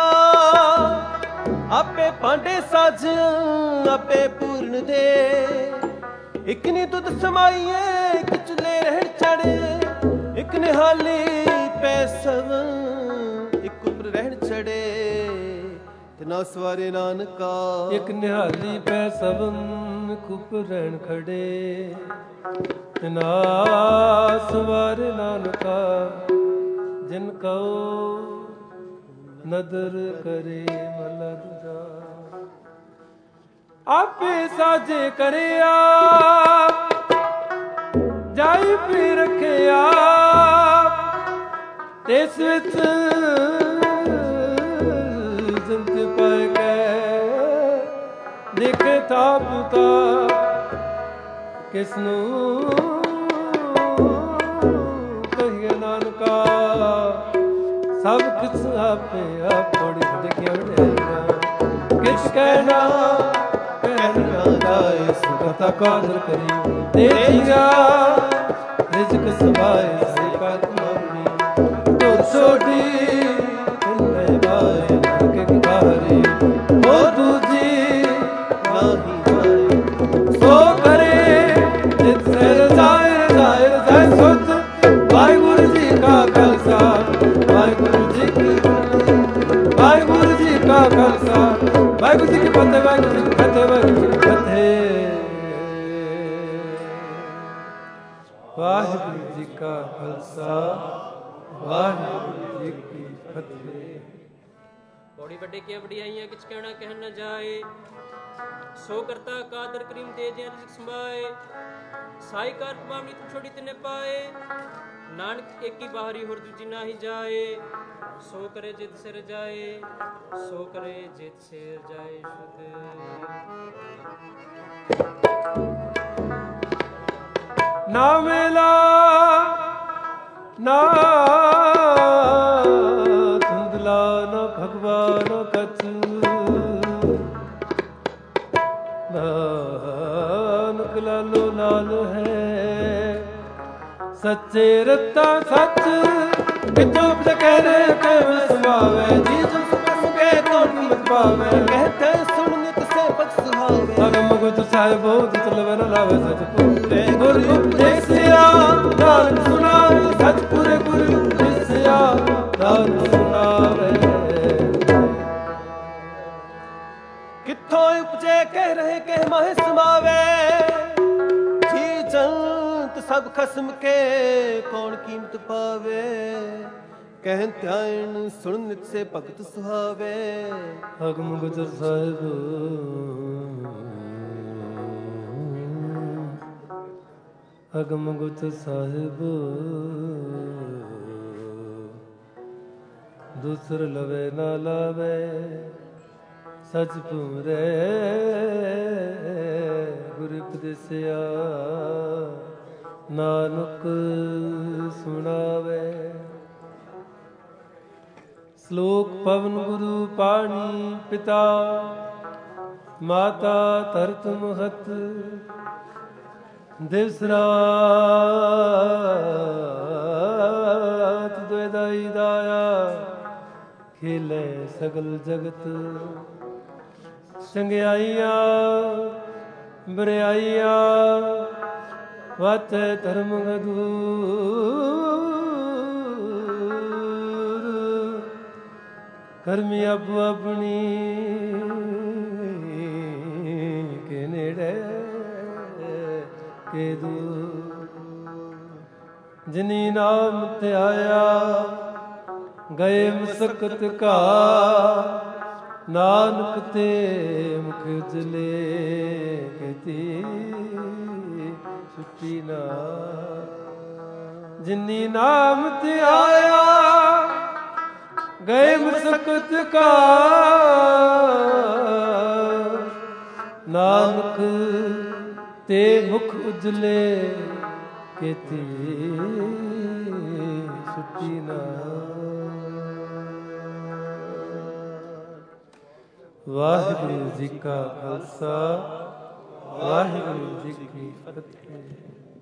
ਆਪੇ ਭਾਂਡੇ ਸਾਜ ਆਪੇ ਪੂਰਨ ਦੇ। ਇੱਕ ਨੇ ਦੁੱਧ ਸਮਾਈਏ ਇੱਕ ਚੁੱਲੇ ਰਹਿਣ ਚੜੇ। ਇੱਕ ਨਿਹਾਲੀ ਪੈ ਸਵ ਇੱਕ ਉੱਪਰ ਰਹਿਣ ਚੜੇ। ਤਿਨਾ ਸਵਾਰੇ ਨਾਨਕਾ ਇੱਕ ਨਿਹਾਲੀ ਪੈ ਸਵਨ ਇੱਕ ਉੱਪਰ ਰਹਿਣ ਖੜੇ। ਤਿਨਾ ਸਵਾਰੇ ਨਾਨਕਾ ਜਿਨ ਕਉ ਨਦਰ ਕਰੇ ਮਹਲਾ ਦੂਜਾ। ਆਪੇ ਸਾਜੇ ਕਰਿਆ ਜਾਈ ਪੀ ਰੱਖਿਆ। ਤਿਸ ਵਿੱਚ ਜੰਤ ਪਾਇ ਗਏ ਦੇਖੇ ਥਾਪ ਤਾ। ਕਿਸਨੂੰ ਕਹੀਏ ਨਾਨਕਾ ਸਭ ਕਿਸ ਆਪੇ ਆਪ ਥੋੜੀ ਦੇਖਿਆ ਵਡਿਆਈਆਂ। ਕਿਸ ਕਹਿਣਾ ਕਹਿਣਾ ਜਾਏ ਸੁਖਤਾ ਕਾਦਰ ਕਰੀ। ਤੇਰੀਆ ਰਿਜ਼ਕ ਸਵਾਏ ਸੇ ਕਤ ਮਾਮੀ। ਤੋ ਛੋਟੀ ਕਿੰਨੇ ਬਾਏ ਨਰਕ ਕਿਕਾਰੀ। ਹੋ ਦੂਜੀ ਨਾਹੀ ਜਾਏ ਸੋ ਕਰੇ ਜਿਤ ਸੇ ਰਜ਼ਾਏ ਰਜ਼ਾਏ ਰਜ਼ਾਏ ਸੁਧ। ਵਾਹਿਗੁਰੂ ਜੀ ਕਾ ਖਾਲਸਾ ਵਾਹਿਗੁਰੂ ਜੀ ਕੀ ਫਤਿਹ। ਵਾਹਿਗੁਰੂ ਜੀ ਕਾ ਖਾਲਸਾ ਵਾਹਿਗੁਰੂ ਜੀ ਕੀ ਫਤਿਹ। ਵਾਹਿਗੁਰੂ ਜੀ ਕੀ ਫਤਿਹ। ਵਾਹਿਗੁਰੂ ਜੀ ਕੀ ਫਤਿਹ। ਵਾਹਿਗੁਰੂ ਜੀ ਕਾ ਖਾਲਸਾ ਵਾਹਿਗੁਰੂ ਜੀ ਕੀ ਫਤਿਹ। ਪੌੜੀ ਵੱਡੇ ਕੀ ਵਡਿਆਈਆਂ ਕਿਛ ਕਹਿਣਾ ਕਹਿਣ ਨਾ ਜਾਏ। ਸੋ ਕਰਤਾ ਕਾਦਰ ਕਰੀਮ ਤੇ ਜਿ ਰਿਜ਼ਕ ਸੰਭਾਏ। ਸਾਈ ਕਾਰ ਕਮਾਵਣੀ ਤੂੰ ਛੋੜੀ ਤਿਨੇ ਪਾਏ। ਨਾਨਕ ਏਕੀ ਬਾਹਰੀ ਹੋਰ ਦੂਜੀ ਨਾ ਹੀ ਜਾਏ। ਸੋ ਕਰੇ ਜਿਤ ਸਿਰ ਜਾਏ ਸੋ ਕਰੇ ਜਿਤ ਸਿਰ ਜਾਏ ਸ਼ੁਧ। ਨਾ ਮੇਲਾ ਨਾ ਧੁੰਦਲਾ ਨਾ ਭਗਵਾਨ ਕਛ। ਨਾਨਕ ਲਾਲੋ ਲਾਲ ਹੈ ਸੱਚੇ ਰਤਾ ਸੱਚ। ਕਿਤੋਂ ਕਹਿ ਕਹਿ ਸੁਭਾਵੇ ਜੀ ਜੋ ਸੁਕੇ ਤੋਂ ਮਤ ਪਾਵੇ। ਕਹਤੇ ਸੁਣ ਨਿਤ ਸੇ ਪਤ ਸੁਹਾਵੇ। ਅਗਮ ਗੁਰ ਸਾਹਿਬੋ ਜਿਤ ਲਵੇ ਨ ਲਾਵੇ ਸਚ ਪੂਰੇ। ਗੁਰ ਉਪਦੇਸਿਆ ਨਾਨਕ ਸੁਣਾਵੇ ਸਚ ਪੂਰੇ। ਗੁਰ ਉਪਦੇਸਿਆ ਨਾਨਕ ਸੁਣਾਵੇ। ਕਿੱਥੋਂ ਉਪਜੇ ਕਹਿ ਰਹੇ ਕਹਿ ਮਾਹੇ ਸਮਾਵੇ। ਜੀ ਜੰਤ ਸਭ ਖਸਮ ਕੇ ਕੌਣ ਕੀਮਤ ਪਾਵੇ। ਕਹਿਨ ਧਿਆਨ ਸੁਣ ਨਿਤ ਸੇ ਭਗਤ ਸੁਹਾਵੇ। ਅਗਮ ਗੁਰ ਸਾਹਿਬ ਅਗਮ ਗੁਰ ਸਾਹਿਬ ਦੂਸਰ ਲਵੇ ਨਾ ਲਾਵੇ ਸਚ ਪੂਰੇ। ਗੁਰ ਉਪਦੇਸਿਆ ਨਾਨਕ ਸੁਣਾਵੇ। ਸ਼ਲੋਕ ਪਵਨ ਗੁਰੂ ਪਾਣੀ ਪਿਤਾ ਮਾਤਾ ਧਰਤ ਮਹਤ। ਦਿਵਸ ਰਾਤ ਦੁਇ ਦਾਈ ਦਾਇਆ ਖੇਲੇ ਸਗਲ ਜਗਤ। ਚੰਗਿਆਈਆਂ ਬਰਿਆਈਆਂ ਵਾਚੈ ਧਰਮ ਗਦੂਰ। ਕਰਮੀ ਆਪੋ ਆਪਣੀ ਕੇ ਨੇੜੇ ਕੇ ਦੂਰ। ਜਿਨੀ ਨਾਮ ਧਿਆਇਆ ਗਏ ਮਸਕਤ ਕਾ ਨਾਨਕ ਤੇ ਮੁਖ ਉਜਲੇ ਕਹਤੀ ਛੁੱਟੀ ਨਾ ਜਿਨੀ ਨਾਮ ਤੇ ਆਇਆ ਗਏ ਮਸਕਤ ਕਾ ਨਾਨਕ ਤੇ ਮੁਖ ਉਜਲੇ ਕਹਤੀ ਛੁੱਟੀ ਨਾ। ਵਾਹਿਗੁਰੂ ਜੀ ਕਾ ਖਾਲਸਾ ਵਾਹਿਗੁਰੂ ਜੀ ਕੀ ਫਤਿਹ।